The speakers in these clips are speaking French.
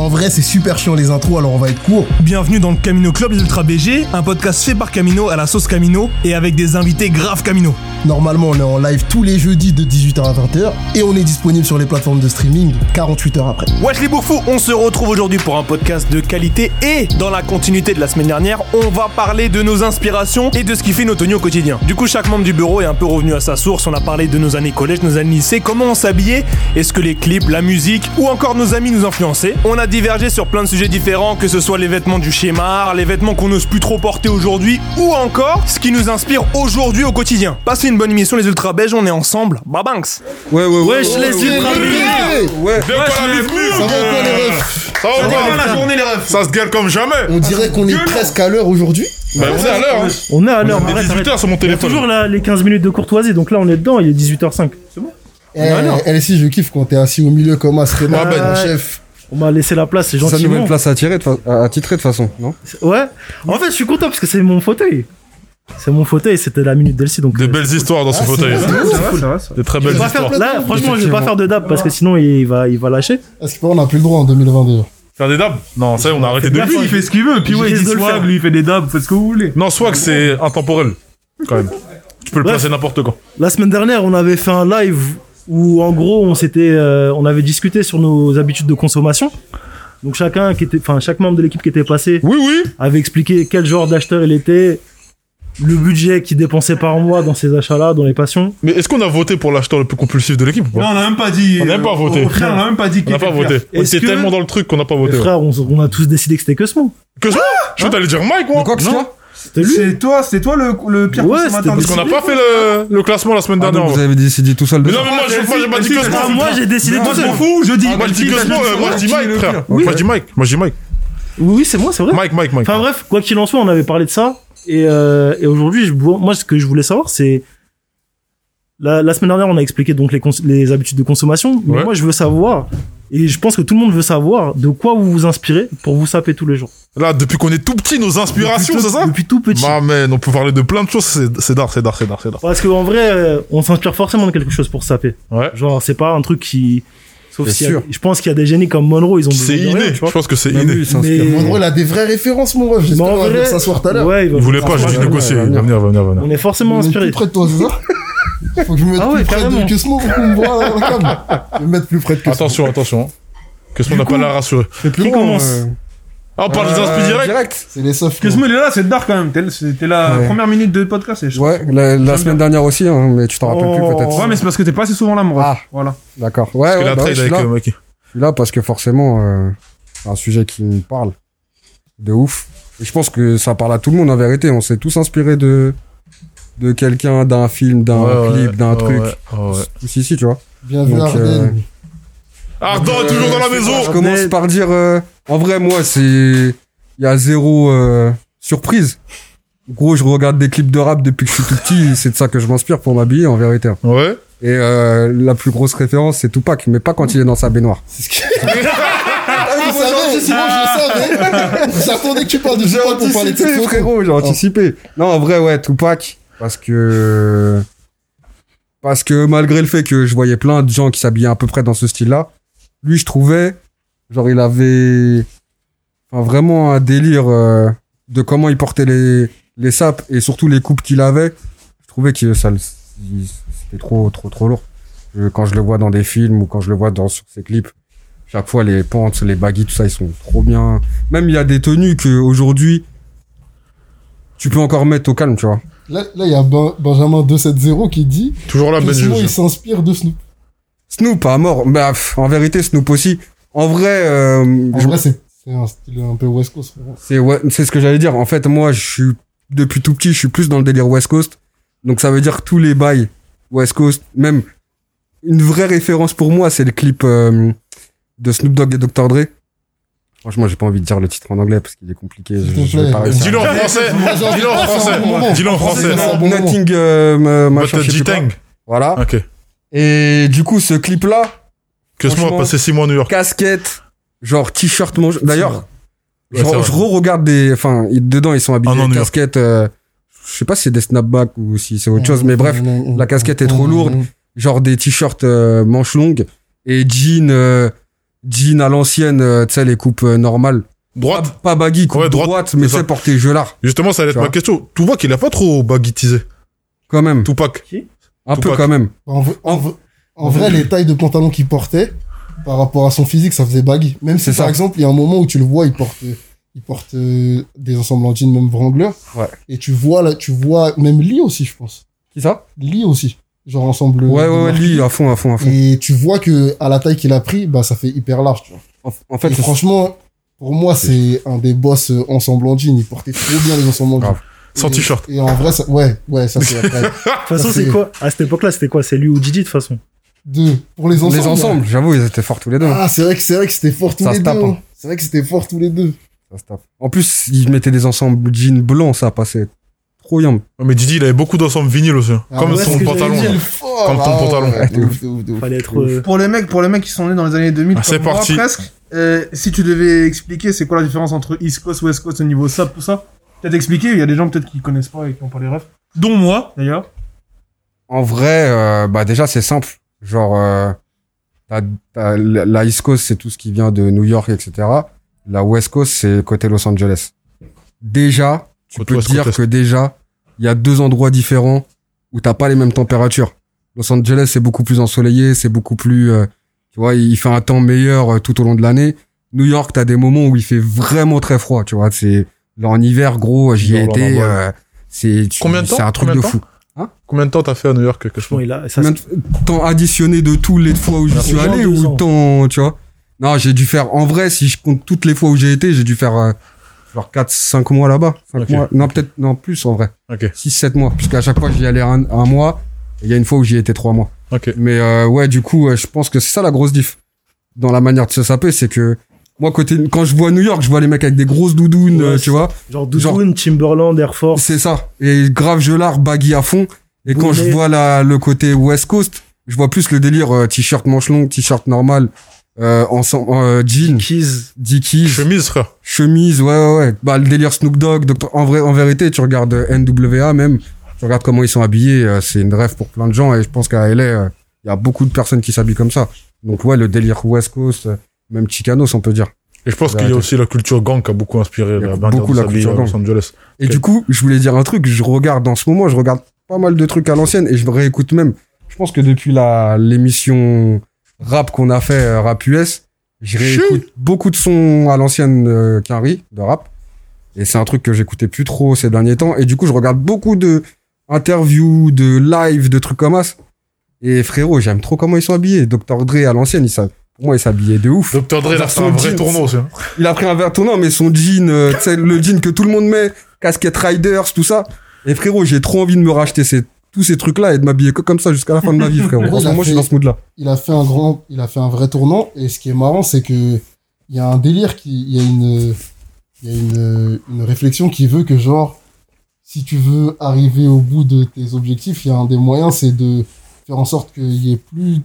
en vrai, c'est super chiant les intros, alors on va être court. Bienvenue dans le Camino Club des Ultra BG, un podcast fait par Camino à la sauce Camino et avec des invités grave Camino. Normalement, on est en live tous les jeudis de 18h à 20h et on est disponible sur les plateformes de streaming 48 heures après. Wesh les bourfous, on se retrouve aujourd'hui pour un podcast de qualité et dans la continuité de la semaine dernière, on va parler de nos inspirations et de ce qui fait nos tenues au quotidien. Du coup, chaque membre du bureau est un peu revenu à sa source, on a parlé de nos années collège, nos années lycée, comment on s'habillait, est-ce que les clips, la musique ou encore nos amis nous influençaient. On a divergé sur plein de sujets différents, que ce soit les vêtements du schéma, les vêtements qu'on n'ose plus trop porter aujourd'hui ou encore ce qui nous inspire aujourd'hui au quotidien. Passez une bonne émission les Ultra Belges, on est ensemble. Babanks. Ouais, les Ultra Belges. Ouais. Ça va quoi les refs? Ça va quoi la journée les refs? Ça se gueule comme jamais. On dirait qu'on est presque à l'heure aujourd'hui. Bah on est à l'heure. On est à l'heure. On est 18h sur mon téléphone. Toujours là, les 15 minutes de courtoisie, donc là on est dedans, il est 18h05. C'est bon. LSI, je kiffe quand t'es assis au milieu comme Asrena, mon chef. On m'a laissé la place, c'est gentil. C'est une nouvelle place à titrer de façon, non? Ouais. En fait, je suis content parce que c'est mon fauteuil. C'est mon fauteuil, c'était la minute d'Elsie. Donc des belles histoires dans ce fauteuil. C'est cool. Des très belles histoires. Là, franchement, je vais pas faire de dab parce que sinon il va lâcher. Est-ce qu'on a plus le droit en 2022? Faire des dabs? Non, ça, on a arrêté depuis. Il fait ce qu'il veut, puis ouais, il dit swag, lui il fait des dabs, faites ce que vous voulez. Non, swag c'est intemporel, quand même. Tu peux le placer n'importe quand. La semaine dernière, on avait fait un live où en gros on avait discuté sur nos habitudes de consommation. Donc chaque membre de l'équipe qui était passé avait expliqué quel genre d'acheteur il était, le budget qu'il dépensait par mois dans ces achats-là, dans les passions. Mais est-ce qu'on a voté pour l'acheteur le plus compulsif de l'équipe ou pas? Non, on n'a même pas dit. On n'a même pas voté. Frère, on n'a même pas dit. On n'a pas voté. On était tellement dans le truc qu'on n'a pas voté. Frère, on a tous décidé que c'était que Smo. Que Smo? Je vais t'aller dire Mike, moi. Quoi que ce soit? C'était lui. C'était toi le pire consommateur. Parce qu'on n'a pas fait le classement la semaine dernière. Vous avez décidé tout seul de. Mais non, mais moi j'ai pas dit que Smo. Moi j'ai décidé tout seul. Je m'en fous, je dis. Moi je dis que Smo, moi je dis Mike, frère. Moi je dis Mike. Oui, c'est moi, c'est vrai. Mike. Enfin bref, quoi qu'il en soit, on avait parlé de ça. Et aujourd'hui, moi, ce que je voulais savoir, c'est... La semaine dernière, on a expliqué donc les habitudes de consommation. Mais moi, je veux savoir, et je pense que tout le monde veut savoir, de quoi vous vous inspirez pour vous saper tous les jours. Là, depuis qu'on est tout petit, nos inspirations, c'est ça? Depuis tout petit. Bah, man, on peut parler de plein de choses, c'est d'art. Parce qu'en vrai, on s'inspire forcément de quelque chose pour saper. Ouais. Genre, c'est pas un truc qui... Sauf c'est sûr. Je pense qu'il y a des génies comme Monroe, ils ont c'est inné. Je pense que c'est inné. Monroe, il a des vraies références, mon ref. J'espère qu'on va s'asseoir tout à l'heure. Ouais, il voulait pas, j'ai dû négocier. Il va venir. On est forcément inspiré. Plus près de toi, c'est ça? Faut que je me mette plus près que Smo pour qu'on me voit à la cam. Je vais me mettre plus près de Smo. Attention. Que Smo n'a pas l'air rassuré. Qui commence? Ah, on parle des inspi direct. C'est les softs. Que Smo il est là, c'est dark quand même. C'était la première minute de podcast. Ouais, la semaine dernière aussi, hein, mais tu t'en rappelles plus peut-être. Ouais, mais c'est parce que t'es pas assez souvent là, mon ref. Voilà. D'accord. Ouais, je suis là. Je suis là parce que forcément, c'est un sujet qui me parle de ouf. Et je pense que ça parle à tout le monde en vérité. On s'est tous inspirés de quelqu'un, d'un film, d'un clip, d'un truc. Tous ici, tu vois. Bienvenue Arden. Ardent est toujours dans la maison. Je commence par dire, en vrai, moi, il y a zéro surprise. Gros, je regarde des clips de rap depuis que je suis tout petit. C'est de ça que je m'inspire pour m'habiller, en vérité. Ouais. Et la plus grosse référence, c'est Tupac, mais pas quand il est dans sa baignoire. C'est ce que... je savais. J'attendais que tu parles de Tupac pour parler de cette photo. Frérot, j'ai anticipé. Non, en vrai, ouais, Tupac, parce que malgré le fait que je voyais plein de gens qui s'habillaient à peu près dans ce style-là, lui, je trouvais, genre, il avait vraiment un délire de comment il portait les sapes et surtout les coupes qu'il avait. Je trouvais que c'était trop lourd. Quand je le vois dans des films ou quand je le vois sur ses clips, chaque fois les pentes, les baggy, tout ça, ils sont trop bien. Même il y a des tenues que aujourd'hui tu peux encore mettre au calme, tu vois. Là, il y a Benjamin 270 qui dit toujours là, que sinon il s'inspire de Snoop. Snoop à mort. Bah, en vérité, Snoop aussi. En vrai, c'est un style un peu West Coast. C'est ce que j'allais dire. En fait, moi, depuis tout petit, je suis plus dans le délire West Coast. Donc, ça veut dire tous les bails West Coast. Même, une vraie référence pour moi, c'est le clip de Snoop Dogg et Dr. Dre. Franchement, j'ai pas envie de dire le titre en anglais parce qu'il est compliqué. Dis-le en français. Nothing, machin, je sais pas. Voilà. Ok. Et du coup, ce clip-là. Que ce mois passé 6 mois à New York. Casquette, genre t-shirt manche. D'ailleurs, je re-regarde dedans, ils sont habillés de casquette. Je sais pas si c'est des snapbacks ou si c'est autre chose, mais bref, la casquette est trop lourde. Genre des t-shirts manches longues et jeans jean à l'ancienne, tu sais, les coupes normales. Droite. Pas baggy, coupe Ouais, droite, mais c'est ça. c'est porté gelard. Justement, ça allait être Tu ma vois. question. Tupac, il a pas trop baggitisé. Quand même. Tupac. Un peu Tupac. quand même. En vrai, les tailles de pantalon qu'il portait, par rapport à son physique, ça faisait baggy. Même si, C'est par ça. exemple, il y a un moment où tu le vois, il porte des ensembles en jean, même Wrangler. Ouais. Et tu vois même Lee aussi, je pense. Qui ça? Lee aussi. Genre ensemble. Ouais, lui, à fond. Et tu vois que, à la taille qu'il a pris, bah, ça fait hyper large, tu vois. En fait, Et franchement, pour moi, c'est un des boss ensemble en jean. Il portait trop bien les ensembles en jean. Grave. Sans t-shirt. Et en vrai, ça, ouais, ça c'est après. De toute façon, Ça, c'est c'est- quoi? À cette époque-là, c'était quoi? C'est lui ou Didi, de toute façon. Pour les ensembles. les ensembles, j'avoue, ils étaient forts tous les deux. Ah, c'est vrai que c'était fort tous Ça les se deux. tape, hein. C'est vrai que c'était fort tous les deux. Ça se tape. En plus, ils mettaient des ensembles jeans blancs, ça passait trop yam. Ouais, mais Didi, il avait beaucoup d'ensembles vinyles aussi. Hein. Ah Comme ouais, son ce que pantalon. j'allais là. dire. Comme ton pantalon. Ouais, de ouf. de ouf. Fallait être. Pour les mecs qui sont nés dans les années 2000, Ah, c'est comme moi, parti. presque, si tu devais expliquer c'est quoi la différence entre East Coast, West Coast au niveau sap, tout ça, peut-être expliquer, il y a des gens peut-être qui connaissent pas et qui ont pas les rêves. Dont moi, d'ailleurs. En vrai, bah déjà, c'est simple. Genre, t'as la East Coast, c'est tout ce qui vient de New York, etc. La West Coast, c'est côté Los Angeles. Déjà, tu Côte peux ouest, te dire côte est. que déjà, il y a deux endroits différents où t'as pas les mêmes températures. Los Angeles, c'est beaucoup plus ensoleillé, c'est beaucoup plus, tu vois, il fait un temps meilleur tout au long de l'année. New York, t'as des moments où il fait vraiment très froid, tu vois. C'est, là, en hiver, gros, j'y ai Dans la été, bas. Combien de temps? C'est un truc de fou. Combien de temps t'as fait à New York que je Bon, il a, ça, Combien de temps additionné de tous les fois où j'y suis allé ou 2 ans. temps, tu vois? Non, j'ai dû faire, en vrai, si je compte toutes les fois où j'ai été, j'ai dû faire, genre 4-5 mois là-bas. 5 Ok. mois. Non, peut-être, non, plus, en vrai. Ok. 6-7 mois. Puisqu'à chaque fois, j'y allais un mois. Et il y a une fois où j'y étais 3 mois. Ok. Mais, ouais, du coup, je pense que c'est ça la grosse diff. Dans la manière de se saper, c'est que, moi, quand je vois New York, je vois les mecs avec des grosses doudounes, Ouais, tu vois. genre Doudoune, Timberland, Air Force. C'est ça. Et grave gelard, baggy à fond. Et quand je Bonnet. vois le côté West Coast, je vois plus le délire t-shirt manche longue, t-shirt normal, jean, Dickies, chemise, ouais. Bah le délire Snoop Dogg. En vérité, tu regardes NWA même, tu regardes comment ils sont habillés, c'est une rêve pour plein de gens. Et je pense qu'à LA, il y a beaucoup de personnes qui s'habillent comme ça. Donc ouais, le délire West Coast, même Chicanos, on peut dire. Et je pense qu'il y a aussi la culture gang qui a beaucoup inspiré Il y a la manière beaucoup de la s'habiller culture à Los gang. Angeles. Et Ok. du coup, je voulais dire un truc, je regarde pas mal de trucs à l'ancienne et je me réécoute même. Je pense que depuis l'émission rap qu'on a fait, Rap US, je réécoute beaucoup de sons à l'ancienne Quinry, de rap. Et c'est un truc que j'écoutais plus trop ces derniers temps. Et du coup, je regarde beaucoup de interviews, de live, de trucs comme ça. Et frérot, j'aime trop comment ils sont habillés. Dr. Dre à l'ancienne, pour moi, il s'habillait de ouf. Dr. Dre, là, c'est un vrai tournoi aussi. Hein. Il a pris un vrai tournant, mais son jean, tu sais, le jean que tout le monde met, casquette Riders, tout ça. Et frérot, j'ai trop envie de me racheter tous ces trucs-là et de m'habiller que comme ça jusqu'à la fin de ma vie, frérot. Ouais, En ce moment, je suis dans ce mood-là. Il a fait un vrai tournant. Et ce qui est marrant, c'est que il y a un délire il y a une réflexion qui veut que genre, si tu veux arriver au bout de tes objectifs, il y a un des moyens, c'est de faire en sorte qu'il y ait plus,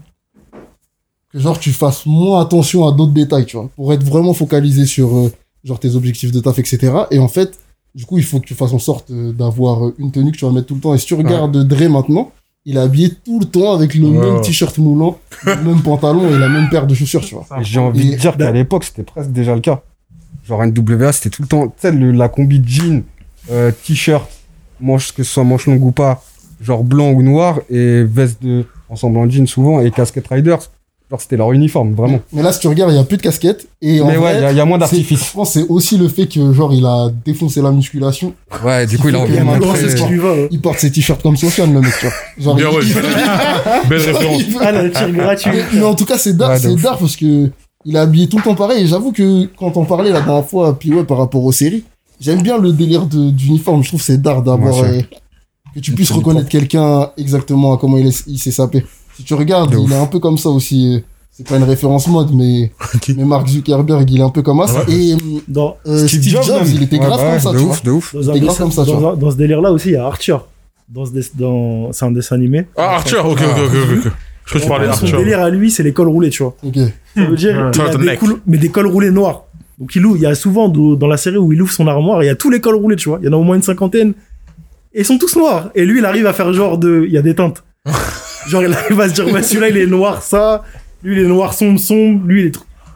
que genre tu fasses moins attention à d'autres détails, tu vois, pour être vraiment focalisé sur genre tes objectifs de taf, etc. Et en fait, du coup, il faut que tu fasses en sorte d'avoir une tenue que tu vas mettre tout le temps. Et si tu regardes Dre maintenant, il est habillé tout le temps avec le même t-shirt moulant, le même pantalon et la même paire de chaussures, tu vois. Et j'ai envie de dire qu'à l'époque, c'était presque déjà le cas. Genre NWA, c'était tout le temps, tu sais, la combi jean, t-shirt, que ce soit manche longue ou pas, genre blanc ou noir, et veste ensemble en jean souvent, et casquette Riders. Genre, c'était leur uniforme, vraiment. Mais là, si tu regardes, il y a plus de casquette. Et en Mais ouais, vrai, il y a moins d'artifice. je pense que c'est aussi le fait que, genre, il a défoncé la musculation. Ouais, du coup, il a envie de Maintenant, montrer. c'est ce qu'il va. Il porte ses t-shirts comme Sofiane, le mec, tu vois. Genre, Bien, il- ouais. Belle référence. Ah, le tir gratuit. Mais en tout cas, c'est dark, Ouais, de c'est ouf. dark parce que il est habillé tout le temps pareil. Et j'avoue que quand on parlait la dernière fois, puis ouais, par rapport aux séries, j'aime bien le délire d'uniforme. Je trouve que c'est dark d'avoir, Ouais, que tu puisses reconnaître quelqu'un exactement à comment il s'est sapé. Si tu regardes, De il est un peu comme ça aussi. C'est pas une référence mode, mais Mark Zuckerberg, il est un peu comme ça. Et Dans, Steve Jobs, même. il était Ouais, grave bah comme ça, de tu ouf, de ouf. dans, un C'était grave dessin- comme ça, tu vois. dans ce délire-là aussi, il y a Arthur. C'est un dessin animé. Ah, Arthur, ok. Je crois que tu parlais Son d'Arthur. délire à lui, c'est les cols roulés, tu vois. Ok. Ça veut dire, il a Turtleneck. mais des cols roulés noirs. Donc il y a souvent dans la série où il ouvre son armoire, il y a tous les cols roulés, tu vois. Il y en a au moins une cinquantaine. Et ils sont tous noirs. Et lui, il arrive à faire genre il y a des teintes. Genre, il arrive à se dire, ouais, celui-là, il est noir, ça. Lui, il est noir sombre. Lui, il est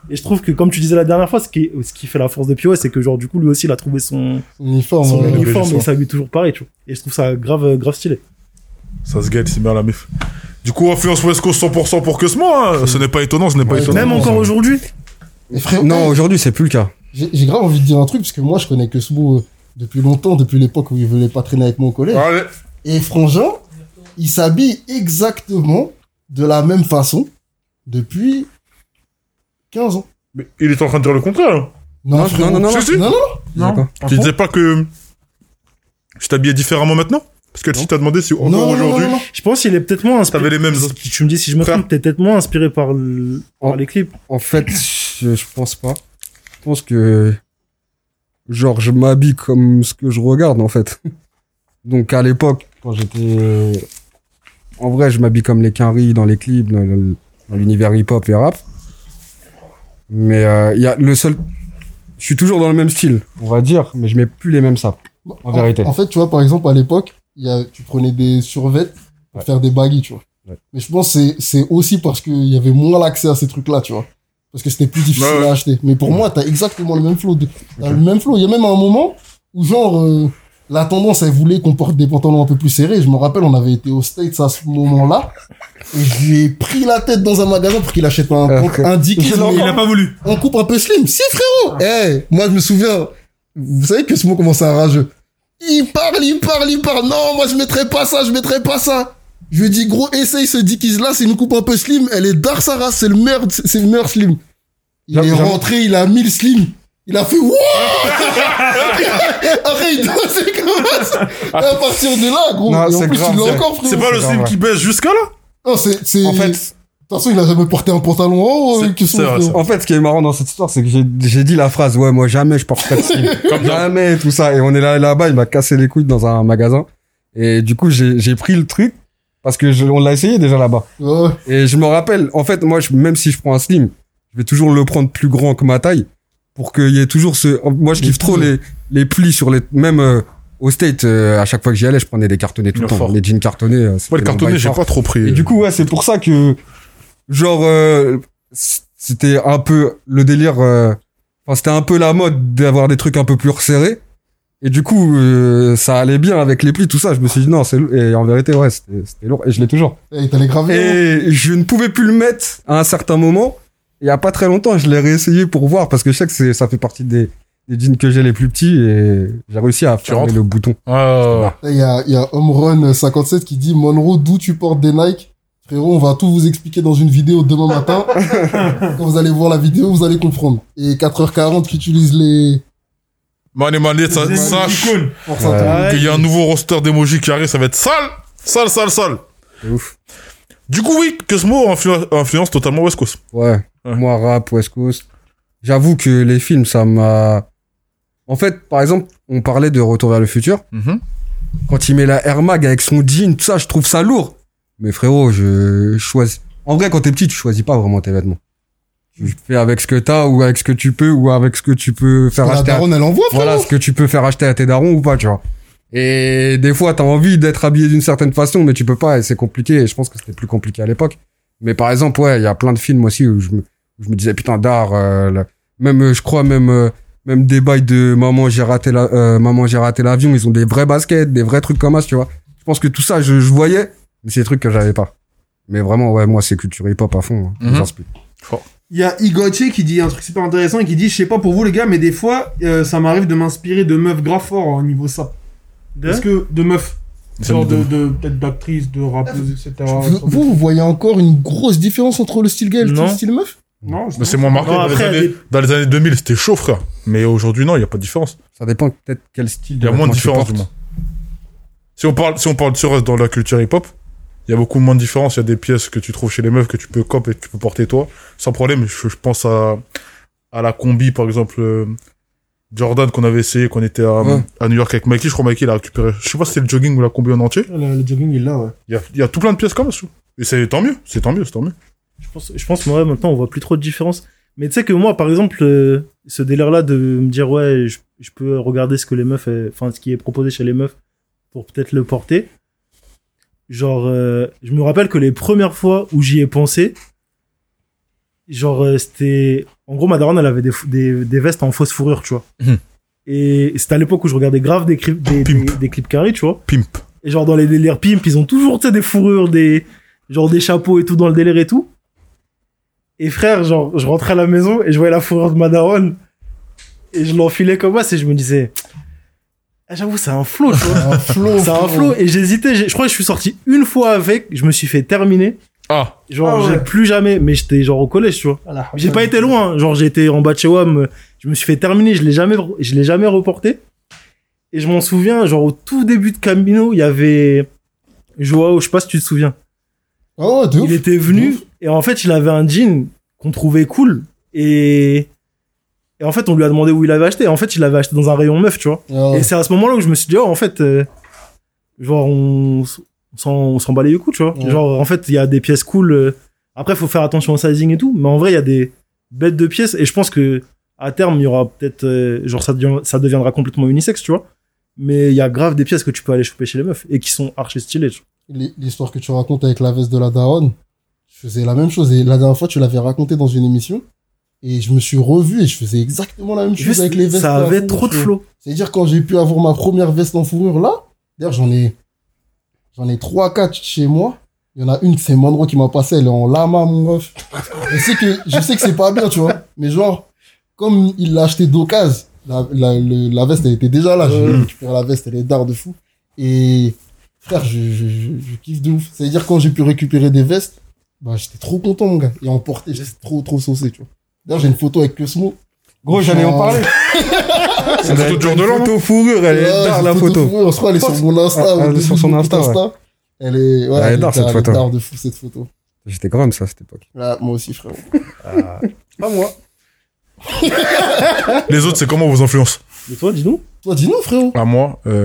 Et je trouve que, comme tu disais la dernière fois, ce qui fait la force de Pio, c'est que, genre, du coup, lui aussi, il a trouvé son Uniforme. uniforme et ça lui est toujours pareil, tu vois. Et je trouve ça grave stylé. Ça se guette, c'est bien la mif. Du coup, influence West Coast 100% pour Cosmo, hein. Ce n'est pas étonnant, ce n'est pas Ouais, étonnant. Même encore aujourd'hui. Et frère, Non, aujourd'hui, c'est plus le cas. j'ai grave envie de dire un truc, parce que moi, je connais Cosmo depuis longtemps, depuis l'époque où il voulait pas traîner avec moi au collège. Allez. Et Frangin, il s'habille exactement de la même façon depuis 15 ans. Mais il est en train de dire le contraire, là. Non, frérot. Si, si. Non, Non. D'accord. Tu disais pas que je t'habillais différemment maintenant? Parce que si t'as demandé si encore non, aujourd'hui, non. Je pense qu'il est peut-être moins inspiré. t'avais les mêmes. Tu me dis si je me Frère. trompe, t'es peut-être moins inspiré par les clips. En fait, je pense pas. Je pense que, genre, je m'habille comme ce que je regarde, en fait. Donc, à l'époque, quand j'étais, en vrai, je m'habille comme les Quinry dans les clips, dans l'univers hip-hop et rap. Mais, il y a le seul, je suis toujours dans le même style, on va dire, mais je mets plus les mêmes sapes. En vérité. En fait, tu vois, par exemple, à l'époque, tu prenais des survêtements pour faire des baggy, tu vois. Ouais. Mais je pense que c'est aussi parce qu'il y avait moins l'accès à ces trucs-là, tu vois. Parce que c'était plus difficile Ouais. à acheter. Mais pour moi, t'as exactement le même flow. T'as le même flow. Il y a même un moment où, genre, la tendance, elle voulait qu'on porte des pantalons un peu plus serrés. Je me rappelle, on avait été aux States à ce moment-là. Et je lui ai pris la tête dans un magasin pour qu'il achète un Dickies. Il a pas voulu. On coupe un peu slim. Si, frérot. Moi, je me souviens. Vous savez que ce mot commençait à rageux. Il parle. Non, moi, je mettrais pas ça. Je lui dis, gros, essaye ce Dickies-là. C'est une coupe un peu slim. Elle est dark sa race. C'est le meilleur slim. Il est rentré, il a mis le slim. Il a fait, wouah! Après, il dansait comme ça. Et à partir de là, gros. Non, et en c'est plus, grave, il l'a encore, frérot. C'est pas le C'est slip grave. qui baisse jusqu'à là? Non, c'est. En fait, De toute façon, il a jamais porté un pantalon en haut. C'est- que son c'est vrai, frère. en fait, ce qui est marrant dans cette histoire, c'est que j'ai dit la phrase, ouais, moi, jamais je porterai de style. Jamais, tout ça. Et on est là-bas, il m'a cassé les couilles dans un magasin. Et du coup, j'ai pris le truc. Parce que on l'a essayé déjà là-bas. Ouais. Et je me rappelle, en fait, moi, même si je prends un slim, je vais toujours le prendre plus grand que ma taille. Pour qu'il y ait toujours moi, je kiffe trop les plis sur même, au State, à chaque fois que j'y allais, je prenais des cartonnés tout le Bien temps. fort. Les jeans cartonnés. C'était Ouais, le mon cartonné, vibe j'ai fort. pas trop pris. Et du coup, ouais, c'est pour ça que, genre, c'était un peu le délire, enfin, c'était un peu la mode d'avoir des trucs un peu plus resserrés. Et du coup, ça allait bien avec les plis, tout ça. Je me suis dit, non, et en vérité, ouais, c'était lourd. Et je l'ai toujours. Et t'as les gravés. Et je ne pouvais plus le mettre à un certain moment. Il y a pas très longtemps, je l'ai réessayé pour voir parce que je sais que ça fait partie des jeans que j'ai les plus petits et j'ai réussi à fermer rentres le bouton. Ah, Il y a Home Run 57 qui dit Monroe, d'où tu portes des Nike? Frérot, on va tout vous expliquer dans une vidéo demain matin. Quand vous allez voir la vidéo, vous allez comprendre. Et 4h40 qui utilise les... Mané, sache pour ça, Ouais. qu'il y a un nouveau roster d'emoji qui arrive, ça va être sale. Sale. C'est ouf. Du coup, oui, Cosmo influence totalement West Coast. Ouais. Ouais. Moi, rap, West Coast. J'avoue que les films, ça m'a... En fait, par exemple, on parlait de Retour vers le futur. Mhm. Quand il met la Air Mag avec son jean, tout ça, je trouve ça lourd. Mais frérot, je choisis... En vrai, quand t'es petit, tu choisis pas vraiment tes vêtements. Tu fais avec ce que t'as, ou avec ce que tu peux, ou avec ce que tu peux faire La acheter. daronne, elle envoie, frérot. Voilà, ce que tu peux faire acheter à tes darons ou pas, tu vois. Et des fois, t'as envie d'être habillé d'une certaine façon, mais tu peux pas, et c'est compliqué, et je pense que c'était plus compliqué à l'époque. Mais par exemple, ouais, il y a plein de films aussi où je me disais, putain, d'art, je crois même des bails de Maman, j'ai raté l'avion, ils ont des vrais baskets, des vrais trucs comme ça, tu vois. Je pense que tout ça, je voyais, mais c'est des trucs que j'avais pas. Mais vraiment, ouais, moi, c'est culture hip-hop à fond, hein. Mhm. J'en explique. Il y a Igoche qui dit un truc super intéressant et qui dit, je sais pas pour vous les gars, mais des fois, ça m'arrive de m'inspirer de meufs grave forts au niveau ça. Est-ce que de meufs, genre de peut-être d'actrices, de rappeuses, etc. Vous voyez encore une grosse différence entre le style gay et le Non. style meuf? Non, Mais c'est moins marqué. Non, Dans les après, années- dans les années 2000, c'était chaud, frère. Mais aujourd'hui, non, il n'y a pas de différence. Ça dépend peut-être quel style Il y a moins de différence, du moins. Si on parle si on reste dans la culture hip-hop, il y a beaucoup moins de différence. Il y a des pièces que tu trouves chez les meufs que tu peux cop et que tu peux porter toi. Sans problème. Je pense à la combi, par exemple, Jordan qu'on avait essayé, qu'on était à New York avec Mikey. Je crois Mikey l'a récupéré. Je sais pas si c'était le jogging ou la combi en entier. Le jogging, il est là, ouais. Il y a tout plein de pièces comme ça. Et c'est tant mieux. C'est tant mieux. Je pense que ouais, maintenant on voit plus trop de différence. Mais tu sais que moi, par exemple, ce délire-là de me dire ouais, je peux regarder ce que les meufs, enfin ce qui est proposé chez les meufs pour peut-être le porter. Genre, je me rappelle que les premières fois où j'y ai pensé, genre, c'était... En gros, ma daronne, elle avait des vestes en fausse fourrure, tu vois. Et c'était à l'époque où je regardais grave des clips carrés, tu vois. Pimp. Et genre, dans les délires pimp, ils ont toujours, tu sais, des fourrures, des chapeaux et tout dans le délire et tout. Et frère, genre, je rentrais à la maison et je voyais la fourrure de ma daronne. Et je l'enfilais comme ça et je me disais... Ah, j'avoue, c'est un flow, tu vois. C'est un flow. Et j'hésitais. Je crois que je suis sorti une fois avec. Je me suis fait terminer. Ah. Genre, j'ai plus jamais. Mais j'étais genre au collège, tu vois. J'ai pas été loin. Genre, j'ai été en bas de chez WAM. Je me suis fait terminer. Je l'ai jamais reporté. Et je m'en souviens, genre, au tout début de Camino, il y avait Joao. Je sais pas si tu te souviens. Oh, de ouf. Il était venu. Et en fait, il avait un jean qu'on trouvait cool. Et en fait, on lui a demandé où il avait acheté. En fait, il l'avait acheté dans un rayon meuf, tu vois. Oh. Et c'est à ce moment-là où je me suis dit, oh, en fait, genre, on s'en bat les coups, tu vois. Ouais. Genre, en fait, il y a des pièces cool. Après, faut faire attention au sizing et tout. Mais en vrai, il y a des bêtes de pièces. Et je pense que à terme, il y aura peut-être, genre, ça deviendra complètement unisexe, tu vois. Mais il y a grave des pièces que tu peux aller choper chez les meufs et qui sont archi stylées, tu vois. L'histoire que tu racontes avec la veste de la daronne, je faisais la même chose. Et la dernière fois, tu l'avais raconté dans une émission. Et je me suis revu et je faisais exactement la même chose Juste, avec les vestes. ça en avait fourrure, trop de tu vois. flow. C'est-à-dire, quand j'ai pu avoir ma première veste en fourrure là, d'ailleurs, j'en ai 3-4 chez moi. Il y en a une, c'est Monroe qui m'a passé, elle est en lama, mon ref. Je sais que c'est pas bien, tu vois. Mais genre, comme il l'a acheté d'occasion, la veste, elle était déjà là. J'ai récupéré la veste, elle est d'art de fou. Et, frère, je kiffe de ouf. C'est-à-dire, quand j'ai pu récupérer des vestes, bah, j'étais trop content, mon gars. Et en portée, j'étais trop saucé, tu vois. D'ailleurs, j'ai une photo avec Cosmo. Gros, j'allais en parler. C'est une photo de jour de l'an. Photo fourrure, elle est d'art, la photo. On se croit, elle est sur mon Insta. Elle est sur son Insta, ouais. Elle est, ouais, Elle est d'art, cette photo. d'art de fou, cette photo. J'étais quand même ça à cette époque. Là, moi aussi, frérot. Pas moi. Les autres, c'est comment vos influences? Et toi, dis-nous. Toi, dis-nous, frérot. À moi, Et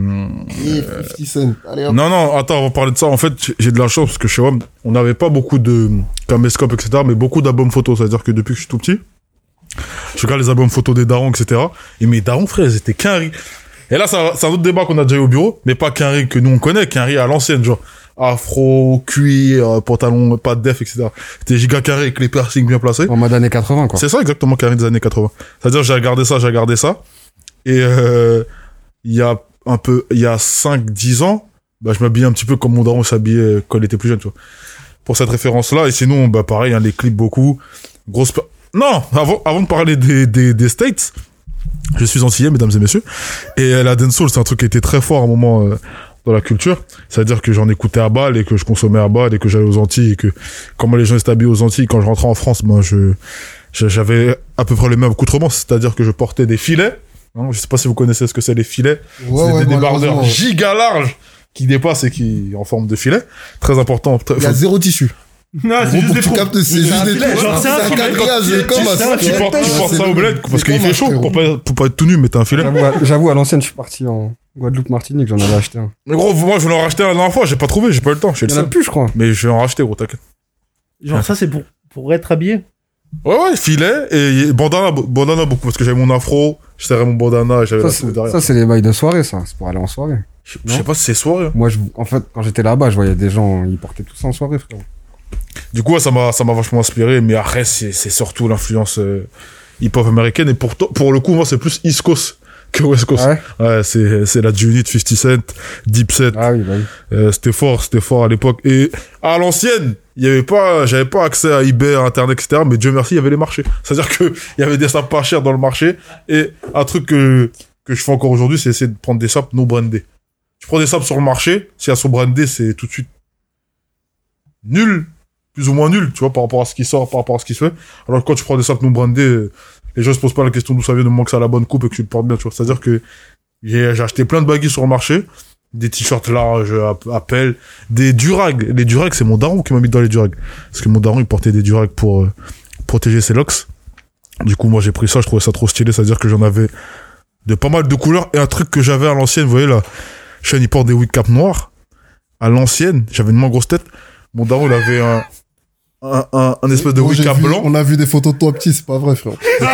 50 Cent. Allez, hop. Non, attends, on va parler de ça. En fait, j'ai de la chance parce que chez WAM, on n'avait pas beaucoup de caméscope, etc., mais beaucoup d'albums photos. C'est-à-dire que depuis que je suis tout petit, je regarde les albums photos des darons, etc. Et mes darons, frère, ils étaient quinri. Et là, c'est un autre débat qu'on a déjà eu au bureau, mais pas quinri que nous on connaît, quinri à l'ancienne, genre afro, cuir, pantalon, pas de def, etc. C'était giga carré avec les piercings bien placés. En mode années 80, quoi. C'est ça exactement, carré des années 80. C'est-à-dire, j'ai regardé ça. Et il y a 5-10 ans, bah, je m'habillais un petit peu comme mon daron s'habillait quand il était plus jeune, tu vois. Pour cette référence-là. Et sinon, bah, pareil, hein, les clips beaucoup. Non, avant de parler des States, je suis antillais, mesdames et messieurs. Et la dancehall, c'est un truc qui était très fort à un moment dans la culture. C'est-à-dire que j'en écoutais à balle et que je consommais à balle et que j'allais aux Antilles et que comment les gens étaient habillés aux Antilles, quand je rentrais en France, ben, j'avais à peu près les mêmes accoutrements. C'est-à-dire que je portais des filets. Hein, je sais pas si vous connaissez ce que c'est les filets. C'est des débardeurs giga larges qui dépassent et qui en forme de filet. Très important. Il y a zéro tissu. Non, c'est juste des tu trous. captes, c'est juste des trous. Genre, C'est un quadrillage comme ça. Tu portes ça au bled parce qu'il fait chaud pour pas être tout nu, mais t'as un filet. J'avoue, à l'ancienne, je suis parti en Guadeloupe, Martinique, j'en avais acheté un. Mais gros, moi, je voulais en racheter un la dernière fois, j'ai pas trouvé, j'ai pas eu le temps. Il y en a plus, je crois. Mais je vais en racheter, gros, t'inquiète. Genre, ça, c'est pour être habillé. Ouais, filet et bandana beaucoup parce que j'avais mon afro, je serrais mon bandana et j'avais la soupe derrière. Ça, c'est les bails de soirée, ça. C'est pour aller en soirée. Je sais pas si c'est soirée. Moi, en fait, quand j'étais là-bas, je voyais des gens, ils portaient tout ça en soirée, frère. Du coup, ouais, ça m'a vachement inspiré, mais après, c'est surtout l'influence hip-hop américaine et pour le coup, moi, c'est plus East Coast que West Coast. Ouais, c'est la G-Unit, 50 Cent, Dipset. Ah oui, bah oui. C'était fort à l'époque. Et à l'ancienne, j'avais pas accès à eBay, à Internet, etc. Mais Dieu merci, il y avait les marchés. C'est-à-dire que il y avait des sapes pas chers dans le marché. Et un truc que je fais encore aujourd'hui, c'est essayer de prendre des sapes non brandées. Tu prends des sapes sur le marché, si elles sont brandées, c'est tout de suite nul, plus ou moins nul, tu vois, par rapport à ce qui sort, par rapport à ce qui se fait. Alors que quand tu prends des sapes non brandées, les gens se posent pas la question d'où ça vient, de moment que ça a la bonne coupe et que tu le portes bien, tu vois. C'est-à-dire que j'ai acheté plein de baguilles sur le marché, des t-shirts larges, à pelle, des durags. Les durags, c'est mon daron qui m'a mis dans les durags. Parce que mon daron, il portait des durags pour protéger ses locks. Du coup, moi, j'ai pris ça, je trouvais ça trop stylé, c'est-à-dire que j'en avais de pas mal de couleurs. Et un truc que j'avais à l'ancienne, vous voyez là, Sean, il porte des wig cap noirs. À l'ancienne, j'avais une moins grosse tête. Mon daron, il avait un espèce de wig cap blanc. On a vu des photos de toi petit, c'est pas vrai, frère.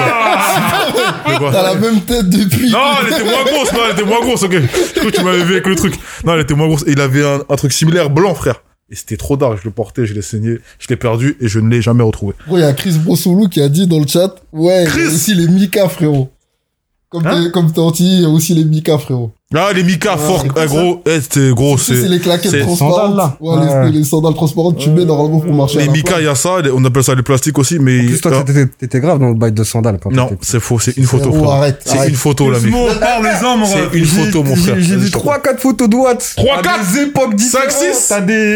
T'as la même tête depuis. Non, elle était moins grosse, ok. Je crois que tu m'avais vu avec le truc. Non, elle était moins grosse. Et il avait un truc similaire blanc, frère. et c'était trop dark. Je le portais, je l'ai saigné, je l'ai perdu et je ne l'ai jamais retrouvé. Gros, il y a Chris Brossolou qui a dit dans le chat, ouais, il y a aussi les Mika, frérot. Comme t'es anti, il y a aussi les Mika, frérot. Ah, les Mika forts, gros, c'est les claquettes transparentes. sandales, là. Ouais, les sandales transparentes, tu mets normalement pour marcher. Les Mika, il y a ça, on appelle ça les plastiques aussi, mais. En plus, toi, t'étais grave dans le bail de sandales. Non, c'est faux, c'est une photo, frère. Arrête. C'est une photo, là, mec. C'est une photo, mon frère. J'ai vu 3-4 photos de Watt. 3-4 À des époques différentes. 5-6.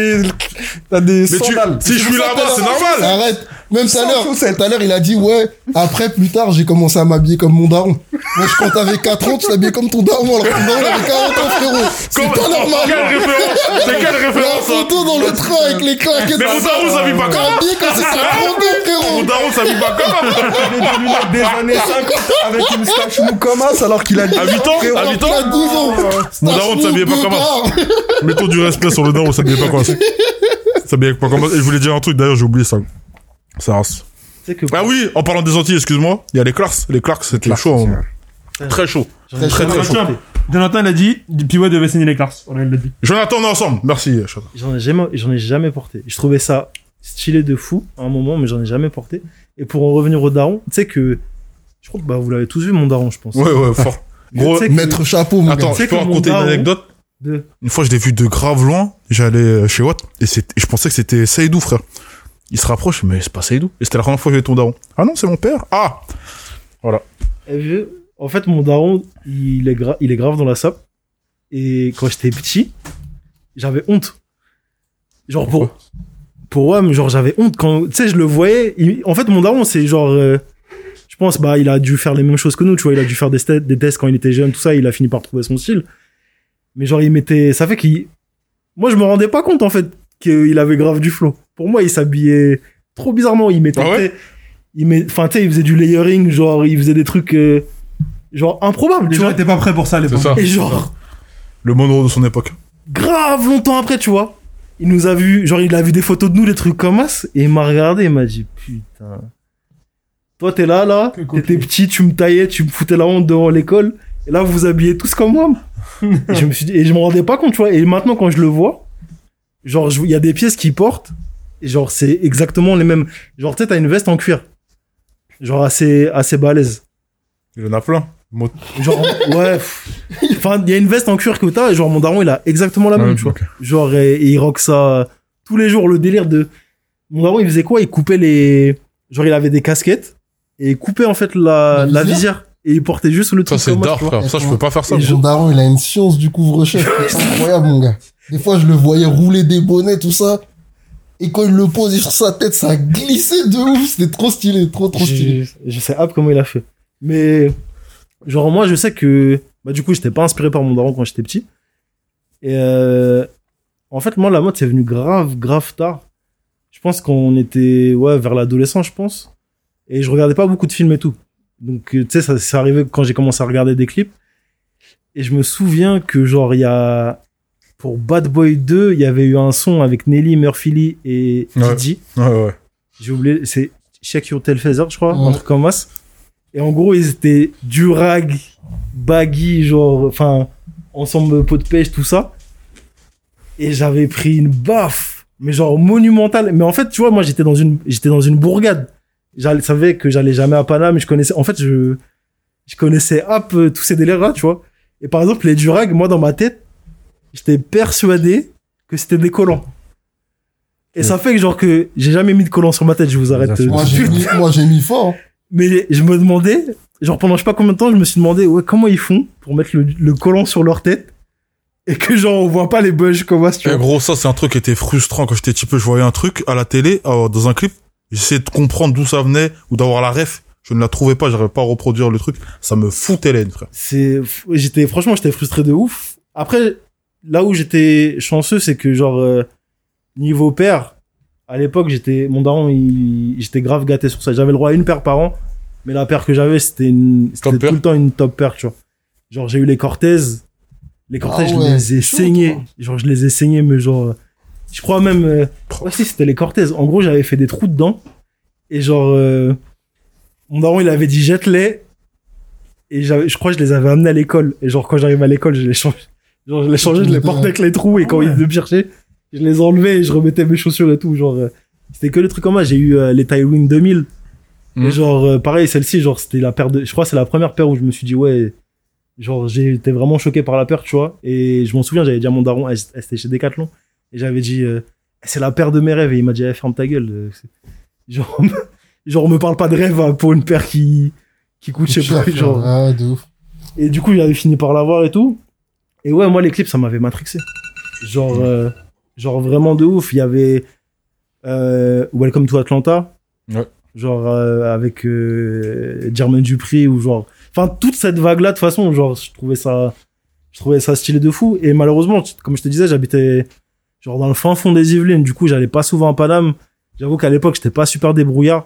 T'as des Mais sandales. si je suis là-bas, c'est normal. Arrête. Même Sans tout à l'heure, il a dit, ouais, après, plus tard, j'ai commencé à m'habiller comme mon daron. Moi, quand t'avais 4 ans, tu t'habillais comme ton daron, alors que ton daron avait 40 ans, frérot. C'est pas normal. Quelle référence? C'est quelle La référence, ça? photo dans le train avec les claquettes. Mais mon daron s'habille pas comme ça. Habillé comme si c'était 30 ans, frérot. Mon daron s'habille pas comme ça. Des années 50 avec une stache Moukomas alors qu'il a 10 À 8 ans? Il a 12 ans. Mon daron ne s'habillait pas comme ça. Mettons du respect sur le daron, ça s'habillait pas comme ça. Ça s'habillait pas comme ça. Et je voulais dire un truc, d'ailleurs, j'ai oublié ça. Ça rase. Ah oui, en parlant des Antilles, excuse-moi, il y a les Clarks. Les Clarks, c'était chaud. Très chaud. Très chaud. Jonathan, il a dit, P.Y. devait signer les Clarks. Voilà, il l'a dit. Jonathan, on est ensemble. Merci, Chata. J'en ai jamais porté. Je trouvais ça stylé de fou à un moment, mais j'en ai jamais porté. Et pour en revenir au daron, tu sais que, je crois que vous l'avez tous vu, mon daron, je pense. Ouais, fort. Gros, Maître chapeau, mon gars. attends, je peux raconter une anecdote? Une fois, je l'ai vu de grave loin. J'allais chez Watt et je pensais que c'était Seydou, frère. Il se rapproche, mais c'est pas Seydou. Et c'était la première fois que j'ai vu ton daron. Ah non, c'est mon père. Ah! Voilà. En fait, mon daron, il est grave dans la sape. Et quand j'étais petit, j'avais honte. Genre, genre, j'avais honte quand, tu sais, je le voyais. En fait, mon daron, c'est genre, je pense, il a dû faire les mêmes choses que nous, tu vois. Il a dû faire des tests quand il était jeune, tout ça. Il a fini par trouver son style. Mais genre, ça fait moi, je me rendais pas compte, en fait, qu'il avait grave du flow. Pour moi, il s'habillait trop bizarrement. Il mettait, enfin, tu sais, il faisait du layering, genre, il faisait des trucs, genre, improbables. Les gens étaient pas prêts pour ça à l'époque. Et genre, le Monroe de son époque. grave longtemps après, tu vois, il nous a vu, genre, il a vu des photos de nous, des trucs comme ça, et il m'a regardé, il m'a dit, putain, toi, t'es là, t'étais petit, tu me taillais, tu me foutais la honte devant l'école, et là, vous vous habillez tous comme moi. Et je me suis dit, et je me rendais pas compte, tu vois, et maintenant, quand je le vois, genre, il y a des pièces qu'il porte, et genre, c'est exactement les mêmes. Genre, tu sais, t'as une veste en cuir. Genre, assez balèze. Il en a plein. Genre, ouais. Enfin, il y a une veste en cuir que t'as, et genre, mon daron, il a exactement la même, tu vois. Genre, et il rock ça tous les jours, le délire de. Mon daron, il faisait quoi? Il coupait genre, il avait des casquettes, et il coupait, en fait, la visière. Et il portait juste le truc. Ça, c'est dark, frère. Ça, je peux pas faire ça. Mon daron, il a une science du couvre-chef. C'est incroyable, mon gars. Des fois, je le voyais rouler des bonnets, tout ça. Et quand il le posait sur sa tête, ça glissait de ouf. C'était trop stylé, trop stylé. Je sais comment il a fait. Mais, genre, moi, je sais que, du coup, j'étais pas inspiré par mon daron quand j'étais petit. Et, en fait, moi, la mode, c'est venu grave tard. Je pense qu'on était, vers l'adolescence, je pense. Et je regardais pas beaucoup de films et tout. Donc, tu sais, ça c'est arrivé quand j'ai commencé à regarder des clips. Et je me souviens que, genre, pour Bad Boy 2, il y avait eu un son avec Nelly, Murphy Lee et Didi. Ouais. J'ai oublié, c'est Shake Your Tail Feather, je crois, un truc comme ça. Et en gros, ils étaient durag, baggy, genre, enfin, ensemble peau de pêche, tout ça. Et j'avais pris une baffe, mais genre monumentale. Mais en fait, tu vois, moi, j'étais dans une bourgade. Je savais que j'allais jamais à Paname, mais je connaissais tous ces délires-là, tu vois. Et par exemple, les durags, moi, dans ma tête, j'étais persuadé que c'était des collants. Et ça fait que j'ai jamais mis de collants sur ma tête, je vous arrête. Moi, j'ai mis fort. Mais je me demandais, genre pendant je sais pas combien de temps, je me suis demandé, comment ils font pour mettre le collant sur leur tête et que genre on voit pas les bugs comme ça, tu vois. Gros, ça, c'est un truc qui était frustrant quand j'étais petit peu. Je voyais un truc à la télé, dans un clip. J'essayais de comprendre d'où ça venait ou d'avoir la ref. Je ne la trouvais pas, j'arrivais pas à reproduire le truc. Ça me foutait l'aine, frère. Franchement, j'étais frustré de ouf. Après, là où j'étais chanceux, c'est que genre, niveau paire, à l'époque, mon daron, j'étais grave gâté sur ça. J'avais le droit à une paire par an, mais la paire que j'avais, c'était tout le temps une top paire, tu vois. Genre, j'ai eu les Cortez. Les Cortez, je les ai saignés. Genre, je les ai saignés, mais genre, je crois même, si, c'était les Cortez. En gros, j'avais fait des trous dedans. Et genre, mon daron, il avait dit jette-les. Et je crois que je les avais amenés à l'école. Et genre, quand j'arrive à l'école, je les change. Genre, je les changeais, je les portais avec les trous. Et quand il devait me chercher, Je les enlevais et je remettais mes chaussures et tout. Genre, c'était que les trucs comme ça. J'ai eu les Tywin 2000. Et genre, pareil, celle-ci, genre, c'était la paire de... Je crois que c'est la première paire où je me suis dit, ouais... Genre, j'étais vraiment choqué par la paire, tu vois. Et je m'en souviens, j'avais dit à mon daron, elle était chez Decathlon. Et j'avais dit, c'est la paire de mes rêves. Et il m'a dit, ferme ta gueule. Genre, me parle pas de rêve hein, pour une paire qui coûte, je sais pas, genre. Ah, de ouf. Et du coup, j'avais fini par l'avoir et tout. Et ouais, moi, les clips, ça m'avait matrixé. Genre vraiment de ouf. Il y avait Welcome to Atlanta. Ouais. Genre avec Jermaine Dupri ou genre... Enfin, toute cette vague-là, de toute façon, genre, je trouvais ça stylé de fou. Et malheureusement, comme je te disais, j'habitais genre dans le fin fond des Yvelines. Du coup, j'allais pas souvent à Paname. J'avoue qu'à l'époque, j'étais pas super débrouillard.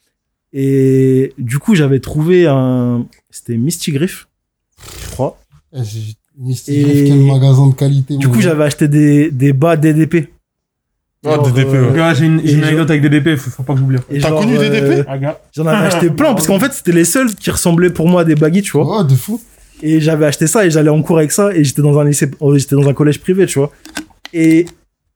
Et du coup, j'avais trouvé c'était Misty Griff, je crois. Misty Griff, quel magasin de qualité. Du coup, j'avais acheté des bas DDP. Ah, DDP, ouais. Gars, j'ai une anecdote avec DDP, faut pas que j'oublie. T'as connu DDP? J'en avais acheté plein, parce qu'en fait, c'était les seuls qui ressemblaient pour moi à des baggy, tu vois. Ouais, de fou. Et j'avais acheté ça et j'allais en cours avec ça et j'étais dans un collège privé, tu vois. Et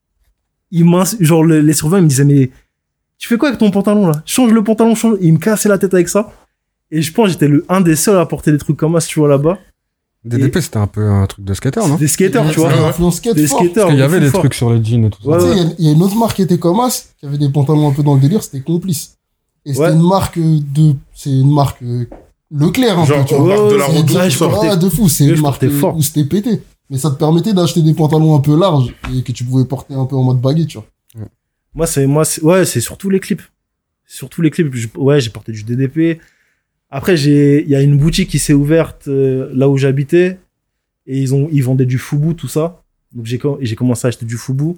genre, les surveillants, ils me disaient, mais tu fais quoi avec ton pantalon, là? Change le pantalon, change. Ils me cassaient la tête avec ça. Et je pense que j'étais un des seuls à porter des trucs comme ça, si tu vois, là-bas. DDP, c'était un peu un truc de skater, non? Des skaters, tu vois. Des skaters. Parce qu'il y avait des trucs sur les jeans et tout ça. Tu sais, il y a une autre marque qui était comme As, qui avait des pantalons un peu dans le délire, c'était Complice. Et c'était une marque c'est une marque Leclerc, un genre, peu, tu vois. marque de la route, tout ça. De fou, c'est une marque où c'était pété. Mais ça te permettait d'acheter des pantalons un peu larges et que tu pouvais porter un peu en mode baggy, tu vois. C'est surtout les clips. Surtout les clips. J'ai porté du DDP. Après, il y a une boutique qui s'est ouverte là où j'habitais et ils vendaient du Fubu, tout ça. Donc j'ai commencé à acheter du Fubu.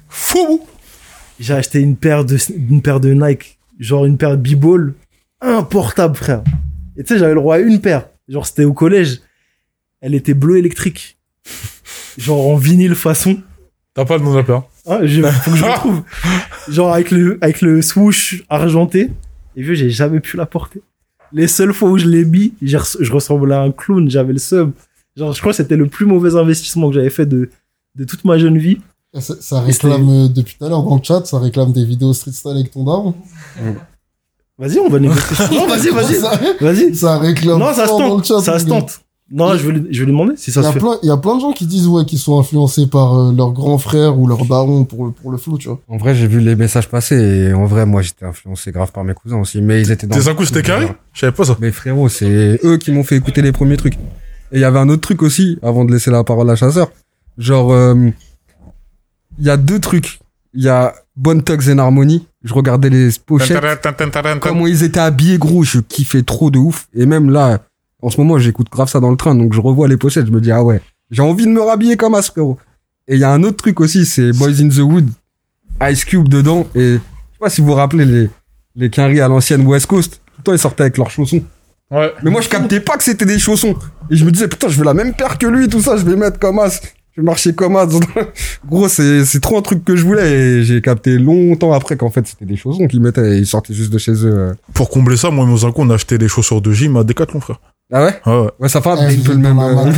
J'ai acheté une paire de Nike, genre une paire de B-Ball importable, frère. Et tu sais, j'avais le droit à une paire. Genre, c'était au collège. Elle était bleu électrique. Genre en vinyle façon. T'as pas le nom de la paire? Ah, faut que je retrouve. Genre avec le swoosh argenté. Et vu, j'ai jamais pu la porter. Les seules fois où je l'ai mis, je ressemblais à un clown, j'avais le seum. Genre, je crois que c'était le plus mauvais investissement que j'avais fait de toute ma jeune vie. Ça réclame, depuis tout à l'heure dans le chat, ça réclame des vidéos street style avec ton daron. Vas-y, on va négocier. Non, vas-y. Ça réclame. Non, ça se dans le chat, tente. Ça se tente. Non, je vais lui demander si ça se fait. Il y a plein de gens qui disent, ouais, qu'ils sont influencés par leur grand frère ou leur daron pour le flow, tu vois. En vrai, j'ai vu les messages passer et en vrai, moi, j'étais influencé grave par mes cousins aussi. Mais ils étaient dans... Tes coups, c'était carré? Je savais pas ça. Mais frérot, c'est eux qui m'ont fait écouter les premiers trucs. Et il y avait un autre truc aussi, avant de laisser la parole à Chasseur. Genre, il y a deux trucs. Il y a Bone Thugs and Harmony. Je regardais les pochettes. Comment ils étaient habillés, gros. Je kiffais trop de ouf. Et même là, en ce moment, j'écoute grave ça dans le train. Donc je revois les pochettes. Je me dis, ah ouais, j'ai envie de me rhabiller comme As, frérot. Et il y a un autre truc aussi, c'est Boys in the Wood. Ice Cube dedans. Et je sais pas si vous vous rappelez les quinries à l'ancienne West Coast. Tout le temps, ils sortaient avec leurs chaussons. Ouais. Mais moi, je captais pas que c'était des chaussons. Et je me disais, putain, je veux la même paire que lui, tout ça. Je vais mettre comme As. Je vais marcher comme As. Gros, c'est trop un truc que je voulais. Et j'ai capté longtemps après qu'en fait, c'était des chaussons qu'ils mettaient et ils sortaient juste de chez eux. Pour combler ça, moi et mon on a acheté des chaussures de gym à Decathlon, frère. Ah ouais? Ah ouais. Ouais, ça fait un peu le même.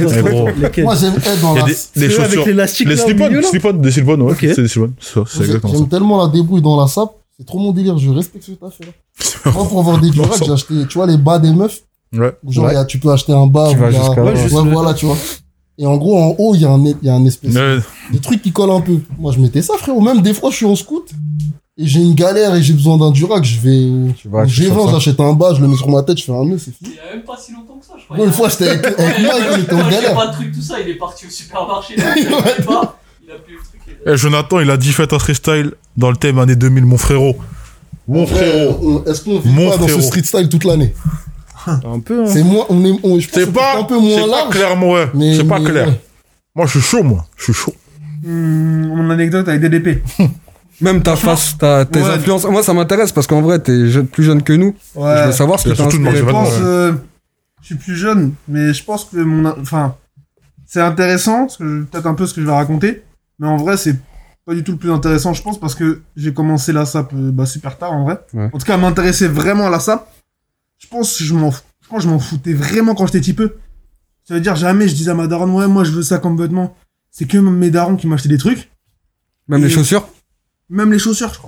Moi, j'aime être dans la... Des chaussures. Avec l'élastique, des slip-on, ouais. Okay. C'est des slip-on. C'est exactement ça. J'aime tellement la débrouille dans la sape. C'est trop mon délire. Je respecte ce que t'as fait là. Moi, pour avoir des duracs, j'ai acheté, tu vois, les bas des meufs. Ouais. Genre, tu peux acheter un bas. Voilà, tu vois. Et en gros, en haut, il y a un espèce de truc qui colle un peu. Moi, je mettais ça, frérot. Même des fois, je suis en scout et j'ai une galère et j'ai besoin d'un durac. Je vais, G20, j'achète un bas, je le mets sur ma tête, je fais un nœud, c'est fini. Il y a même pas si longtemps que ça, je crois. Non, une fois, j'étais avec Mike, il était en galère. Il a pas de truc, tout ça, il est parti au supermarché. Il a pris le truc. Jonathan, il a dit faites un freestyle dans le thème année 2000, mon frérot. Mon frérot. Est-ce qu'on vit pas dans ce street style toute l'année? Un peu, hein. C'est moins, je pense que c'est un peu moins large. C'est pas clair, moi, ouais. C'est pas clair. Moi, je suis chaud, moi. Je suis chaud. Mon anecdote avec DDP. Même ta face, tes influences. Moi, ça m'intéresse parce qu'en vrai, t'es plus jeune que nous. Ouais. Je veux savoir ce que t'as inspiré. Je suis plus jeune, mais je pense que c'est intéressant, peut-être un peu ce que je vais raconter. Mais en vrai, c'est pas du tout le plus intéressant, je pense, parce que j'ai commencé la SAP, super tard, en vrai. Ouais. En tout cas, à m'intéresser vraiment à la SAP. Je pense que je m'en foutais vraiment quand j'étais petit peu. Ça veut dire, jamais je disais à ma daronne, ouais, moi, je veux ça comme vêtement. C'est que mes darons qui m'achetaient des trucs. Même les chaussures? Même les chaussures, je crois.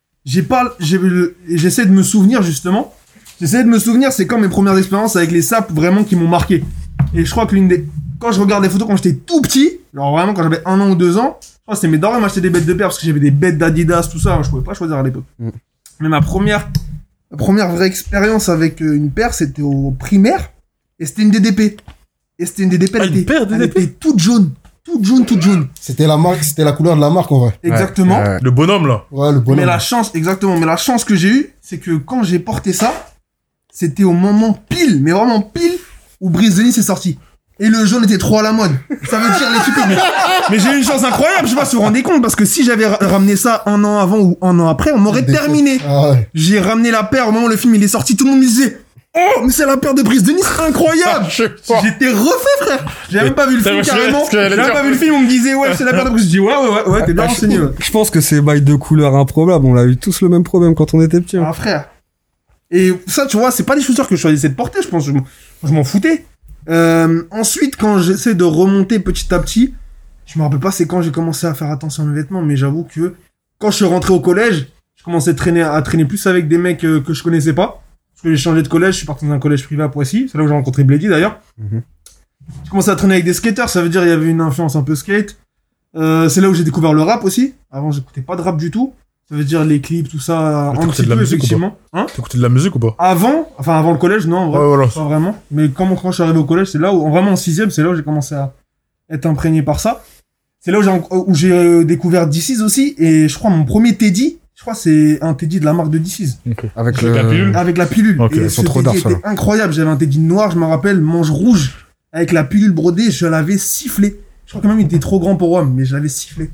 J'essaie de me souvenir, justement. C'est quand mes premières expériences avec les sapes vraiment qui m'ont marqué. Et je crois que quand je regarde des photos quand j'étais tout petit, genre vraiment quand j'avais 1 an ou 2 ans, je crois que c'était mes darons qui m'achetaient des bêtes de paires parce que j'avais des bêtes d'Adidas, tout ça, je pouvais pas choisir à l'époque. Mais ma première vraie expérience avec une paire, c'était au primaire, et c'était une DDP. Elle était toute jaune. Toute jaune. C'était la couleur de la marque, en vrai. Exactement. Ouais. Le bonhomme, là. Ouais, le bonhomme. Mais la chance que j'ai eue, c'est que quand j'ai porté ça, c'était au moment pile, mais vraiment pile, où Brise de Nice est sorti. Et le jaune était trop à la mode. Ça veut dire les types. Mais j'ai eu une chance incroyable, je sais pas si vous vous rendez compte, parce que si j'avais ramené ça 1 an avant ou 1 an après, on m'aurait terminé. Ah ouais. J'ai ramené la paire au moment où le film il est sorti, tout le monde me disait oh, mais c'est la paire de Brise de Nice, incroyable! J'étais refait, frère! J'ai même pas vu le film, carrément. J'ai même pas vu le film, on me disait, ouais, c'est la paire de Brise. Je dis, ouais, t'es bien renseigné, ouais. Je pense que c'est bail de couleur improbable. On a eu tous le même problème quand on était petits. Ah, frère. Et ça, tu vois, c'est pas des chaussures que je choisissais de porter, je pense. Je m'en foutais. Ensuite, quand j'essaie de remonter petit à petit, je me rappelle pas c'est quand j'ai commencé à faire attention à mes vêtements, mais j'avoue que quand je suis rentré au collège, je commençais à traîner plus avec des mecs que je connaissais pas. Parce que j'ai changé de collège, je suis parti dans un collège privé à Poissy. C'est là où j'ai rencontré Blady d'ailleurs. J'ai commencé à traîner avec des skateurs, ça veut dire il y avait une influence un peu skate. C'est là où j'ai découvert le rap aussi. Avant, j'écoutais pas de rap du tout. Ça veut dire les clips, tout ça, un petit peu, effectivement. T'écoutais de la musique ou pas? Avant le collège, non, en vrai, ouais, voilà. pas vraiment. Mais quand je suis arrivé au collège, c'est là où, vraiment en 6ème, c'est là où j'ai commencé à être imprégné par ça. C'est là où j'ai découvert DC's aussi, et je crois mon premier Teddy, c'est un Teddy de la marque de DC's. Okay. Avec la pilule? Avec la pilule. Okay. Et Ils sont ce trop Teddy d'art, était incroyable. J'avais un Teddy noir, je me rappelle, manche rouge, avec la pilule brodée, je l'avais sifflé. Je crois que même il était trop grand pour WAM, mais je l'avais sifflé.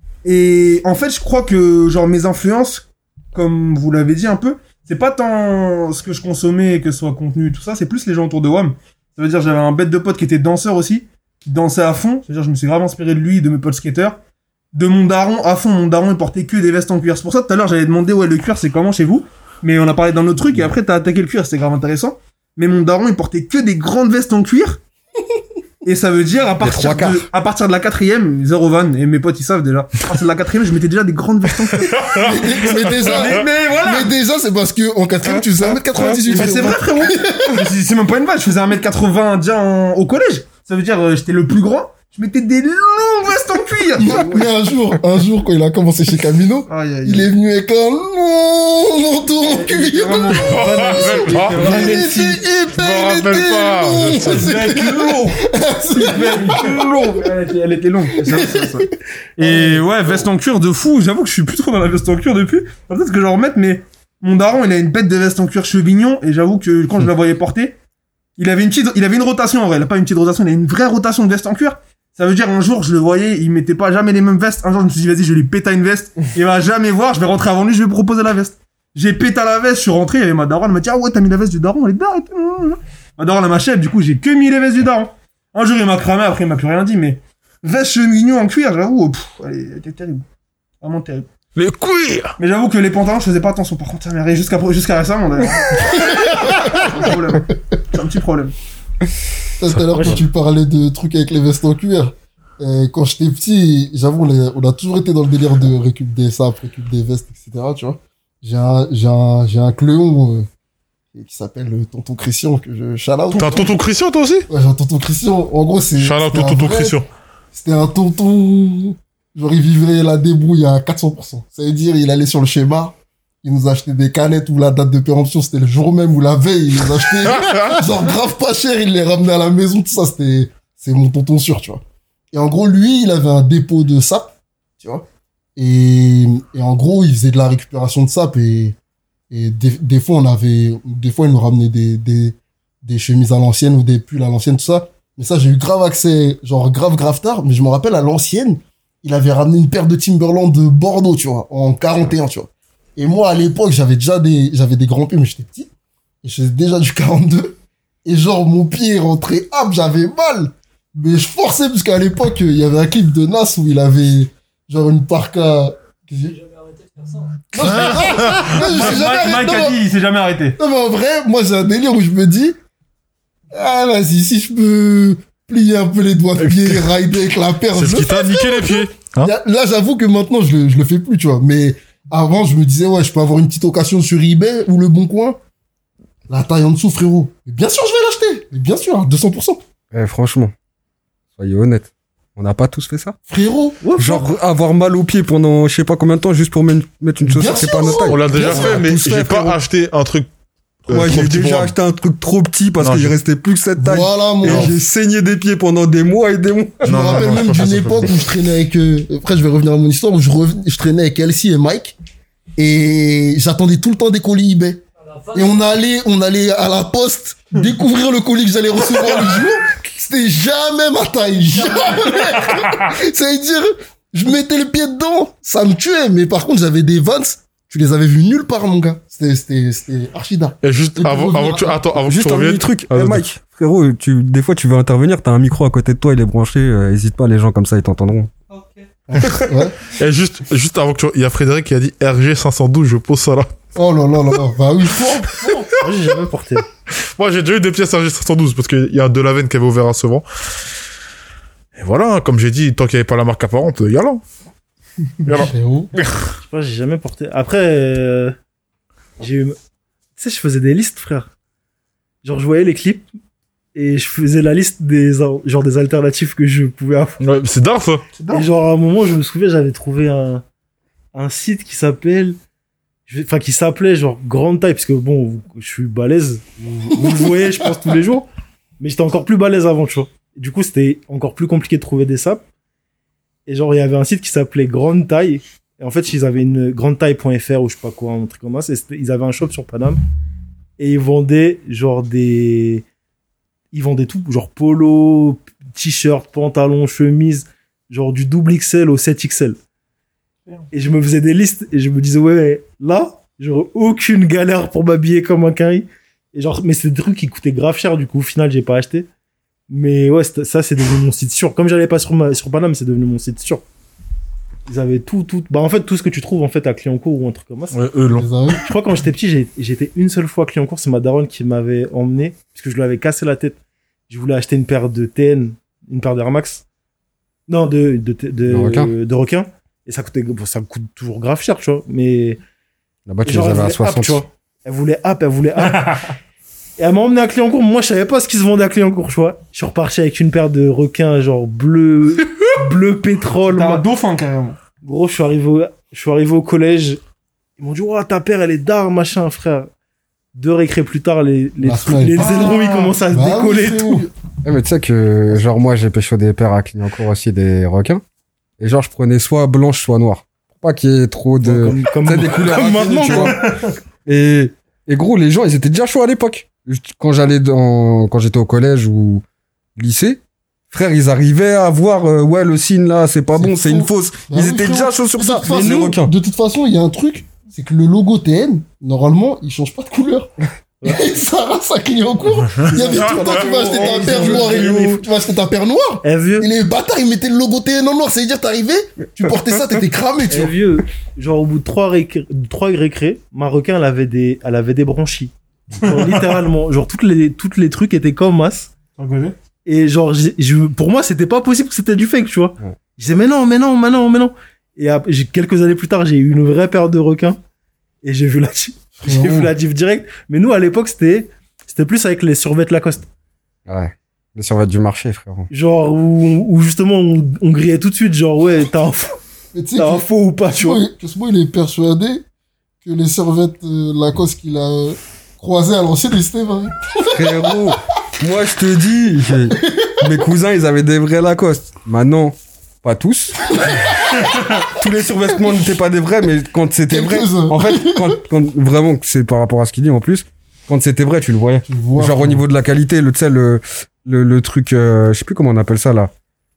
Et en fait, je crois que, genre, mes influences, comme vous l'avez dit un peu, c'est pas tant ce que je consommais, que ce soit contenu, tout ça, c'est plus les gens autour de WAM. Ça veut dire, j'avais un bête de pote qui était danseur aussi, qui dansait à fond. C'est-à-dire, je me suis grave inspiré de lui, de mes potes skateurs. De mon daron, à fond, mon daron, il portait que des vestes en cuir. C'est pour ça, tout à l'heure, j'avais demandé, ouais, le cuir, c'est comment chez vous? Mais on a parlé d'un autre truc, et après, t'as attaqué le cuir, c'était grave intéressant. Mais mon daron, il portait que des grandes vestes en cuir. Et ça veut dire, à partir de la 4ème, 0 van, et mes potes, ils savent déjà. À partir de la 4ème, je mettais déjà des grandes vestes en cuir. mais déjà, c'est parce que en 4ème, tu faisais 1m98. Mais c'est vrai, frérot. C'est même pas une vanne, je faisais 1m80 déjà au collège. Ça veut dire, j'étais le plus grand. Je mettais des longues vestes en cuir. Mais un jour, quand il a commencé chez Camino, il est venu avec un long manteau en cuir. Il était Elle était longue. Ça. Et ouais, veste en cuir de fou. J'avoue que je suis plus trop dans la veste en cuir depuis. Peut-être que j'en remette, mais mon daron, il a une bête de veste en cuir chevignon, et j'avoue que quand je la voyais porter, il avait une rotation en vrai. Il a pas une petite rotation, il a une vraie rotation de veste en cuir. Ça veut dire, un jour, je le voyais, il mettait pas jamais les mêmes vestes. Un jour, je me suis dit, vas-y, je vais lui péter une veste. Il va jamais voir, je vais rentrer avant lui, je vais lui proposer la veste. J'ai pété la veste, je suis rentré, il y avait ma daronne, elle m'a dit, ah ouais, t'as mis la veste du daron, elle est dingue. Ma daronne, elle m'a chef, du coup, j'ai que mis les vestes du daron. Un jour, il m'a cramé, après, il m'a plus rien dit, mais veste chevignon en cuir, j'avoue, elle était terrible. Vraiment terrible. Les cuirs! Mais j'avoue que les pantalons, je faisais pas attention, par contre, ça m'est jusqu'à récemment, d'ailleurs. C'est un petit problème. Tout à l'heure, quand tu parlais de trucs avec les vestes en cuir, quand j'étais petit, j'avoue, on a toujours été dans le délire de récup des sapes, récup des vestes, etc., tu vois. J'ai un cléon, qui s'appelle Tonton Christian, que je shout out. T'as un tonton Christian, toi aussi? Ouais, j'ai un tonton Christian. En gros, c'est... Shout out tonton Christian. C'était un tonton, genre, il vivrait la débrouille à 400%. Ça veut dire, il allait sur le schéma, il nous achetait des canettes où la date de péremption, c'était le jour même ou la veille, il nous achetait, genre, grave pas cher, il les ramenait à la maison, tout ça, c'est mon tonton sûr, tu vois. Et en gros, lui, il avait un dépôt de sapes, tu vois. Et en gros, il faisait de la récupération de sapes et des fois, il nous ramenait des chemises à l'ancienne ou des pulls à l'ancienne, tout ça. Mais ça, j'ai eu grave accès, genre, grave tard, mais je me rappelle, à l'ancienne, il avait ramené une paire de Timberland de Bordeaux, tu vois, en 41, tu vois. Et moi, à l'époque, j'avais des grands pieds, mais j'étais petit. Et je faisais déjà du 42. Et genre, mon pied est rentré, j'avais mal. Mais je forçais, parce qu'à l'époque, il y avait un clip de Nas où il avait, genre, une parka. J'ai jamais arrêté de faire ça. Mike a dit, il s'est jamais arrêté. Non, mais en vrai, moi, j'ai un délire où je me dis, ah, vas-y, si je peux plier un peu les doigts de pied, rider avec la paire. C'est ce qui t'a niqué les pieds. Hein Là, j'avoue que maintenant, je le fais plus, tu vois. Mais avant, je me disais, ouais, je peux avoir une petite occasion sur eBay ou Le Bon Coin. La taille en dessous, frérot. Mais bien sûr, je vais l'acheter. Mais bien sûr, 200%. Franchement, soyez honnête. On n'a pas tous fait ça? Frérot. Genre, avoir mal aux pieds pendant je sais pas combien de temps juste pour mettre une chaussure, c'est pas notre taille. On l'a déjà Bien fait, sûr, mais tous j'ai fait, pas frérot. acheté un truc. Moi, trop j'ai petit déjà pour moi. acheté un truc trop petit parce Non, qu'il je- restait plus que cette taille. Voilà, mon Et j'ai saigné des pieds pendant des mois et des mois. Je me rappelle même d'une époque où je traînais avec... après, je vais revenir à mon histoire, où je traînais avec Elsie et Mike. Et j'attendais tout le temps des colis eBay. Et on allait à la poste découvrir le colis que j'allais recevoir le jour. C'était jamais ma taille. Jamais. Ça veut dire, je mettais le pied dedans, ça me tuait. Mais par contre, j'avais des Vans. Tu les avais vus nulle part, mon gars. C'était archida. Et juste Et avant que tu Juste un reviennes. mini truc. Ah, Mike, frérot, des fois tu veux intervenir, t'as un micro à côté de toi, il est branché, hésite pas, les gens comme ça ils t'entendront. Ouais. Et juste avant que il y a Frédéric qui a dit RG 512, je pose ça là. Oh là là là là. Bah oui, fort. Moi, j'ai jamais porté. Moi, j'ai déjà eu des pièces RG 512 parce qu'il y a Delaven qui avait ouvert à Sevran. Et voilà, comme j'ai dit, tant qu'il n'y avait pas la marque apparente, y a là. Frérot. Je sais pas, j'ai jamais porté. Après, j'ai eu... Tu sais, je faisais des listes, frère. Genre, je voyais les clips et je faisais la liste des alternatives que je pouvais avoir. Ouais, c'est dingue ça. Et genre, à un moment, je me souviens, j'avais trouvé un site qui s'appelle... Enfin, qui s'appelait genre Grande Taille, parce que bon, je suis balèze. Vous le voyez, je pense, tous les jours. Mais j'étais encore plus balèze avant, tu vois. Du coup, c'était encore plus compliqué de trouver des sapes. Et genre, il y avait un site qui s'appelait Grande Taille. Et en fait, ils avaient une grandetaille.fr ou je sais pas quoi, un truc comme ça. Ils avaient un shop sur Paname. Et ils vendaient genre ils vendaient tout, genre polo, t-shirt, pantalon, chemise, genre du double XL au 7XL. Et je me faisais des listes et je me disais, ouais, là, j'aurais aucune galère pour m'habiller comme un carré. Et genre, mais c'est des trucs qui coûtaient grave cher, du coup, au final, j'ai pas acheté. Mais ouais, ça, c'est devenu mon site sûr. Comme j'allais pas sur Paname, c'est devenu mon site sûr. Ils avaient tout. Bah, en fait, tout ce que tu trouves, en fait, à Clignancourt ou un truc comme ça. Ouais, eux, non. Je crois que quand j'étais petit, j'étais une seule fois à Clignancourt, c'est ma daronne qui m'avait emmené, puisque je lui avais cassé la tête. Je voulais acheter une paire de TN, une paire d'Air Max. Non, de requin. Et ça coûte toujours grave cher, tu vois. Mais. Là-bas, tu genre, les avais à elle voulait 60. tu vois. Elle voulait app. Et elle m'a emmené à Clignancourt. Moi, je savais pas ce qui se vendait à Clignancourt, tu vois. Je suis reparti avec une paire de requins, genre bleu pétrole. T'as un dauphin, carrément. Gros, je suis arrivé au collège. Ils m'ont dit, oh, ta paire, elle est d'art, machin, frère. 2 récrés plus tard, les ailerons, ils commençent à se décoller et tout. Mais tu sais que, genre, moi, j'ai pêché des paires à Clignancourt aussi, des requins. Et genre, je prenais soit blanche, soit noire. Pour pas qu'il y ait trop de... Comme des couleurs comme affinies, maintenant, tu quoi. vois. Et gros, les gens, ils étaient déjà chauds à l'époque. Quand j'étais au collège ou lycée, frère, ils arrivaient à voir, ouais, le signe là, c'est pas bon, c'est une fausse. Bah Ils oui, étaient frérot. déjà chauds sur ça. Mais les requins. de toute façon, il y a un truc, c'est que le logo TN, normalement, il change pas de couleur. Ça rase à Clignancourt. Il y avait tout le temps, tu vas acheter ta paire noire et tu vas acheter ta paire noire. Eh, vieux. Et les bâtards, ils mettaient le logo TN en noir. Ça veut dire, t'arrivais, tu portais ça, t'étais cramé, tu Eh, vois. vieux. Genre, au bout de 3 récrés, ma requin, elle avait des branchies. Genre, littéralement. Genre, toutes les trucs étaient comme masse. Et genre, pour moi, c'était pas possible que c'était du fake, tu vois. Ouais. Je disais, mais non. Et quelques années plus tard, j'ai eu une vraie paire de requins. Et j'ai vu la diff direct. Mais nous, à l'époque, c'était plus avec les survêtements Lacoste. Ouais. Les survêtements du marché, frérot. Genre, où justement, on grillait tout de suite. Genre, ouais, t'as un faux ou pas, tu vois. Que ce mot, il est persuadé que les servettes Lacoste qu'il a croisées à l'ancienne, c'était vrai. Frérot, moi, je te dis, mes cousins, ils avaient des vrais Lacoste. Maintenant, pas tous. Tous les survêtements n'étaient pas des vrais, mais quand c'était vrai, Quelques-uns. en fait, quand vraiment, c'est par rapport à ce qu'il dit en plus, quand c'était vrai, tu le voyais. Tu le vois. Genre au niveau de la qualité, tu sais, le truc, je sais plus comment on appelle ça là.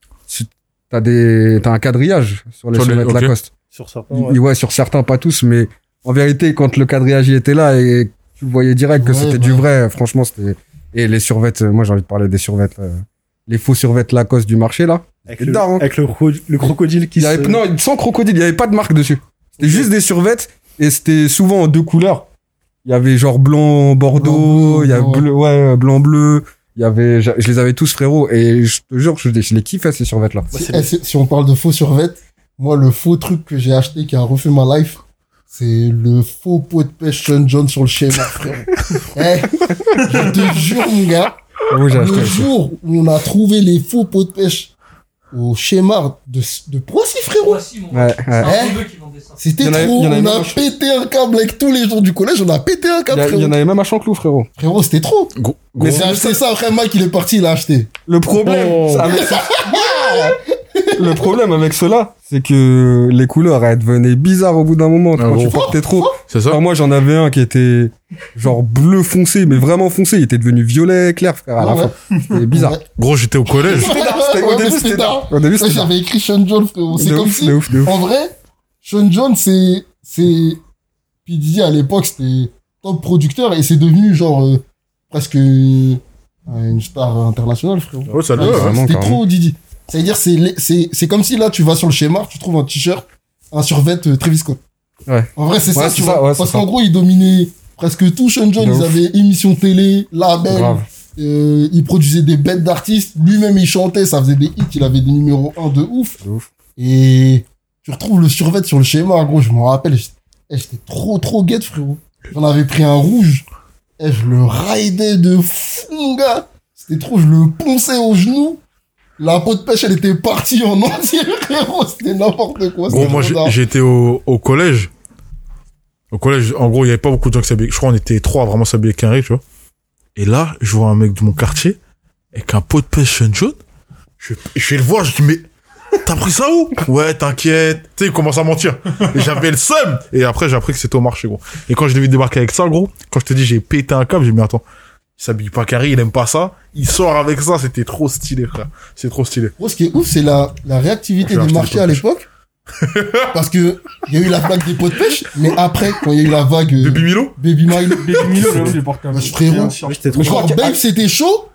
T'as un quadrillage sur les survêtements ok. Lacoste. Sur certains, ouais. Ouais, sur certains, pas tous, mais en vérité, quand le quadrillage y était là et tu voyais direct que Ouais, c'était bah. du vrai, franchement, c'était. Et les survêtements, moi j'ai envie de parler des survêtements, les faux survêtements Lacoste du marché là. Avec C'est le, daron. avec le crocodile qui Il y avait, non, sans crocodile, il y avait pas de marque dessus. C'était juste des survêtements et c'était souvent en 2 couleurs. Il y avait genre blanc bordeaux, Blanc, bleu, il y avait ouais. bleu, ouais, blanc bleu. Il y avait, je les avais tous frérot et je te jure, je les kiffais ces survêtements là. Si on parle de faux survêtements, Moi, le faux truc que j'ai acheté qui a refait ma life, c'est le faux pot de pêche Sean John sur le schéma, frère. Je te jure, mon gars, Oui, j'ai acheté le aussi. jour où on a trouvé les faux pots de pêche au schéma de Poissy, frérot, Voici, mon Ouais, C'est ouais. un peu qui vendait ça. c'était Il y en avait- trop, il y en avait on même a un- pété un câble avec tous les gens du collège, on a pété un câble, Il y frérot. en avait même à Chanclou, frérot. Frérot, c'était trop. Mais j'ai acheté ça, après Mike, il est parti, il a acheté. Le problème, Oh. le problème avec cela, c'est que les couleurs, elles devenaient bizarres au bout d'un moment. Ah Quand bon tu portais trop. C'est ça? Alors moi, j'en avais un qui était genre bleu foncé, mais vraiment foncé. Il était devenu violet clair, frère, à la Ouais. fin. C'était bizarre. Ouais. Gros, j'étais au collège. C'était Ouais, au mais début, c'était c'était tard. tard. Au début, Ouais, c'était tard. j'avais écrit Sean John, frérot. C'est De comme ouf, si, de ouf, de ouf. en vrai, Sean John, c'est, P. Diddy à l'époque, c'était top producteur et c'est devenu genre, presque, une star internationale, frérot. Ouais, ça Ouais, doit, vraiment, c'était carrément. trop Diddy. C'est-à-dire, c'est comme si là, tu vas sur le schéma, tu trouves un t-shirt, un survêt Travis Scott. Ouais. En vrai, c'est Ouais, ça, c'est tu ça, vois. ouais, c'est Parce ça. qu'en gros, ils dominaient presque tout. Sean John, De ils ouf. avaient émission télé, label, Grave. il produisait des bêtes d'artistes. Lui-même, il chantait, ça faisait des hits, il avait des numéros 1 de ouf. De ouf. Et tu retrouves le survêt sur le schéma, gros, je m'en rappelle. J'étais trop guette, frérot. J'en avais pris un rouge. Et je le raidais de fou, mon gars. C'était trop, je le ponçais au genou. La peau de pêche, elle était partie en entier, frérot. C'était n'importe quoi. Gros, c'était moi, trop tard. j'étais au collège. Au collège, en gros, il y avait pas beaucoup de gens qui s'habillaient. Je crois qu'on était 3 à vraiment s'habiller carré, tu vois. Et là, je vois un mec de mon quartier avec un pot de pêche Sean John. Je vais le voir, je dis, mais t'as pris ça où? Ouais, t'inquiète. Tu sais, il commence à mentir. Et j'avais le seum. Et après, j'ai appris que c'était au marché, gros. Et quand je devais débarquer avec ça, gros, quand je te dis, j'ai pété un câble, j'ai dit, mais attends, il s'habille pas carré, il aime pas ça. Il sort avec ça, c'était trop stylé, frère. C'est trop stylé. Gros, ce qui est ouf, c'est la réactivité J'ai du acheté marché des à pots de l'époque. Parce que il y a eu la vague des pots de pêche, mais après, quand il y a eu la vague Baby Milo? Baby Milo, Baby Milo, j'avoue, j'ai porté un Bah, peu. frérot. Bien sûr. J'étais trop genre Babe, c'était chaud.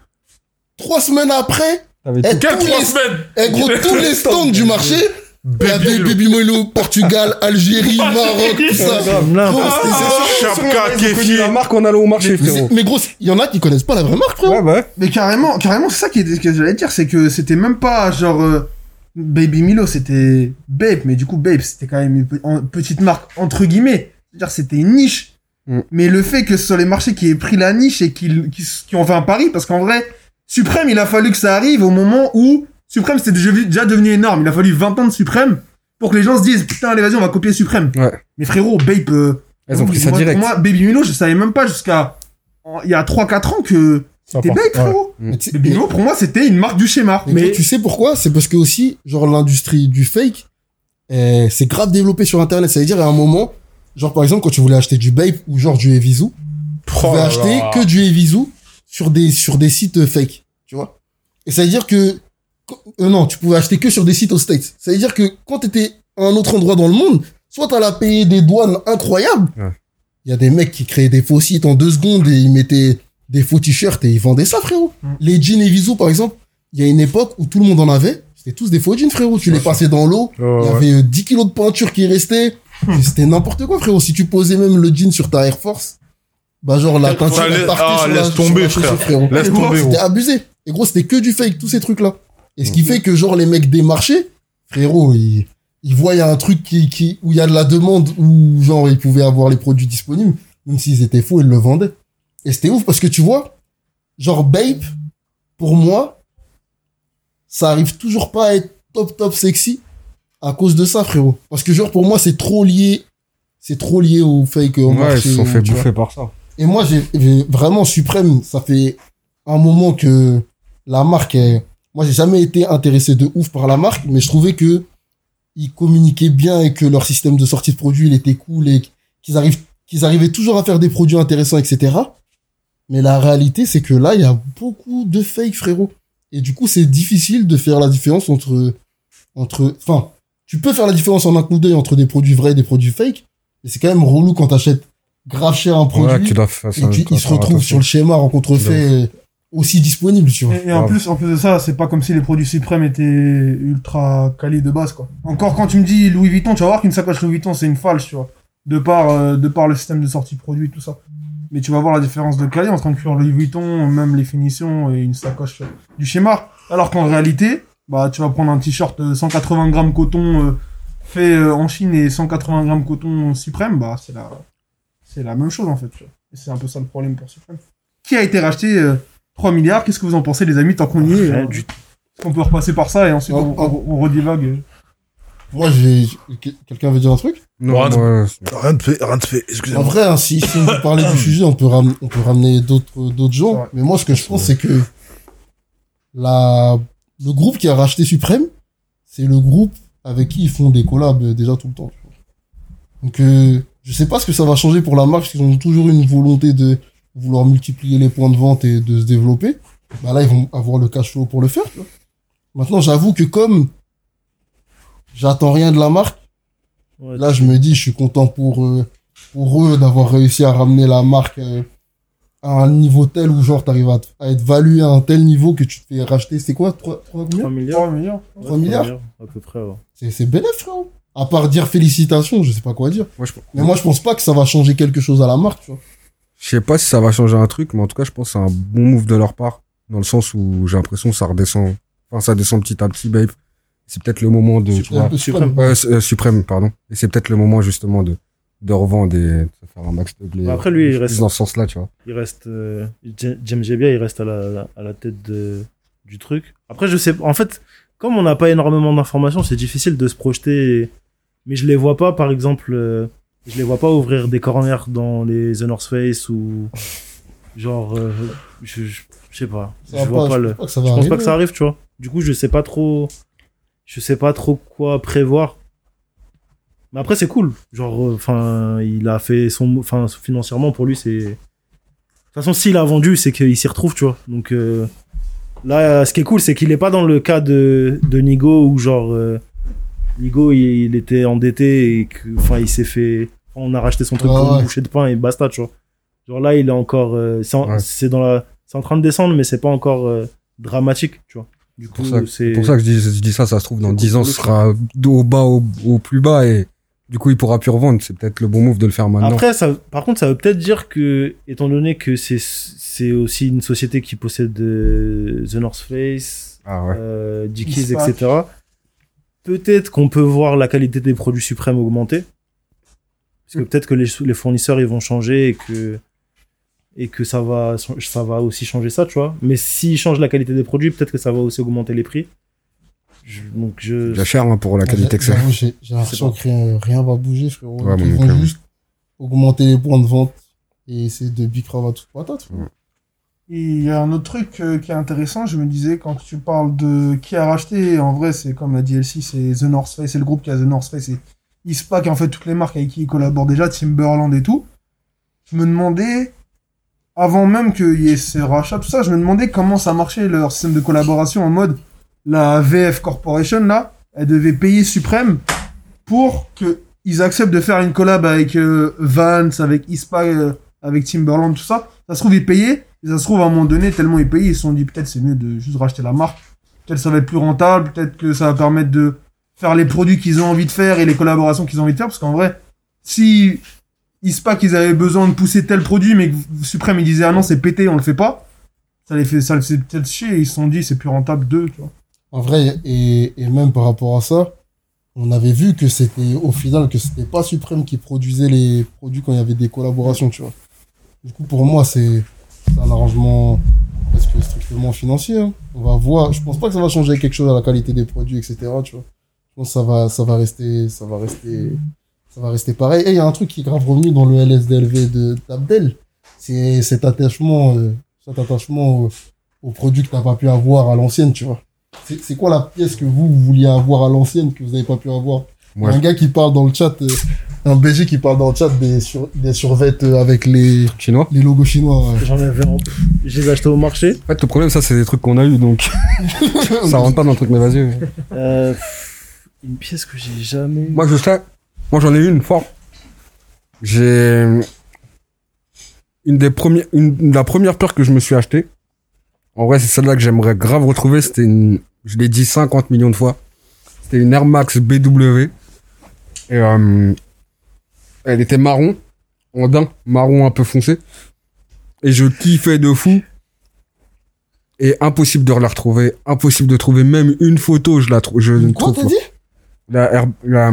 3 semaines après, T'avais eh, tout. Quelle tous 3 les- semaines? eh, gros, tous les stands du marché, il y avait Baby Milo, Portugal, Algérie, Maroc, tout ça. Non, Gros, c'était- Chapka, Ils ont connu kéfier. la marque en allant au marché, frérot. mais gros, il y en a qui connaissent pas la vraie marque, frérot. Ouais, bah ouais. Mais carrément, c'est ça que j'allais dire, c'est que c'était même pas genre Baby Milo, c'était Babe, mais du coup Babe, c'était quand même une petite marque entre guillemets. C'est-à-dire c'était une niche. Mm. Mais le fait que ce soit les marchés qui aient pris la niche et qui ont fait un pari, parce qu'en vrai, Suprême, il a fallu que ça arrive au moment où Suprême c'était déjà devenu énorme. Il a fallu 20 ans de Suprême pour que les gens se disent putain, allez vas-y, on va copier Suprême. Ouais. Mais frérot, Babe, Elles ont pris ça moi, direct. Moi, Baby Milo, je savais même pas jusqu'à il y a 3-4 ans que c'était Babe, frérot. Mais tu sais- Baby Milo, pour moi, c'était une marque du schéma. mais tu sais pourquoi? C'est parce que aussi, genre, l'industrie du fake, c'est grave développé sur Internet. Ça veut dire, à un moment, genre, par exemple, quand tu voulais acheter du Babe ou genre du Evisu, tu pouvais acheter que du Evisu sur des sites fake, tu vois. Et ça veut dire que, non, tu pouvais acheter que sur des sites aux States. Ça veut dire que quand t'étais à un autre endroit dans le monde, soit t'allais payer des douanes incroyables. Ouais. Il y a des mecs qui créaient des faux sites en 2 secondes et ils mettaient des faux t-shirts et ils vendaient ça, frérot. Les jeans Evisu, par exemple, il y a une époque où tout le monde en avait. C'était tous des faux jeans, frérot. Tu les passais dans l'eau. Il y avait 10 kilos de peinture qui restaient. Et c'était n'importe quoi, frérot. Si tu posais même le jean sur ta Air Force, bah, genre, la peinture, Ça, elle partait sur laisse la tomber, sur la chaussure, frérot. Laisse Et gros, tomber, c'était gros. abusé. Et gros, c'était que du fake, tous ces trucs-là. Et ce qui fait que, genre, les mecs des marchés, frérot, ils voient un truc où il y a de la demande, où, genre, ils pouvaient avoir les produits disponibles. Même s'ils étaient faux, ils le vendaient. Et c'était ouf parce que tu vois, genre, Babe, pour moi, ça arrive toujours pas à être top sexy à cause de ça, frérot. Parce que, genre, pour moi, c'est trop lié au fake, au Ouais, marché. ils se sont fait tu vois. bouffer par ça. Et moi, j'ai vraiment Suprême, ça fait un moment que la marque moi, j'ai jamais été intéressé de ouf par la marque, mais je trouvais que ils communiquaient bien et que leur système de sortie de produits, il était cool et qu'ils arrivaient toujours à faire des produits intéressants, etc. Mais la réalité, c'est que là, il y a beaucoup de fake, frérot. Et du coup, c'est difficile de faire la différence enfin, tu peux faire la différence en un coup d'œil entre des produits vrais et des produits fake, mais c'est quand même relou quand t'achètes grave cher un produit Ouais, tu dois faire ça. et qu'il se retrouve sur le schéma en contrefait aussi disponible, tu vois. Et en plus de ça, c'est pas comme si les produits Suprême étaient ultra quali de base, quoi. Encore quand tu me dis Louis Vuitton, tu vas voir qu'une sacoche Louis Vuitton, c'est une falche, tu vois. De par le système de sortie de produit, tout ça. Mais tu vas voir la différence de qualité entre un cuir Louis Vuitton, même les finitions et une sacoche du schéma. Alors qu'en réalité, bah, tu vas prendre un t-shirt 180 grammes coton fait en Chine et 180 grammes coton Suprême, bah c'est la même chose en fait. Tu vois. Et c'est un peu ça le problème pour Suprême. Qui a été racheté 3 milliards? Qu'est-ce que vous en pensez les amis tant qu'on y est? Est-ce qu'on peut repasser par ça et ensuite on redivague? Moi, quelqu'un veut dire un truc? Non, Rien moi, de fait, En excusez-moi. vrai, hein, si on veut parler du sujet, on peut ramener d'autres gens. Ouais. Mais moi, ce que je pense, c'est que le groupe qui a racheté Suprême, c'est le groupe avec qui ils font des collabs déjà tout le temps. Donc, je sais pas ce que ça va changer pour la marque, parce qu'ils ont toujours une volonté de vouloir multiplier les points de vente et de se développer. Bah là, ils vont avoir le cash flow pour le faire. Tu vois. Maintenant, j'avoue que comme j'attends rien de la marque, Ouais, là, je me dis, je suis content pour eux d'avoir réussi à ramener la marque à un niveau tel où genre t'arrives à être valué à un tel niveau que tu te fais racheter. C'est quoi 3 3 milliards? milliards. 3 milliards. 3 milliards à peu près, ouais. C'est bénéf, frérot. À part dire félicitations, je sais pas quoi dire. moi, Mais je pense pas que ça va changer quelque chose à la marque, tu vois. je sais pas si ça va changer un truc, mais en tout cas, je pense que c'est un bon move de leur part. Dans le sens où j'ai l'impression que ça redescend. Enfin, ça descend petit à petit, babe. C'est peut-être le moment de, tu vois. Suprême, pardon. Et c'est peut-être le moment, justement, de revendre et de faire un max de blé. Après, lui, il reste dans ce sens-là, tu vois. Il reste James Jebbia, il reste à la tête du truc. Après, je sais, en fait, comme on n'a pas énormément d'informations, c'est difficile de se projeter. Mais je les vois pas, par exemple, je les vois pas ouvrir des corners dans les The North Face ou genre, je sais pas. Je vois pas le. Je pense pas que ça arrive, tu vois. Du coup, je sais pas trop quoi prévoir. Mais après, c'est cool. Genre, enfin, il a fait financièrement pour lui, c'est. De toute façon, s'il a vendu, c'est qu'il s'y retrouve, tu vois. Donc là, ce qui est cool, c'est qu'il est pas dans le cas de Nigo où genre Nigo il était endetté et que, enfin, il s'est fait. On a racheté son truc pour une bouchée de pain et basta, tu vois. Genre là, il est encore. C'est en train de descendre, mais c'est pas encore dramatique, tu vois. Du coup, c'est pour ça que je dis ça, ça se trouve dans 10 ans, ce sera au bas, au plus bas et du coup, il pourra plus revendre. C'est peut-être le bon move de le faire maintenant. Après, par contre, ça veut peut-être dire que, étant donné que c'est aussi une société qui possède The North Face, Dickies, etc., peut-être qu'on peut voir la qualité des produits suprêmes augmenter. Parce que peut-être que les fournisseurs, ils vont changer et que ça va aussi changer ça, tu vois. Mais s'ils changent la qualité des produits, peut-être que ça va aussi augmenter les prix. C'est cher pour la qualité que c'est. J'ai l'impression que rien va bouger, frérot. Ouais, Ils vont juste augmenter les points de vente et essayer de bicrave à toute patate. Et il y a un autre truc qui est intéressant, je me disais, quand tu parles de qui a racheté, en vrai, c'est comme la DLC, c'est The North Face, c'est le groupe qui a The North Face, et Eastpak, en fait, toutes les marques avec qui ils collaborent déjà, Timberland et tout. Je me demandais, avant même qu'il y ait ce rachat, tout ça, je me demandais comment ça marchait leur système de collaboration en mode, la VF Corporation, là, elle devait payer Suprême pour qu'ils acceptent de faire une collab avec Vans, avec Eastpak, avec Timberland, tout ça. Ça se trouve, ils payaient. Et ça se trouve, à un moment donné, tellement ils payaient, ils se sont dit, peut-être c'est mieux de juste racheter la marque. Peut-être ça va être plus rentable. Peut-être que ça va permettre de faire les produits qu'ils ont envie de faire et les collaborations qu'ils ont envie de faire. Parce qu'en vrai, si Eastpak, ils avaient besoin de pousser tel produit, mais que Suprême, ils disaient, ah non, c'est pété, on le fait pas. Ça les fait peut-être chier. Et ils se sont dit, c'est plus rentable d'eux, tu vois. En vrai, et même par rapport à ça, on avait vu que c'était, au final, que c'était pas Suprême qui produisait les produits quand il y avait des collaborations, tu vois. Du coup, pour moi, c'est un arrangement presque strictement financier. Hein. On va voir. Je pense pas que ça va changer quelque chose à la qualité des produits, etc. Tu vois. Je pense que ça va rester pareil. Et il y a un truc qui est grave revenu dans le LSDLV d'Abdel. C'est cet attachement au produit que t'as pas pu avoir à l'ancienne, tu vois. C'est quoi la pièce que vous vouliez avoir à l'ancienne que vous avez pas pu avoir? Ouais. Un gars qui parle dans le chat, un BG qui parle dans le chat des survêtes avec les logos chinois. Ouais. J'en avais je les ai achetés au marché. En fait, le problème, ça, c'est des trucs qu'on a eu, donc ça rentre pas dans le truc, mais vas-y. Une pièce que j'ai jamais. Moi, je sais. Moi, j'en ai une fort. J'ai la première paire que je me suis achetée. En vrai, c'est celle-là que j'aimerais grave retrouver. C'était je l'ai dit 50 millions de fois. C'était une Air Max BW. Et elle était marron. En daim. Marron un peu foncé. Et je kiffais de fou. Et impossible de la retrouver. Impossible de trouver même une photo. Je ne trouve pas. La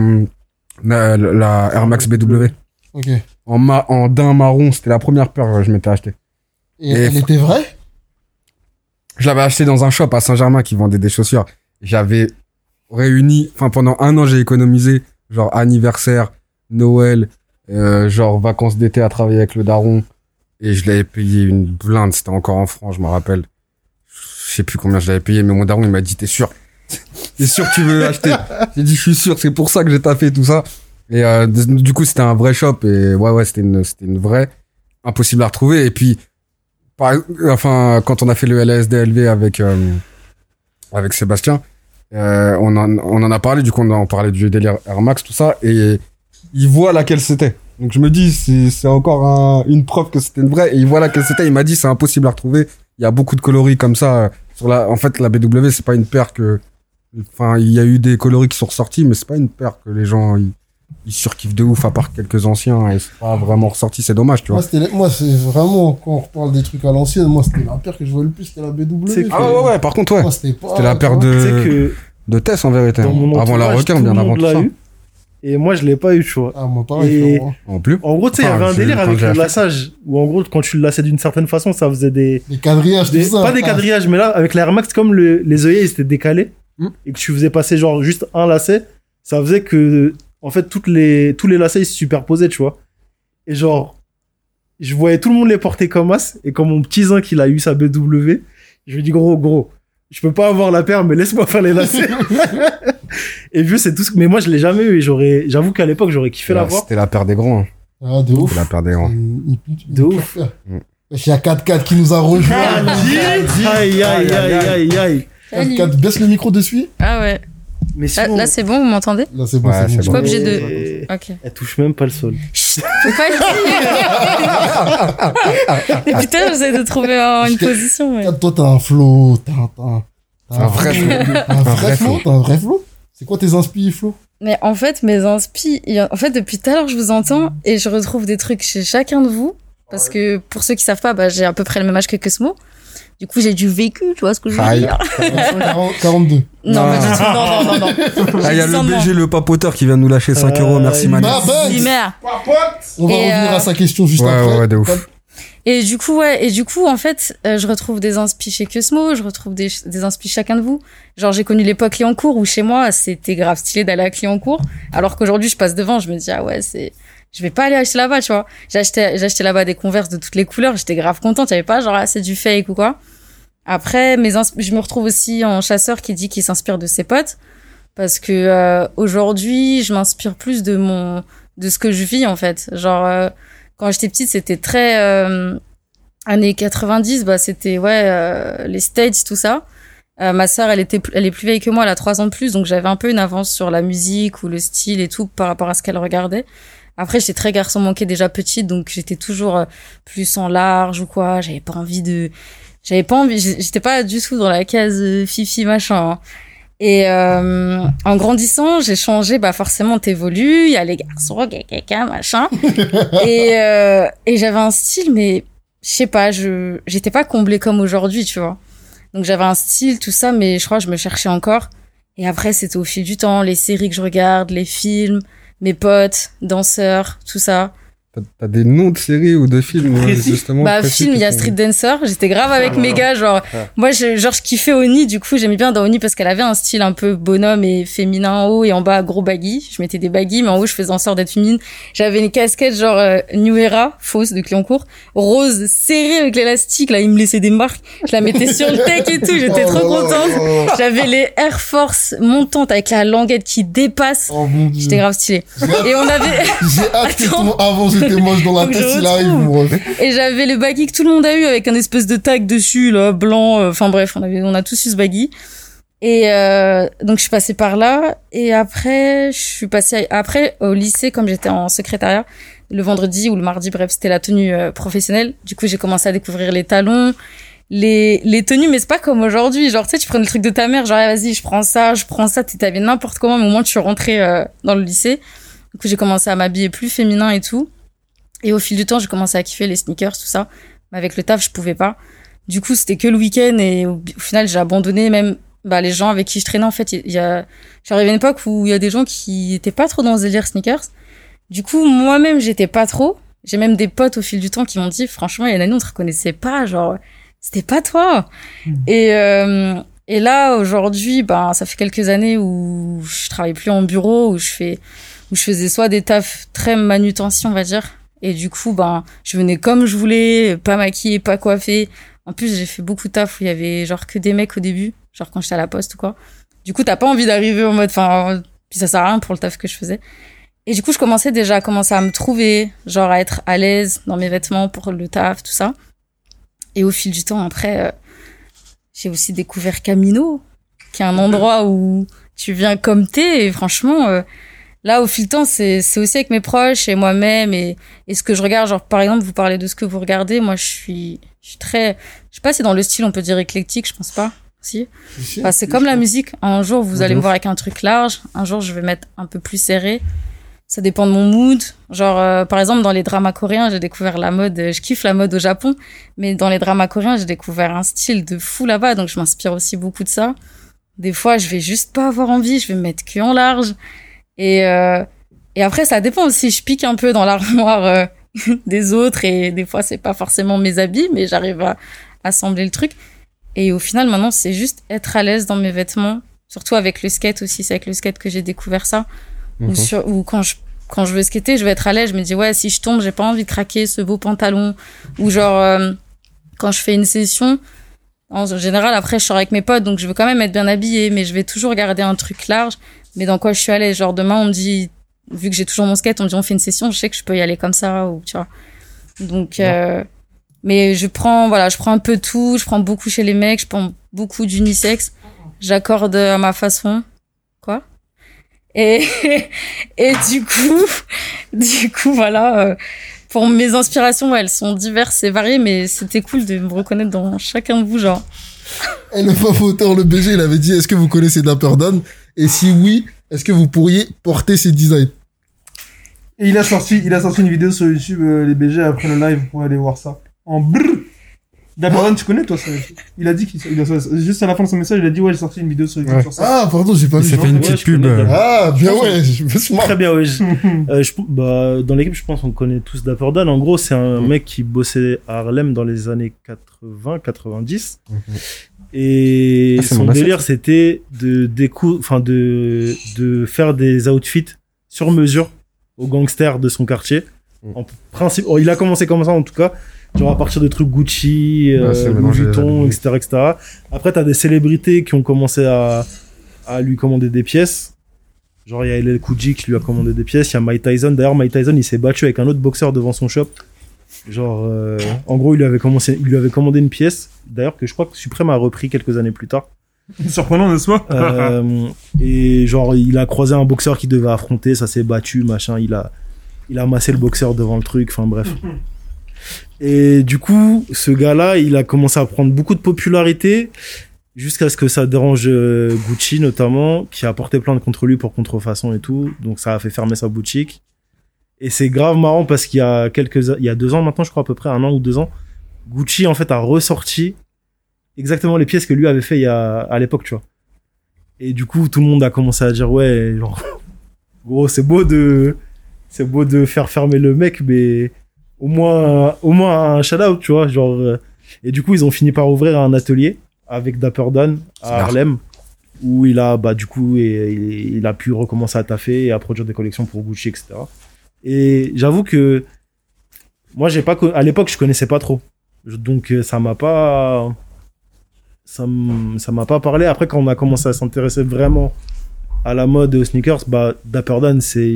Air Max BW. Ok. En daim marron, c'était la première paire que je m'étais acheté. Et elle était vraie? Je l'avais acheté dans un shop à Saint-Germain qui vendait des chaussures. J'avais réuni, pendant 1 an, j'ai économisé, genre anniversaire, Noël, genre vacances d'été à travailler avec le daron. Et je l'avais payé une blinde, c'était encore en francs, je me rappelle. Je sais plus combien je l'avais payé, mais mon daron, il m'a dit, t'es sûr? T'es sûr que tu veux l'acheter? J'ai dit, je suis sûr, c'est pour ça que j'ai taffé tout ça. Et du coup, c'était un vrai shop, et ouais, c'était une vraie, impossible à retrouver. Et puis, quand on a fait le LSD-LV avec Sébastien, on en a parlé, du coup, on parlait du délire Air Max, tout ça, et il voit laquelle c'était. Donc je me dis, c'est encore une preuve que c'était une vraie, et il voit laquelle c'était, il m'a dit, c'est impossible à retrouver. Il y a beaucoup de coloris comme ça. En fait, la BW, c'est pas une paire il y a eu des coloris qui sont ressortis, mais c'est pas une paire que les gens, ils surkiffent de ouf, à part quelques anciens, et c'est pas vraiment ressorti, c'est dommage, tu vois. Moi, c'est vraiment, quand on reparle des trucs à l'ancienne, moi, c'était la paire que je voyais le plus, c'était la BW. Ouais, par contre, ouais. Moi, c'était la paire de Tess, en vérité. Avant la requin, bien avant tout ça. Et moi, je l'ai pas eu, tu vois. Ah, moi, pareil, en plus. En gros, tu sais, il y avait un délire avec le lassage, où en gros, quand tu le lassais d'une certaine façon, ça faisait des quadrillages, tout ça. Pas des quadrillages, mais là, avec l'Air Max, comme les œillets, ils étaient décalés, et que tu faisais passer, genre, juste un lacet, ça faisait que, en fait, tous les lacets, ils se superposaient, tu vois. Et genre, je voyais tout le monde les porter comme as, et quand mon petit Zin, qu'il a eu sa BW, je lui dis, gros, je peux pas avoir la paire, mais laisse-moi faire les lacets. Et vu, c'est tout mais moi, je l'ai jamais eu, et j'avoue qu'à l'époque, j'aurais kiffé l'avoir. C'était la paire des grands. Ah, de ouf. C'était la paire des grands. De ouf. Il y a 4-4 qui nous a rejoint. Aïe. 4-4, baisse le micro de suite. Ah ouais. Mais sinon... là, c'est bon, vous m'entendez? Là, c'est bon, ouais, c'est bon. Je suis pas obligé de... Ok. Elle touche même pas le sol. Chut, faut pas le dire. Et putain, j'essaie de trouver une position. Mais... Toi, t'as un flow. Un vrai flow. T'as un vrai flow. C'est quoi tes inspi, Flo? Mais en fait, mes inspi... En fait, depuis tout à l'heure, je vous entends et je retrouve des trucs chez chacun de vous. Parce que, pour ceux qui savent pas, j'ai à peu près le même âge que Cosmo. Du coup, j'ai du vécu, tu vois ce que je veux dire? 42. Non, pas du tout. Non. Il y a le BG, le papoteur, qui vient de nous lâcher 5 euros. Merci, Manu. On va revenir à sa question juste après. Ouais, de ouf. Et du coup, en fait, je retrouve des inspi chez Cosmo, je retrouve des inspi chacun de vous. Genre, j'ai connu l'époque Clignancourt où chez moi, c'était grave stylé d'aller à Clignancourt. Alors qu'aujourd'hui, je passe devant, je me dis, ah ouais, je vais pas aller acheter là-bas, tu vois. J'ai acheté là-bas des Converse de toutes les couleurs, j'étais grave contente, y'avait pas genre, c'est du fake ou quoi. Après, je me retrouve aussi en chasseur qui dit qu'il s'inspire de ses potes. Parce que, aujourd'hui, je m'inspire plus de ce que je vis, en fait. Genre, quand j'étais petite, c'était très, années 90, c'était, les States, tout ça. Ma sœur, elle est plus vieille que moi, elle a 3 ans de plus, donc j'avais un peu une avance sur la musique ou le style et tout par rapport à ce qu'elle regardait. Après, j'étais très garçon manqué déjà petite, donc j'étais toujours plus en large ou quoi. J'avais pas envie, j'étais pas du tout dans la case fifi machin. Hein. Et en grandissant, j'ai changé, forcément t'évolues, il y a les garçons, caca, machin. et j'avais un style, mais je sais pas, j'étais pas comblée comme aujourd'hui, tu vois. Donc j'avais un style, tout ça, mais je crois que je me cherchais encore. Et après, c'était au fil du temps, les séries que je regarde, les films, mes potes, danseurs, tout ça. T'as des noms de séries ou de films, justement? Film, il y a Street Dancer. J'étais grave avec mes gars, genre, moi, je kiffais Oni, du coup, j'aimais bien dans Oni parce qu'elle avait un style un peu bonhomme et féminin en haut et en bas, gros baggy. Je mettais des baggy, mais en haut, je faisais en sorte d'être féminine. J'avais une casquette, genre, New Era, fausse, de Clignancourt, rose, serrée avec l'élastique, là, il me laissait des marques. Je la mettais sur le tech et tout, j'étais trop contente. J'avais les Air Force montantes avec la languette qui dépasse. J'étais grave stylée. Et on avait... J'ai hâte que avant, j'étais moche dans la tête, il arrive. Et j'avais le baggy que tout le monde a eu avec un espèce de tag dessus, là, blanc. Enfin bref, on a tous eu ce baggy. Et donc je suis passée par là. Et après, je suis passée au lycée, comme j'étais en secrétariat, le vendredi ou le mardi, bref, c'était la tenue professionnelle. Du coup, j'ai commencé à découvrir les talons, les tenues, mais c'est pas comme aujourd'hui. Genre, tu sais, tu prenais le truc de ta mère, genre, vas-y, je prends ça, t'avais n'importe comment, mais au moins tu rentrais dans le lycée. Du coup, j'ai commencé à m'habiller plus féminin et tout. Et au fil du temps, j'ai commencé à kiffer les sneakers, tout ça. Mais avec le taf, je pouvais pas. Du coup, c'était que le week-end et au final, j'ai abandonné. Même les gens avec qui je traînais, en fait, je suis arrivée à une époque où il y a des gens qui étaient pas trop dans ce délire sneakers. Du coup, moi-même, j'étais pas trop. J'ai même des potes au fil du temps qui m'ont dit, franchement, il y a une année, on te reconnaissait pas, genre, c'était pas toi. Et là, aujourd'hui, ça fait quelques années où je travaille plus en bureau, où je faisais soit des tafs très manutention, on va dire. Et du coup, je venais comme je voulais, pas maquillée, pas coiffée. En plus, j'ai fait beaucoup de taf où il y avait genre que des mecs au début, genre quand j'étais à la poste ou quoi. Du coup, t'as pas envie d'arriver en mode, puis ça sert à rien pour le taf que je faisais. Et du coup, je commençais déjà à commencer à me trouver, genre à être à l'aise dans mes vêtements pour le taf, tout ça. Et au fil du temps, après, j'ai aussi découvert Camino, qui est un endroit où tu viens comme t'es. Et franchement, là, au fil du temps, c'est aussi avec mes proches et moi-même et ce que je regarde. Genre, par exemple, vous parlez de ce que vous regardez. Moi, je suis très, je sais pas si dans le style on peut dire éclectique, je pense pas. Si. C'est comme la musique. Un jour, vous allez me voir avec un truc large. Un jour, je vais mettre un peu plus serré. Ça dépend de mon mood. Genre, par exemple, dans les dramas coréens, j'ai découvert la mode. Je kiffe la mode au Japon, mais dans les dramas coréens, j'ai découvert un style de fou là-bas. Donc, je m'inspire aussi beaucoup de ça. Des fois, je vais juste pas avoir envie. Je vais me mettre que en large. Et après, ça dépend aussi. Je pique un peu dans l'armoire des autres. Et des fois, c'est pas forcément mes habits, mais j'arrive à assembler le truc. Et au final, maintenant, c'est juste être à l'aise dans mes vêtements. Surtout avec le skate aussi. C'est avec le skate que j'ai découvert ça. Ou quand je veux skater, je vais être à l'aise. Je me dis, ouais, si je tombe, j'ai pas envie de craquer ce beau pantalon. Ou genre, quand je fais une session, en général, après, je sors avec mes potes, donc je veux quand même être bien habillée, mais je vais toujours garder un truc large. Mais dans quoi je suis à l'aise? Genre, demain, on me dit, vu que j'ai toujours mon skate, on me dit, on fait une session, je sais que je peux y aller comme ça, ou tu vois. Donc, mais je prends un peu tout, je prends beaucoup chez les mecs, je prends beaucoup d'unisex, j'accorde à ma façon. Quoi? Et du coup, voilà, pour mes inspirations, elles sont diverses et variées, mais c'était cool de me reconnaître dans chacun de vous, genre. Et le favoriteur, le BG, il avait dit, est-ce que vous connaissez Dapper Dan? Et si oui, est-ce que vous pourriez porter ses designs? Et il a sorti une vidéo sur YouTube, les BG, après le live, vous pouvez aller voir ça. En brrr. Dapper Dan, tu connais, toi, ça? Il a dit juste à la fin de son message, il a dit, ouais, j'ai sorti une vidéo sur YouTube sur ça. Ah, pardon, j'ai pas vu. Ça fait une petite pub. Ah, bien ouais, je me suis marre. Très bien, ouais. Dans l'équipe, je pense qu'on connaît tous Dapper Dan. En gros, c'est un mec qui bossait à Harlem dans les années 80, 90. Et son délire, c'était de faire des outfits sur mesure aux gangsters de son quartier. En principe, il a commencé comme ça, en tout cas. Genre à partir de trucs Gucci, Louis Vuitton, etc., etc. Après, t'as des célébrités qui ont commencé à lui commander des pièces. Genre, il y a LL Cool J qui lui a commandé des pièces. Il y a Mike Tyson. D'ailleurs, Mike Tyson, il s'est battu avec un autre boxeur devant son shop. Genre, en gros, il lui avait commandé une pièce. D'ailleurs, que je crois que Supreme a repris quelques années plus tard. Surprenant, n'est-ce pas? Et genre, il a croisé un boxeur qui devait affronter. Ça s'est battu, machin. Il a massé le boxeur devant le truc. Enfin, bref. Et du coup, ce gars-là, il a commencé à prendre beaucoup de popularité jusqu'à ce que ça dérange Gucci notamment, qui a porté plainte contre lui pour contrefaçon et tout. Donc ça a fait fermer sa boutique. Et c'est grave marrant parce qu'il y a 2 ans maintenant, je crois à peu près 1 an ou 2 ans, Gucci en fait a ressorti exactement les pièces que lui avait fait à l'époque, tu vois. Et du coup, tout le monde a commencé à dire ouais, genre gros, c'est beau de faire fermer le mec, mais au moins un shout-out, tu vois, genre. Et du coup, ils ont fini par ouvrir un atelier avec Dapper Dan à Harlem, où il a, du coup, il a pu recommencer à taffer et à produire des collections pour Gucci, etc. Et j'avoue que moi, à l'époque, je connaissais pas trop. Donc, ça m'a pas parlé. Après, quand on a commencé à s'intéresser vraiment à la mode et aux sneakers, Dapper Dan, c'est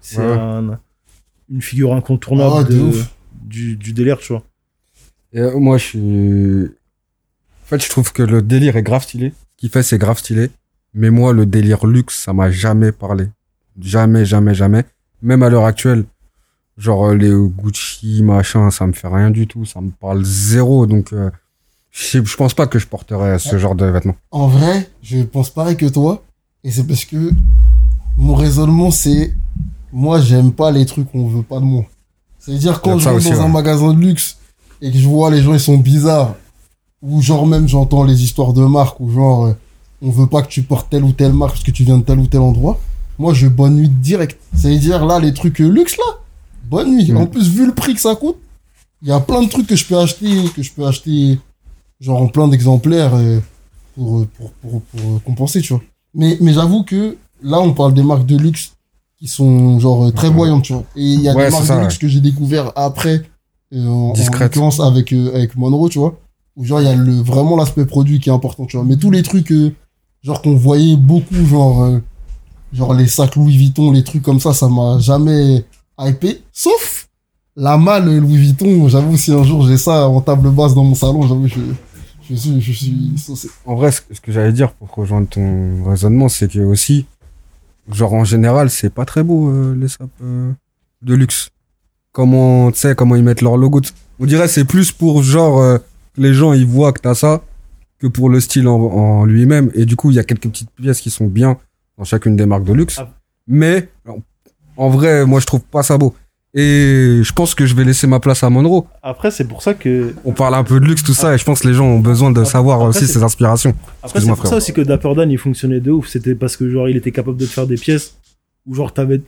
une figure incontournable du délire, tu vois. Et moi, en fait, je trouve que le délire est grave stylé. Ce qu'il fait, c'est grave stylé. Mais moi, le délire luxe, ça m'a jamais parlé. Jamais, jamais, jamais. Même à l'heure actuelle, genre les Gucci, machin, ça me fait rien du tout. Ça me parle zéro. Donc, je pense pas que je porterais ce genre de vêtements. En vrai, je pense pareil que toi. Et c'est parce que mon raisonnement, c'est... Moi, j'aime pas les trucs qu'on veut pas de moi. C'est-à-dire, quand je vais dans un magasin de luxe et que je vois les gens, ils sont bizarres, ou genre même j'entends les histoires de marques, ou genre, on veut pas que tu portes telle ou telle marque parce que tu viens de tel ou tel endroit. Moi, je bonne nuit direct. Ça veut dire, là, les trucs luxe, là, bonne nuit. En plus, vu le prix que ça coûte, il y a plein de trucs que je peux acheter, genre en plein d'exemplaires, pour compenser, tu vois. Mais j'avoue que, là, on parle des marques de luxe qui sont, genre, très voyantes, tu vois. Et il y a des marques de luxe que j'ai découvert après, en l'occurrence avec Monroe, tu vois. Où, genre, il y a vraiment l'aspect produit qui est important, tu vois. Mais tous les trucs, genre, qu'on voyait beaucoup, genre les sacs Louis Vuitton, les trucs comme ça m'a jamais hypé. Sauf la malle Louis Vuitton, j'avoue, si un jour j'ai ça en table basse dans mon salon, j'avoue, je suis saucé. En vrai, ce que j'allais dire pour rejoindre ton raisonnement, c'est que aussi, genre en général, c'est pas très beau, les sapes de luxe. Comment ils mettent leur logo. On dirait c'est plus pour genre, que les gens ils voient que t'as ça, que pour le style en lui-même. Et du coup, il y a quelques petites pièces qui sont bien dans chacune des marques de luxe. Mais, en vrai, moi, je trouve pas ça beau. Et je pense que je vais laisser ma place à Monroe. Après, c'est pour ça que... On parle un peu de luxe, tout ça, et je pense que les gens ont besoin de savoir aussi ses inspirations. Après, c'est pour ça aussi que Dapper Dan, il fonctionnait de ouf. C'était parce que, genre, il était capable de te faire des pièces où, genre, t'avais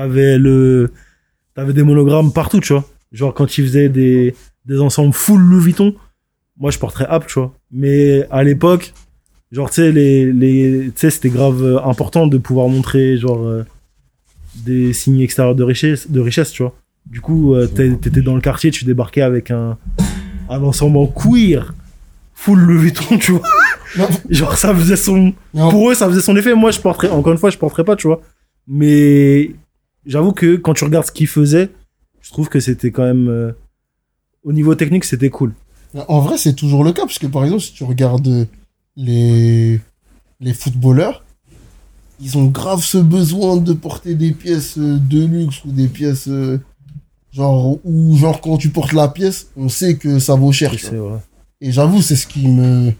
des monogrammes partout, tu vois. Genre, quand il faisait des ensembles full Louis Vuitton, moi, je porterais App, tu vois. Mais à l'époque... Genre, tu sais, c'était grave important de pouvoir montrer, genre, des signes extérieurs de richesse, tu vois. Du coup, t'étais dans le quartier, tu débarquais avec un ensemble en cuir, full Louis Vuitton, tu vois. Genre, ça faisait pour eux, ça faisait son effet. Moi, encore une fois, je porterais pas, tu vois. Mais, j'avoue que quand tu regardes ce qu'ils faisaient, je trouve que c'était quand même, au niveau technique, c'était cool. En vrai, c'est toujours le cas, parce que par exemple, si tu regardes les footballeurs, ils ont grave ce besoin de porter des pièces de luxe ou des pièces genre quand tu portes la pièce, on sait que ça vaut cher. Et j'avoue, c'est ce qui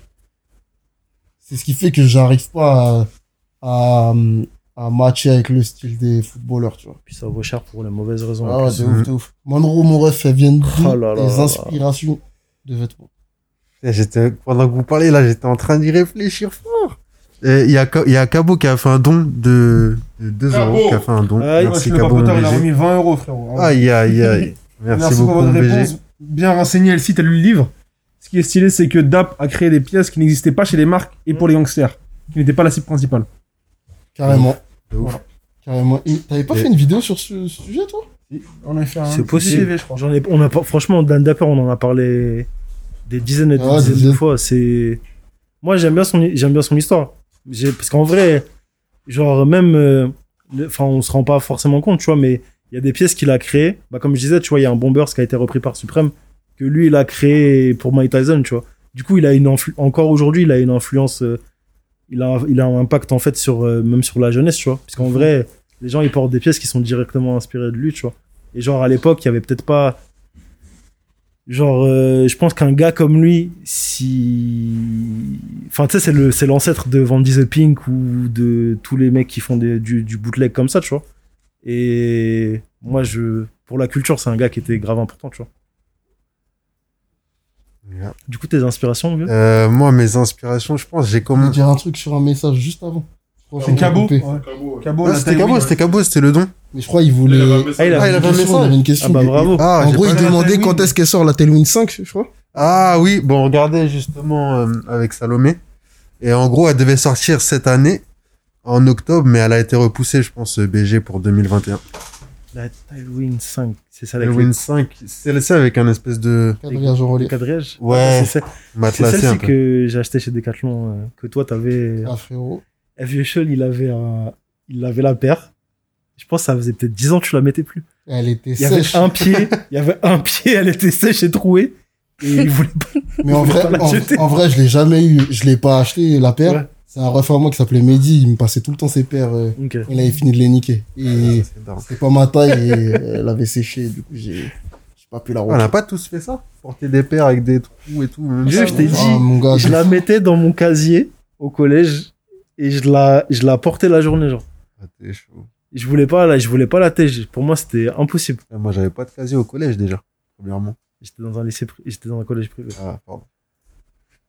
fait que j'arrive pas à matcher avec le style des footballeurs, tu vois. Puis ça vaut cher pour les mauvaises raisons. Ah, de ouf. Monroe, mon ref, elle vient des inspirations de vêtements. Pendant que vous parlez, là, j'étais en train d'y réfléchir fort. Il y a Cabo qui a fait un don de 2 euros, qui a fait un don. Merci Cabo. Il a remis 20 euros, frérot. Aïe. Merci beaucoup, pour votre réponse. Bien renseigné, le site, elle lu le livre. Ce qui est stylé, c'est que DAP a créé des pièces qui n'existaient pas chez les marques et pour les youngsters, qui n'étaient pas la cible principale. Carrément. Carrément. Et t'avais pas fait une vidéo sur ce sujet, toi? On a fait un. C'est possible. Je crois. Franchement, Dan Dapper, on en a parlé des dizaines et des dizaines de fois. Moi, j'aime bien son histoire. Parce qu'en vrai, genre, même, on se rend pas forcément compte, tu vois, mais il y a des pièces qu'il a créées. Bah, comme je disais, tu vois, il y a un Bombers qui a été repris par Supreme, que lui, il a créé pour Mike Tyson, tu vois. Du coup, encore aujourd'hui, il a une influence, il a un impact, en fait, même sur la jeunesse, tu vois. Parce qu'en vrai, les gens, ils portent des pièces qui sont directement inspirées de lui, tu vois. Et genre, à l'époque, il y avait peut-être pas, genre, je pense qu'un gars comme lui, enfin, tu sais, c'est l'ancêtre de Van the Pink ou de tous les mecs qui font du bootleg comme ça, tu vois. Et moi, pour la culture, c'est un gars qui était grave important, tu vois. Yeah. Du coup, tes inspirations, vieux? Moi, mes inspirations, je pense, j'ai Je vais dire un truc sur un message juste avant. C'est Cabo. C'était Cabo, c'était le don. Mais je crois qu'il voulait. Il avait un message. Il avait une question. Ah bah bravo. En gros, il demandait quand est-ce qu'elle sort la Tailwind 5, je crois. Ah oui, bon, on regardait justement avec Salomé. Et en gros, elle devait sortir cette année, en octobre, mais elle a été repoussée, je pense, BG pour 2021. La Tailwind 5, c'est ça la Tailwind 5, c'est ça avec un espèce de quadrillage en relief. Quadrillage. Ouais, c'est celle-ci que j'ai acheté chez Decathlon, que toi t'avais. Ah, frérot. FUHL, il avait la paire. Je pense que ça faisait peut-être 10 ans que tu la mettais plus. Elle était sèche. Il y avait un pied, elle était sèche et trouée. Et il voulait pas. Mais en vrai, je l'ai jamais eu. Je l'ai pas acheté, la paire. Ouais. C'est un ref à moi qui s'appelait Mehdi. Il me passait tout le temps ses paires. Okay. Il avait fini de les niquer. Et c'était pas ma taille et elle avait séché. Du coup, j'ai pas pu la reprendre. On n'a pas tous fait ça? Porter des paires avec des trous et tout. Je t'ai dit, je la mettais dans mon casier au collège et je la portais la journée, genre. Ah, t'es chaud. Je voulais pas la tèche. Pour moi, c'était impossible. Moi, j'avais pas de casier au collège déjà, premièrement. J'étais dans un collège privé. Ah, pardon.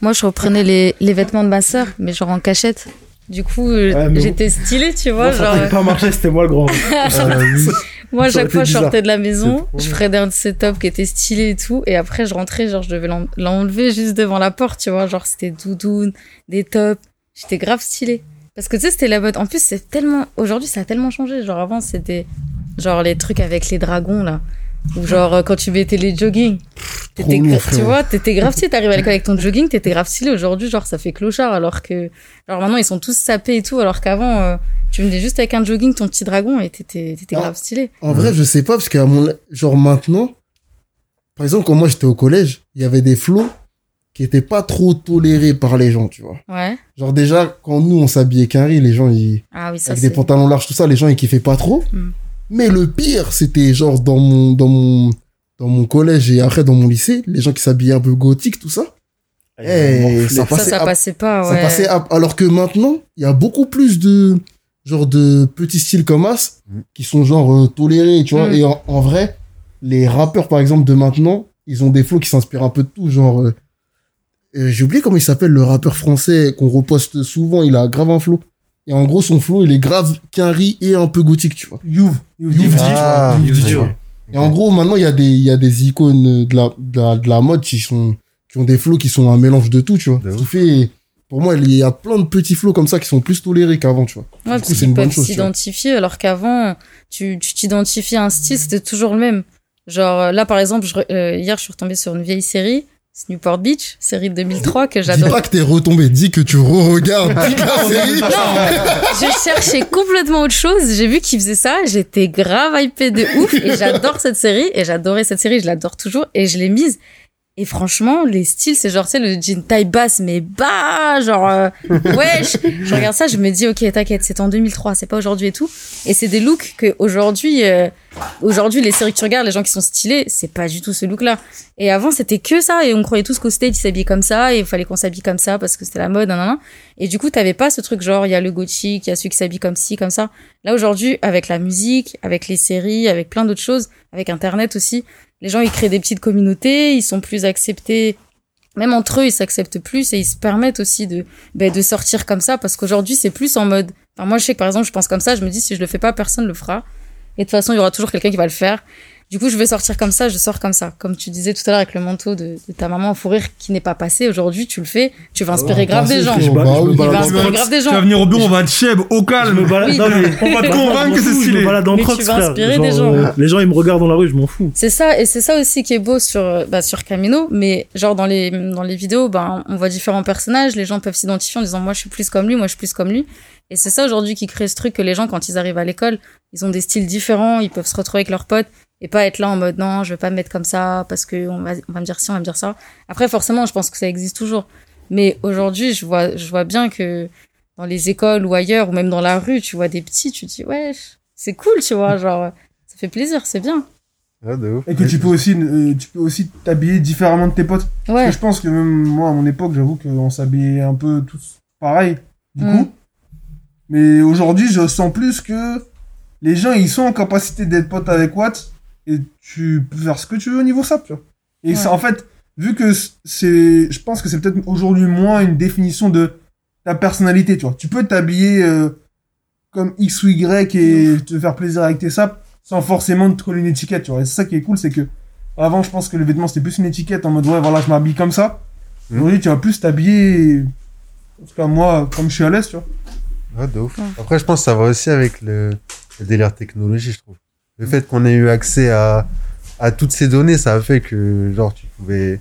moi, je reprenais les vêtements de ma sœur, mais genre en cachette. Du coup, mais j'étais stylée, tu vois. Moi, ça genre... n'avait pas marché, c'était moi le grand. Moi, à Ça aurait chaque fois, été je sortais de la maison, C'est trop je bien. ferais un setup qui était stylé et tout. Et après, je rentrais, genre, je devais l'enlever juste devant la porte, tu vois. Genre, c'était doudoune, des tops. J'étais grave stylée. Parce que tu sais, c'était la mode. En plus, c'est tellement. Aujourd'hui, ça a tellement changé. Genre, avant, c'était. Genre, les trucs avec les dragons, là. Ou genre, quand tu mettais les jogging. T'étais Trop mignon, tu frérot. vois, t'étais grave stylé. T'arrivais à l'école avec ton jogging, t'étais grave stylé. Aujourd'hui, genre, ça fait clochard. Alors que. Genre, maintenant, ils sont tous sapés et tout. Alors qu'avant, tu venais juste avec un jogging, ton petit dragon, et t'étais Ah. grave stylé. En vrai, je sais pas, parce qu'à genre maintenant, par exemple, quand moi j'étais au collège, il y avait des flots qui étaient pas trop tolérés par les gens, tu vois. Ouais. Genre déjà, quand nous on s'habillait qu'un riz, les gens, Ah oui, ça avec c'est. des pantalons larges, tout ça, les gens ils kiffaient pas trop. Mm. Mais le pire, c'était genre dans mon collège et après dans mon lycée, les gens qui s'habillaient un peu gothique, tout ça. Ça passait Ça passait pas, ça ouais. passait alors que maintenant, il y a beaucoup plus de genre de petits styles comme As qui sont genre tolérés, tu vois. Mm. Et en vrai, les rappeurs par exemple de maintenant, ils ont des flows qui s'inspirent un peu de tout, genre j'ai oublié comment il s'appelle le rappeur français qu'on reposte souvent, il a grave un flow. Et en gros, son flow, il est grave quinri et un peu gothique, tu vois. Youv. Youv, Ah, Youv, ok. tu vois. Et en gros, maintenant, il y a des icônes de la mode qui ont des flows qui sont un mélange de tout, tu vois. De Ce qui ouf. fait, pour moi, il y a plein de petits flows comme ça qui sont plus tolérés qu'avant, tu vois. Ouais, Du parce coup, c'est qu'ils une bonne peuvent chose, tu vois. s'identifier, alors qu'avant, tu t'identifiais à un style, c'était toujours le même. Genre, là, par exemple, hier, je suis retombée sur une vieille série, c'est Newport Beach, série de 2003 que Dis j'adore. pas que t'es retombé, dis que tu re-regardes toute la série. Je cherchais complètement autre chose, j'ai vu qu'ils faisaient ça, j'étais grave hypée de ouf, et j'adore cette série, et j'adorais cette série, je l'adore toujours, et je l'ai mise. Et franchement, les styles, c'est genre, tu sais, le jean taille basse, mais bas, genre, wesh. Je regarde ça, je me dis, ok, t'inquiète, c'est en 2003, c'est pas aujourd'hui et tout. Et c'est des looks que aujourd'hui, les séries que tu regardes, les gens qui sont stylés, c'est pas du tout ce look-là. Et avant, c'était que ça, et on croyait tous qu'au stage, ils s'habillaient comme ça, et il fallait qu'on s'habille comme ça, parce que c'était la mode, nanana. Et du coup, t'avais pas ce truc genre, il y a le gothique, il y a celui qui s'habille comme ci, comme ça. Là, aujourd'hui, avec la musique, avec les séries, avec plein d'autres choses, avec Internet aussi, les gens, ils créent des petites communautés, ils sont plus acceptés. Même entre eux, ils s'acceptent plus et ils se permettent aussi de sortir comme ça parce qu'aujourd'hui, c'est plus en mode. Enfin, moi, je sais que par exemple, je pense comme ça, je me dis si je le fais pas, personne le fera. Et de toute façon, il y aura toujours quelqu'un qui va le faire. Du coup, je vais sortir comme ça, je sors comme ça. Comme tu disais tout à l'heure avec le manteau de ta maman en fou rire qui n'est pas passé. Aujourd'hui, tu le fais, tu vas inspirer grave des gens. frérot. Je me Bah oui, Il va balade inspirer grave des Tu vas gens. venir au bureau, on va te cheb, au Je calme. me balade, Oui. non, mais On va te convaincre que c'est Je stylé. me balade en Mais crocs, tu vas frère. inspirer Genre, des gens. les gens, ils me regardent dans la rue, je m'en fous. C'est ça, et c'est ça aussi qui est beau sur Camino, mais genre dans les vidéos, on voit différents personnages, les gens peuvent s'identifier en disant moi je suis plus comme lui, moi je suis plus comme lui. Et c'est ça aujourd'hui qui crée ce truc que les gens, quand ils arrivent à l'école, ils ont des styles différents, ils peuvent se retrouver avec leurs potes et pas être là en mode non, je vais pas me mettre comme ça parce que on va me dire ci, on va me dire ça. Après, forcément, je pense que ça existe toujours. Mais aujourd'hui, je vois bien que dans les écoles ou ailleurs, ou même dans la rue, tu vois des petits, tu te dis ouais, c'est cool, tu vois, genre, ça fait plaisir, c'est bien. Ah, de ouf. Et que tu peux aussi t'habiller différemment de tes potes. Parce Ouais. que je pense que même moi, à mon époque, j'avoue qu'on s'habillait un peu tous pareil, du Mm. coup. Mais aujourd'hui, je sens plus que les gens, ils sont en capacité d'être potes avec Watt et tu peux faire ce que tu veux au niveau sap, tu vois. Et Ouais. ça, en fait, vu que je pense que c'est peut-être aujourd'hui moins une définition de ta personnalité, tu vois. Tu peux t'habiller comme X ou Y et te faire plaisir avec tes saps sans forcément te coller une étiquette, tu vois. Et c'est ça qui est cool, c'est que avant, je pense que le vêtement, c'était plus une étiquette en mode, ouais, voilà, je m'habille comme ça. Aujourd'hui, tu vas plus t'habiller, en tout cas, moi, comme je suis à l'aise, tu vois. Ah, de ouf. Ouais. Après, je pense que ça va aussi avec le délire technologie, je trouve. Le fait qu'on ait eu accès à toutes ces données, ça a fait que, genre, tu pouvais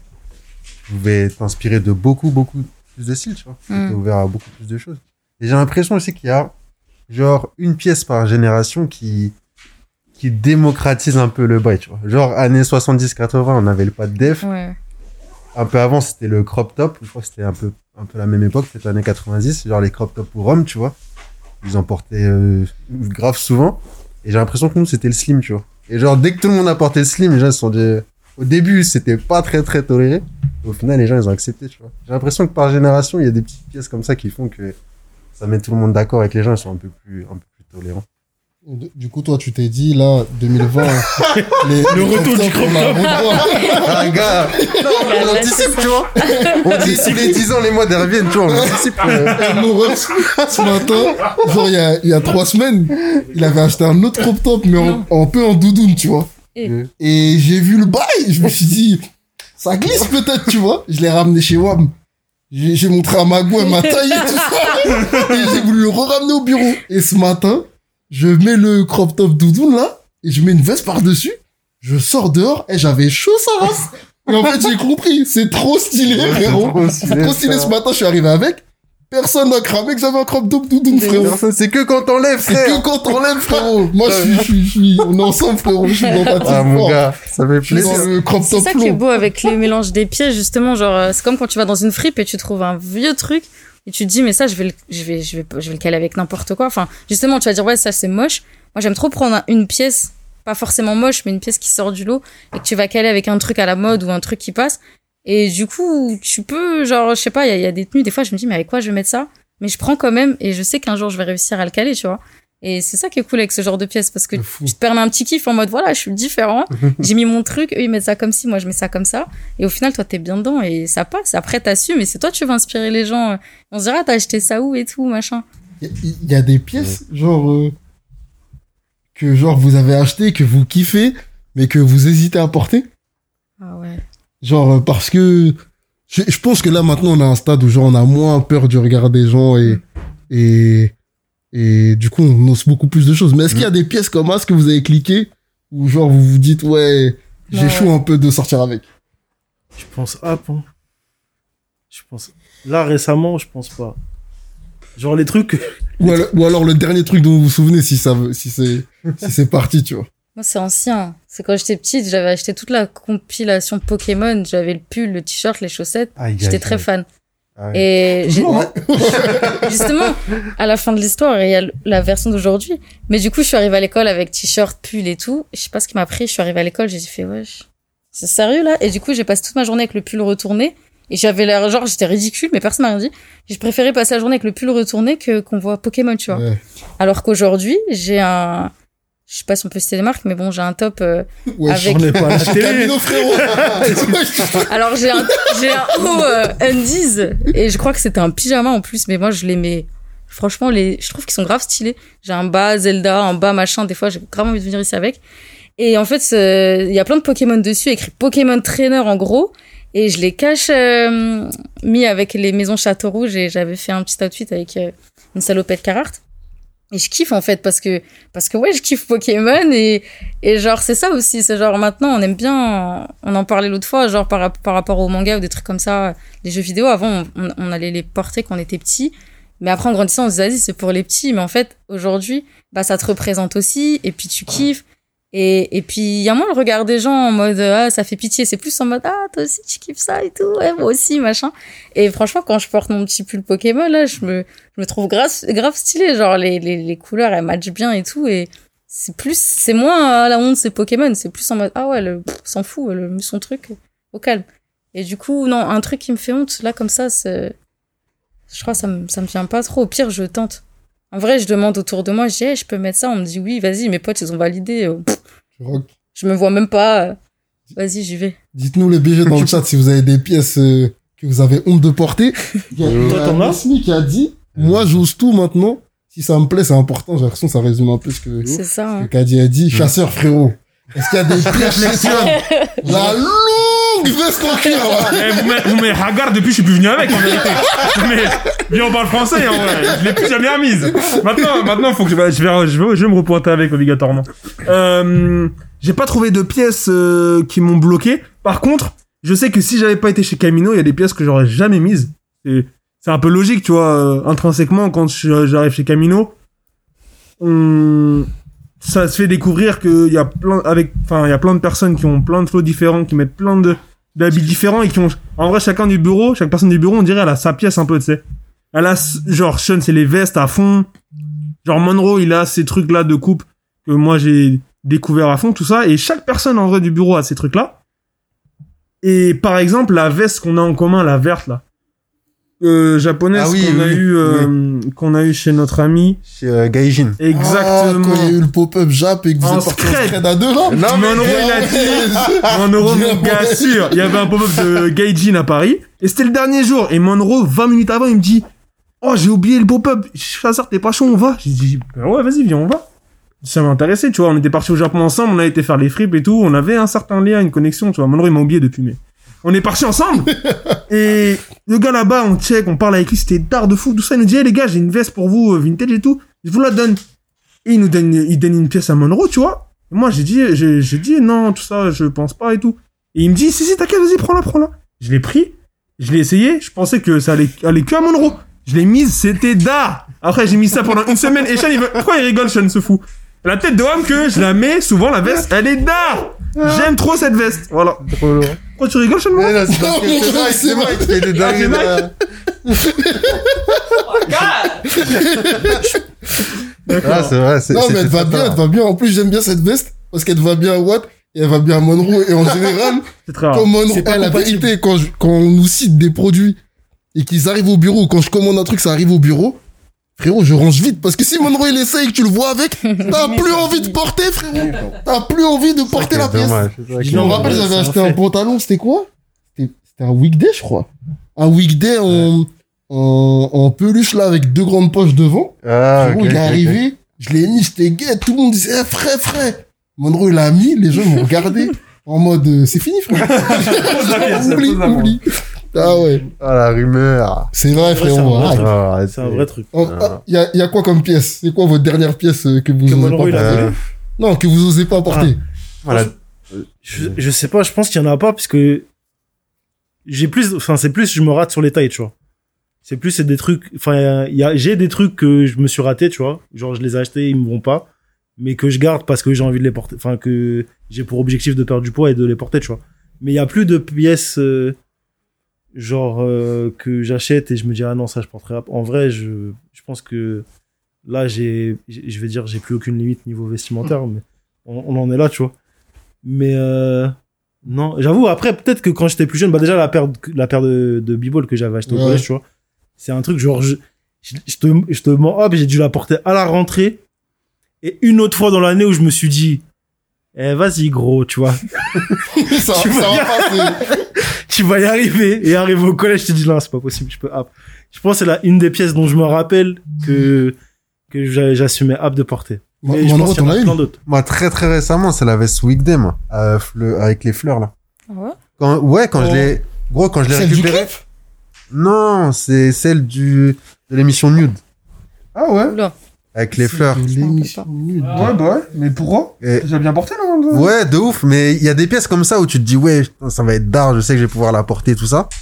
t'inspirer de beaucoup plus de styles, tu vois. Mm. T'es ouvert à beaucoup plus de choses. Et j'ai l'impression aussi qu'il y a, genre, une pièce par génération qui démocratise un peu le bail, tu vois. Genre, années 70-80, on avait le pas de def. Ouais. Un peu avant, c'était le crop top. Je crois que c'était un peu la même époque, peut-être années 90. Genre les crop top pour hommes, tu vois. Ils en portaient grave souvent. Et j'ai l'impression que nous, c'était le slim, tu vois. Et genre, dès que tout le monde a porté le slim, les gens se sont dit... Au début, c'était pas très toléré. Et au final, les gens, ils ont accepté, tu vois. J'ai l'impression que par génération, il y a des petites pièces comme ça qui font que ça met tout le monde d'accord et que les gens, ils sont un peu plus tolérants. Du coup, toi, tu t'es dit, là, 2020, Le retour du crop top. Ah, gars. Non, on anticipe, tu vois. On dit tous les 10 ans, les mois reviennent, tu vois, on anticipe. Ce matin, genre, il y a 3 semaines, il avait acheté un autre crop top, mais un peu en doudoune, tu vois. Et j'ai vu le bail, je me suis dit, ça glisse peut-être, tu vois. Je l'ai ramené chez WAM. J'ai montré à Magou, elle m'a taillé tout ça. Et j'ai voulu le ramener au bureau. Et ce matin, je mets le crop top doudoune là, et je mets une veste par-dessus. Je sors dehors, et j'avais chaud sa race. Et en fait, j'ai compris, c'est trop stylé, frérot. C'est trop stylé. Ce matin, je suis arrivé avec. Personne n'a cramé que j'avais un crop top doudoune, frérot. C'est que quand t'enlèves, frère. C'est que quand t'enlèves, frérot. Moi, je suis, on est ensemble, frérot. Je suis dans ta team. Ah, mon gars, ça fait plaisir. C'est ça qui est beau avec les mélanges des pièces, justement. Genre, c'est comme quand tu vas dans une fripe et tu trouves un vieux truc. Et tu te dis, mais ça, je vais le caler avec n'importe quoi. Enfin, justement, tu vas dire, ouais, ça, c'est moche. Moi, j'aime trop prendre une pièce, pas forcément moche, mais une pièce qui sort du lot et que tu vas caler avec un truc à la mode ou un truc qui passe. Et du coup, tu peux, genre, je sais pas, il y a des tenues, des fois, je me dis, mais avec quoi je vais mettre ça? Mais je prends quand même et je sais qu'un jour, je vais réussir à le caler, tu vois. Et c'est ça qui est cool avec ce genre de pièces parce que tu te permets un petit kiff en mode, voilà, je suis différent. J'ai mis mon truc, eux, ils mettent ça comme ci, moi, je mets ça comme ça. Et au final, toi, t'es bien dedans et ça passe. Après, t'assumes et c'est toi, tu veux inspirer les gens. On se dira, t'as acheté ça où et tout, machin. Il y a des pièces, genre, que genre vous avez acheté, que vous kiffez, mais que vous hésitez à porter. Ah ouais. Genre, parce que je pense que là, maintenant, on a un stade où genre, on a moins peur du regard des gens et du coup, on ose beaucoup plus de choses. Mais est-ce qu'il y a des pièces comme ça que vous avez cliqué où genre, vous vous dites, ouais, j'ai chaud un peu de sortir avec? Je pense bon. Je pense. Là, récemment, je pense pas. Genre les trucs. Ou alors le dernier truc dont vous vous souvenez, si c'est parti, tu vois. Moi, c'est ancien. C'est quand j'étais petite, j'avais acheté toute la compilation Pokémon. J'avais le pull, le t-shirt, les chaussettes. J'étais très fan. Ah ouais. Et justement, à la fin de l'histoire, il y a la version d'aujourd'hui. Mais du coup, je suis arrivée à l'école avec t-shirt, pull et tout. Je sais pas ce qui m'a pris. Je suis arrivée à l'école, j'ai fait, wesh, c'est sérieux là? Et du coup, j'ai passé toute ma journée avec le pull retourné. Et j'avais l'air, genre, j'étais ridicule, mais personne m'a rien dit. J'ai préféré passer la journée avec le pull retourné qu'on voit Pokémon, tu vois. Ouais. Alors qu'aujourd'hui, j'ai je sais pas si on peut citer des marques, mais bon, j'ai un top, avec... J'en ai pas acheté. Alors, j'ai un haut, Undies, et je crois que c'était un pyjama en plus, mais moi, je les mets, franchement, je trouve qu'ils sont grave stylés. J'ai un bas Zelda, un bas machin, des fois, j'ai grave envie de venir ici avec. Et en fait, il y a plein de Pokémon dessus, écrit Pokémon Trainer en gros, et je les cache, mis avec les maisons Château Rouge, et j'avais fait un petit outfit avec une salopette Carhartt. Et je kiffe en fait parce que ouais, je kiffe Pokémon et genre c'est ça aussi, c'est genre maintenant on aime bien, on en parlait l'autre fois, genre par rapport aux mangas ou des trucs comme ça, les jeux vidéo avant on allait les porter quand on était petits, mais après en grandissant on se disait vas-y c'est pour les petits, mais en fait aujourd'hui bah ça te représente aussi et puis tu kiffes. Et puis il y a moins le regard des gens en mode ah ça fait pitié, c'est plus en mode ah toi aussi tu kiffes ça et tout, ouais moi aussi machin. Et franchement quand je porte mon petit pull Pokémon là, je me trouve grave stylé, genre les couleurs elles matchent bien et tout, et c'est moins la honte c'est Pokémon, c'est plus en mode ah ouais s'en fout, elle met son truc au calme. Et du coup non, un truc qui me fait honte là comme ça, c'est je crois ça me vient pas trop, au pire je tente. En vrai, je demande autour de moi, je dis, hey, je peux mettre ça? On me dit, oui, vas-y, mes potes, ils ont validé. Je me vois même pas. Vas-y, j'y vais. Dites-nous les BG dans le chat si vous avez des pièces que vous avez honte de porter. Il y a Nesmi qui a dit, moi, j'ose tout maintenant. Si ça me plaît, c'est important. J'ai l'impression que ça résume un peu ce que Kadi a dit. Chasseur, frérot. Est-ce qu'il y a des pièces chez toi? La longue veste en cuir, vous m'avez hagar depuis, je suis plus venu avec, en vérité. Mais, bien, on parle français, en vrai. Je l'ai plus jamais remise. Maintenant, faut que je vais me repointer avec, obligatoirement. J'ai pas trouvé de pièces, qui m'ont bloqué. Par contre, je sais que si j'avais pas été chez Camino, il y a des pièces que j'aurais jamais mises. C'est un peu logique, tu vois, intrinsèquement, quand j'arrive chez Camino, ça se fait découvrir qu'il y a plein de personnes qui ont plein de flots différents, qui mettent plein d'habits différents et qui ont, en vrai, chaque personne du bureau, on dirait, elle a sa pièce un peu, tu sais. Elle a, genre, Sean, c'est les vestes à fond. Genre, Monroe, il a ces trucs-là de coupe que moi, j'ai découvert à fond, tout ça. Et chaque personne, en vrai, du bureau a ces trucs-là. Et, par exemple, la veste qu'on a en commun, la verte, là. japonaise qu'on a eu chez notre ami. Chez Gaijin. Exactement. Quand il y a eu le pop-up Jap et que vous êtes parti en scred à deux, là. Non, mais Monro, il a dit, Monro, mon gars sûr, il y avait un pop-up de Gaijin à Paris, et c'était le dernier jour, et Monro, 20 minutes avant, il me dit, oh, j'ai oublié le pop-up, Chasseur, t'es pas chaud, on va? J'ai dit, ben ouais, vas-y, viens, on va. Ça m'intéressait, tu vois, on était partis au Japon ensemble, on a été faire les fripes et tout, on avait un certain lien, une connexion, tu vois, Monro, il m'a oublié depuis, mais on est partis ensemble, et le gars là-bas, on check, on parle avec lui, c'était tard de fou, tout ça, il nous dit, hey, les gars, j'ai une veste pour vous, vintage et tout, je vous la donne. Et il donne une pièce à Monro, tu vois. Et moi, j'ai dit, non, tout ça, je pense pas et tout. Et il me dit, si, t'inquiète, vas-y, prends-la. Je l'ai pris, je l'ai essayé, je pensais que ça allait que à Monro. Je l'ai mise, c'était d'art. Après, j'ai mis ça pendant une semaine, et Sean, pourquoi il rigole, Sean, ce fou? La tête de homme que je la mets, souvent, la veste, elle est d'art. J'aime trop cette veste. Voilà. Pourquoi tu rigoles, Sean, moi? C'est vrai qu'il fait des dingueries. D'accord. C'est vrai, Non, mais elle va bien. En plus, j'aime bien cette veste parce qu'elle va bien à Watt et elle va bien à Monro. Et en général, comme Monro, la vérité, quand on nous cite des produits et qu'ils arrivent au bureau, quand je commande un truc, ça arrive au bureau, frérot, je range vite parce que si Monro il essaye que tu le vois avec, t'as plus envie de porter, frérot. T'as plus envie de porter la pièce. Je me rappelle, j'avais acheté un pantalon, c'était quoi? C'était un weekday, je crois. Un weekday en peluche là avec 2 grandes poches devant. Frérot, il est arrivé, je l'ai mis, j'étais gay, tout le monde disait eh, frais. Monro il l'a mis, les gens m'ont regardé en mode c'est fini frère. Oublie. Ah ouais. Ah la rumeur. C'est vrai frérot. C'est un vrai truc. Il y a quoi comme pièce? C'est quoi votre dernière pièce que vous osez pas porter? Non, que vous osez pas porter. Voilà. Je sais pas, je pense qu'il y en a pas puisque c'est plus je me rate sur les tailles, tu vois. C'est des trucs, enfin, j'ai des trucs que je me suis raté, tu vois. Genre, je les ai achetés, ils me vont pas. Mais que je garde parce que j'ai envie de les porter. Enfin, que j'ai pour objectif de perdre du poids et de les porter, tu vois. Mais il y a plus de pièces, que j'achète et je me dis, ah non, ça, je porterai. En vrai, je pense que là, je vais dire, j'ai plus aucune limite niveau vestimentaire, mais on en est là, tu vois. Mais, non, j'avoue, après, peut-être que quand j'étais plus jeune, bah, déjà, la paire de b-ball que j'avais acheté au collège, tu vois. C'est un truc genre, je te mens, hop, j'ai dû la porter à la rentrée. Et une autre fois dans l'année où je me suis dit, vas-y, gros, tu vois. Tu vas y arriver. Et arrivé au collège, je te dis, non, c'est pas possible, je pense que c'est une des pièces dont je me rappelle que j'assumais apte de porter. Mais je pense qu'il y en a plein d'autres. Moi, très très récemment, c'est la veste Weekday, moi. Avec les fleurs, là. Quand je l'ai récupérée. Non, c'est celle de l'émission Nude. Ah ouais? Oula. Avec les fleurs. L'émission Nude. Ouais, bah ouais. Mais pourquoi? J'ai bien porté, là. Ouais, de ouf. Mais il y a des pièces comme ça où tu te dis, ouais, ça va être d'art, je sais que je vais pouvoir la porter, tout ça.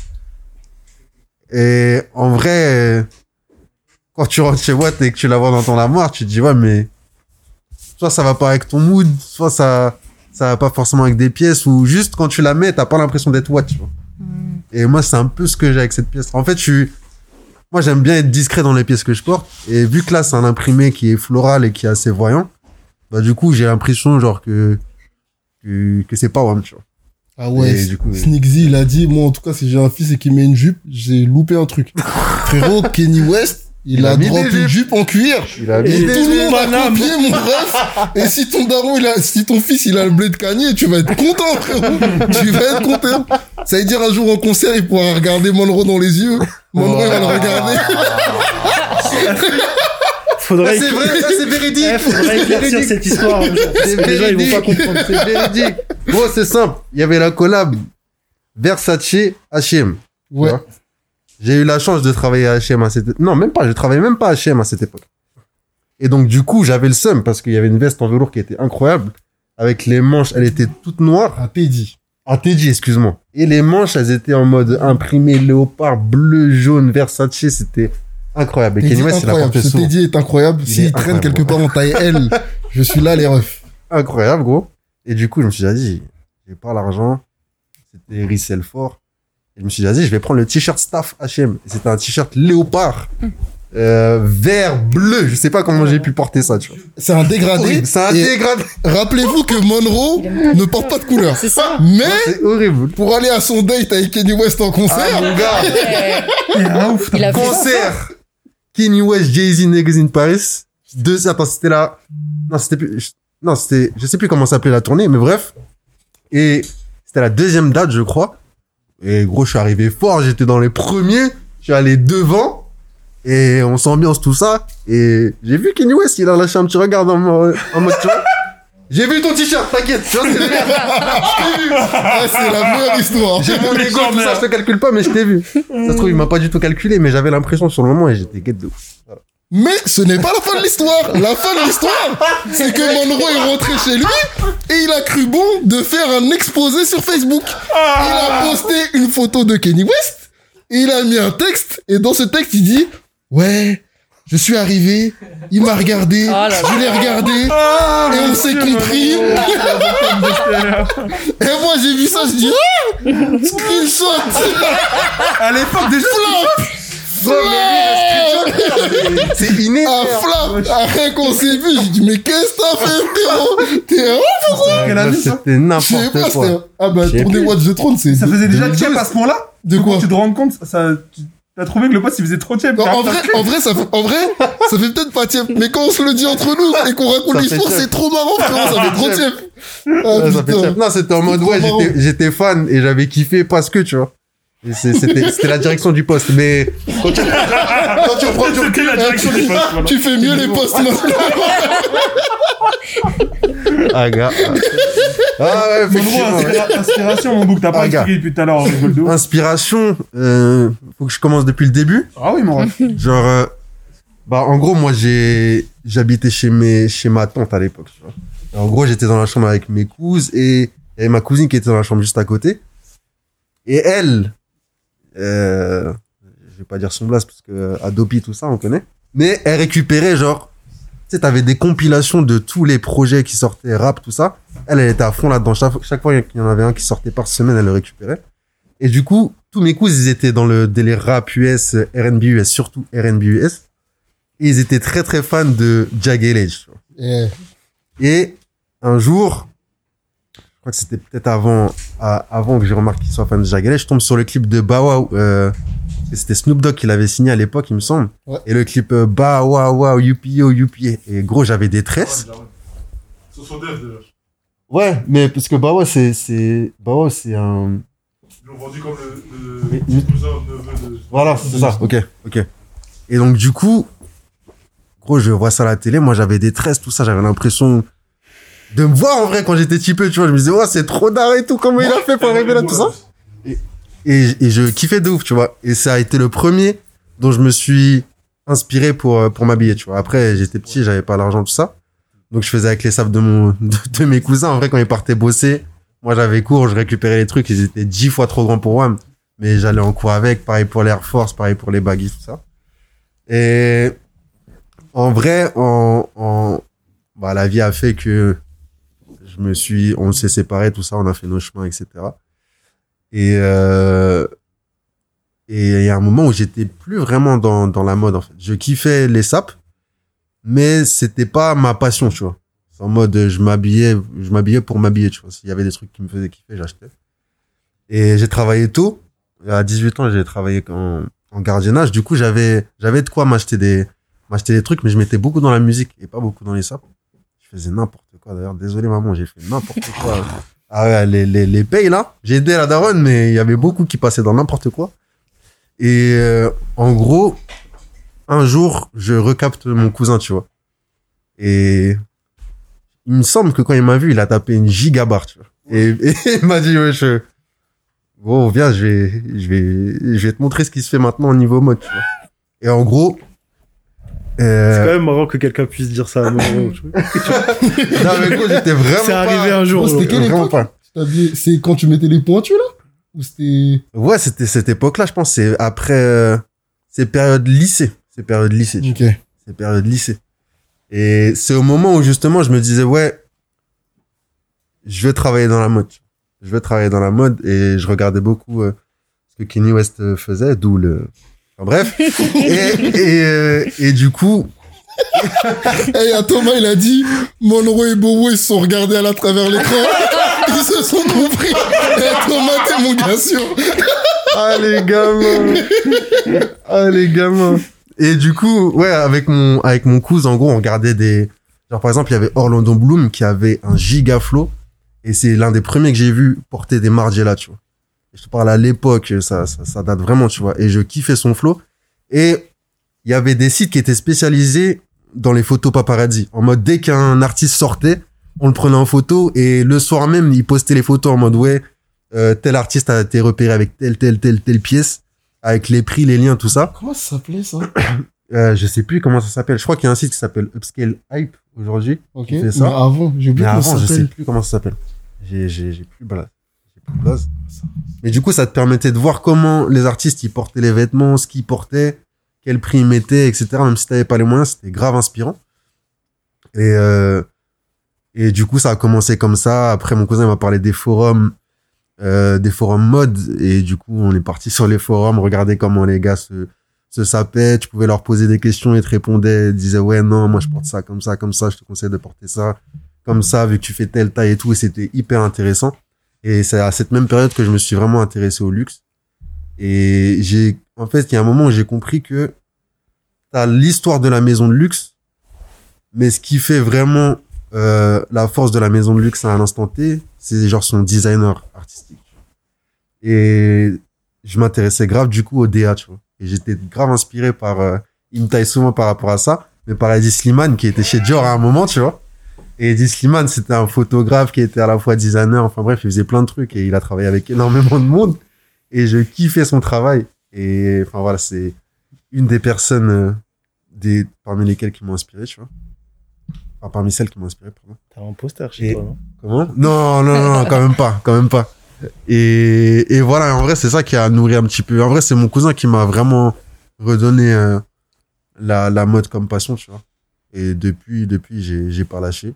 Et en vrai, quand tu rentres chez Watt et que tu la vois dans ton armoire, tu te dis, ouais, mais soit ça va pas avec ton mood, soit ça va pas forcément avec des pièces, ou juste quand tu la mets, t'as pas l'impression d'être Watt, tu vois. Et moi, c'est un peu ce que j'ai avec cette pièce. En fait, moi, j'aime bien être discret dans les pièces que je porte. Et vu que là, c'est un imprimé qui est floral et qui est assez voyant, bah, du coup, j'ai l'impression, genre, que c'est pas WAM, tu vois. Ah ouais, Sneaksy, il a dit, moi, en tout cas, si j'ai un fils et qu'il met une jupe, j'ai loupé un truc. Frérot, Kenny West, il a drop une jupe en cuir. Il a mis et tout le monde a copié, mon ref. Et si ton fils, il a le blé de Kanye, tu vas être content, frérot. Tu vas être content. Ça veut dire un jour en concert, il pourra regarder Monro dans les yeux. Monro, il va le regarder. C'est vrai, c'est véridique. Faudrait éclaircir cette histoire. Déjà, ils vont pas comprendre. C'est véridique. Bon, c'est simple. Il y avait la collab Versace H&M. Ouais. J'ai eu la chance de travailler à H&M à cette époque. Non, même pas. Je travaillais même pas à H&M à cette époque. Et donc, du coup, j'avais le seum parce qu'il y avait une veste en velours qui était incroyable. Avec les manches, elle était toute noire. À Teddy, excuse-moi. Et les manches, elles étaient en mode imprimé léopard, bleu, jaune, Versace. C'était incroyable. Et Kenny West, il a porté souvent. Ce Teddy est incroyable. S'il traîne quelque part en taille L, je suis là, les refs. Incroyable, gros. Et du coup, je me suis dit, j'ai pas l'argent. C'était resell fort. Et je me suis dit, vas-y, je vais prendre le t-shirt staff H&M. Et c'était un t-shirt léopard. vert, bleu. Je sais pas comment j'ai pu porter ça, tu vois. C'est un dégradé. Horrible, c'est un Et dégradé. Rappelez-vous que Monroe ne porte pas de couleur. C'est ça. Mais C'est horrible. pour aller à son date avec Kanye West en concert, Ah, mon gars. Il a fait Concert. Kanye West, Jay-Z, Niggas in Paris. Attends, c'était là. Non, c'était plus, non, c'était, je sais plus comment s'appelait la tournée, mais bref. Et c'était la deuxième date, je crois. Et gros, je suis arrivé fort, j'étais dans les premiers. Je suis allé devant. Et on s'ambiance tout ça. Et j'ai vu Kanye West, il a lâché un petit regard en mode, tu vois. J'ai vu ton t-shirt, t'inquiète, tu vois ce que je veux dire. Je t'ai vu. ah, c'est la meilleure histoire. J'ai mon ego, tout ça, je te calcule pas, mais je t'ai vu. Ça se trouve, il m'a pas du tout calculé, mais j'avais l'impression sur le moment et j'étais guette de ouf. Mais ce n'est pas la fin de l'histoire. La fin de l'histoire, c'est que Monroe est rentré chez lui et il a cru bon de faire un exposé sur Facebook. Il a posté une photo de Kanye West et il a mis un texte. Et dans ce texte, il dit « Ouais, je suis arrivé, il m'a regardé, je l'ai regardé et on s'est compris. » Et moi, j'ai vu ça, je dis « Ah, screenshot !» À l'époque, déjà, c'est inné. Un flap, rien qu'on s'est vu, j'ai dit mais qu'est-ce que t'as fait frérot? T'es un ouf ou quoi? Quelle année, ça? C'était Je sais n'importe pas, quoi. c'était ah bah tourner Watch the Throne, c'est Ça faisait déjà cheap à ce moment-là? De quoi? Tu te rends compte, t'as trouvé que le poste il faisait trop cheap. Non, en vrai, ça fait peut-être pas tiep, mais quand on se le dit entre nous et qu'on raconte Ça fait l'histoire, tiep. c'est trop marrant, frérot, ça fait trop tiep. Ah, Ouais, ça fait putain. tiep. Non, c'était en mode, ouais, trop marrant. j'étais fan et j'avais kiffé parce que, tu vois. Et c'était la direction du poste, mais quand tu reprends du recul, la direction du poste. Voilà. Tu fais mieux les posts maintenant. ah, gars. Ah, ouais, Monroe, effectivement. Ouais. inspiration, mon bouc, t'as pas Ah, gars. expliqué depuis tout à l'heure, on rigole de ouf. Inspiration, faut que je commence depuis le début. Ah oui, mon ref. Genre, bah, en gros, moi, j'habitais chez ma tante à l'époque, tu vois. En gros, j'étais dans la chambre avec mes cousines et il y avait ma cousine qui était dans la chambre juste à côté. Et elle, je vais pas dire son blast parce que Adopi, tout ça, on connaît. Mais elle récupérait, genre, tu sais, t'avais des compilations de tous les projets qui sortaient, rap, tout ça. Elle était à fond là-dedans. Chaque fois qu'il y en avait un qui sortait par semaine, elle le récupérait. Et du coup, tous mes cousins, ils étaient dans le délire rap US, R&B US, surtout R&B US. Et ils étaient très très fans de Jagged Edge. Tu vois. Yeah. Et un jour, je crois que c'était peut-être avant que j'ai remarqué qu'ils soient fans de Jagged Edge, je tombe sur le clip de Bow Wow. C'était Snoop Dogg qui l'avait signé à l'époque, il me semble. Ouais. Et le clip Bow Wow, UPO, UPA. Et gros, j'avais des tresses. Sur son dev, déjà. Ouais, mais parce que Bow Wow, c'est un... Ils l'ont vendu comme Mais- le cousin neveu de... Voilà, c'est ça. Ok. Et donc, du coup, gros, je vois ça à la télé. Moi, j'avais des tresses, tout ça. J'avais l'impression de me voir en vrai quand j'étais typé, tu vois. Je me disais, ouais, c'est trop d'art et tout. Comment il a fait pour arriver là, tout ça? Et je kiffais de ouf, tu vois. Et ça a été le premier dont je me suis inspiré pour m'habiller, tu vois. Après, j'étais petit, j'avais pas l'argent, tout ça. Donc, je faisais avec les sables de mes cousins. En vrai, quand ils partaient bosser, moi, j'avais cours, je récupérais les trucs. Ils étaient 10 fois trop grands pour moi. Mais j'allais en cours avec. Pareil pour les Air Force, pareil pour les baggies, tout ça. Et en vrai, bah, la vie a fait que on s'est séparés, tout ça, on a fait nos chemins, etc. Et il y a un moment où j'étais plus vraiment dans la mode, en fait. Je kiffais les sapes, mais c'était pas ma passion, tu vois. C'est en mode, je m'habillais pour m'habiller, tu vois. S'il y avait des trucs qui me faisaient kiffer, j'achetais. Et j'ai travaillé tôt. À 18 ans, j'ai travaillé en gardiennage. Du coup, j'avais de quoi m'acheter des trucs, mais je mettais beaucoup dans la musique et pas beaucoup dans les sapes. Je faisais n'importe quoi, d'ailleurs. Désolé, maman, j'ai fait n'importe quoi. Ah ouais, les payes, là. J'ai aidé la daronne, mais il y avait beaucoup qui passaient dans n'importe quoi. Et, en gros, un jour, je recapte mon cousin, tu vois. Et il me semble que quand il m'a vu, il a tapé une gigabarre, tu vois. Et il m'a dit, ouais, bon, viens, je vais te montrer ce qui se fait maintenant au niveau mode, tu vois. Et en gros, C'est quand même marrant que quelqu'un puisse dire ça à un moment. non, mais gros, j'étais vraiment C'est arrivé un jour. Oh, c'était quelle vraiment époque? pas. C'est quand tu mettais les pointus, là? Ou c'était... Ouais, c'était cette époque-là, je pense. C'est après, c'est période lycée. C'est période lycée. tu vois. Ok. C'est période lycée. Et c'est au moment où, justement, je me disais, ouais, je veux travailler dans la mode. Je veux travailler dans la mode et je regardais beaucoup ce que Kanye West faisait, d'où Enfin, bref. Et du coup, Et à Thomas, il a dit, Monroe et Bobo, ils se sont regardés à travers l'écran. Ils se sont compris. Et Thomas, t'es mon gars sûr. ah les gamins. Ah les gamins. Et du coup, ouais, avec mon cousin, en gros, on regardait des, genre par exemple, il y avait Orlando Bloom qui avait un giga flow. Et c'est l'un des premiers que j'ai vu porter des Margiela, tu vois. Et je te parle à l'époque, ça date vraiment, tu vois. Et je kiffais son flow. Et il y avait des sites qui étaient spécialisés dans les photos paparazzi. En mode, dès qu'un artiste sortait, on le prenait en photo. Et le soir même, il postait les photos en mode, ouais, tel artiste a été repéré avec telle pièce, avec les prix, les liens, tout ça. Comment ça s'appelait, ça? Je sais plus comment ça s'appelle. Je crois qu'il y a un site qui s'appelle Upscale Hype aujourd'hui. Ok. Qui fait ça. Mais avant, j'ai oublié comment ça je sais s'appelle. plus comment ça s'appelle. J'ai plus blase. J'ai plus blase. Mais du coup, ça te permettait de voir comment les artistes, ils portaient les vêtements, ce qu'ils portaient, quel prix ils mettaient, etc. Même si t'avais pas les moyens, c'était grave inspirant. Et du coup, ça a commencé comme ça. Après, mon cousin m'a parlé des forums mode. Et du coup, on est parti sur les forums, regarder comment les gars se sapaient. Tu pouvais leur poser des questions, ils te répondaient, ils disaient, ouais, non, moi, je porte ça, comme ça, je te conseille de porter ça, comme ça, vu que tu fais telle taille et tout. Et c'était hyper intéressant. Et c'est à cette même période que je me suis vraiment intéressé au luxe. Et en fait, il y a un moment où j'ai compris que t'as l'histoire de la maison de luxe, mais ce qui fait vraiment la force de la maison de luxe à un instant T, c'est genre son designer artistique. Et je m'intéressais grave du coup au DA, tu vois. Et j'étais grave inspiré par, il me taille souvent par rapport à ça, mais par Eddie Slimane qui était chez Dior à un moment, tu vois. Et Eddie Slimane, c'était un photographe qui était à la fois designer, enfin bref, il faisait plein de trucs et il a travaillé avec énormément de monde. Et je kiffais son travail. Et enfin voilà, c'est une des personnes parmi lesquelles qui m'ont inspiré, tu vois. Enfin, parmi celles qui m'ont inspiré, pardon. T'as un poster chez toi, non? Comment? Non, quand même pas. Et voilà, en vrai, c'est ça qui a nourri un petit peu. En vrai, c'est mon cousin qui m'a vraiment redonné la mode comme passion, tu vois. Et depuis, j'ai pas lâché.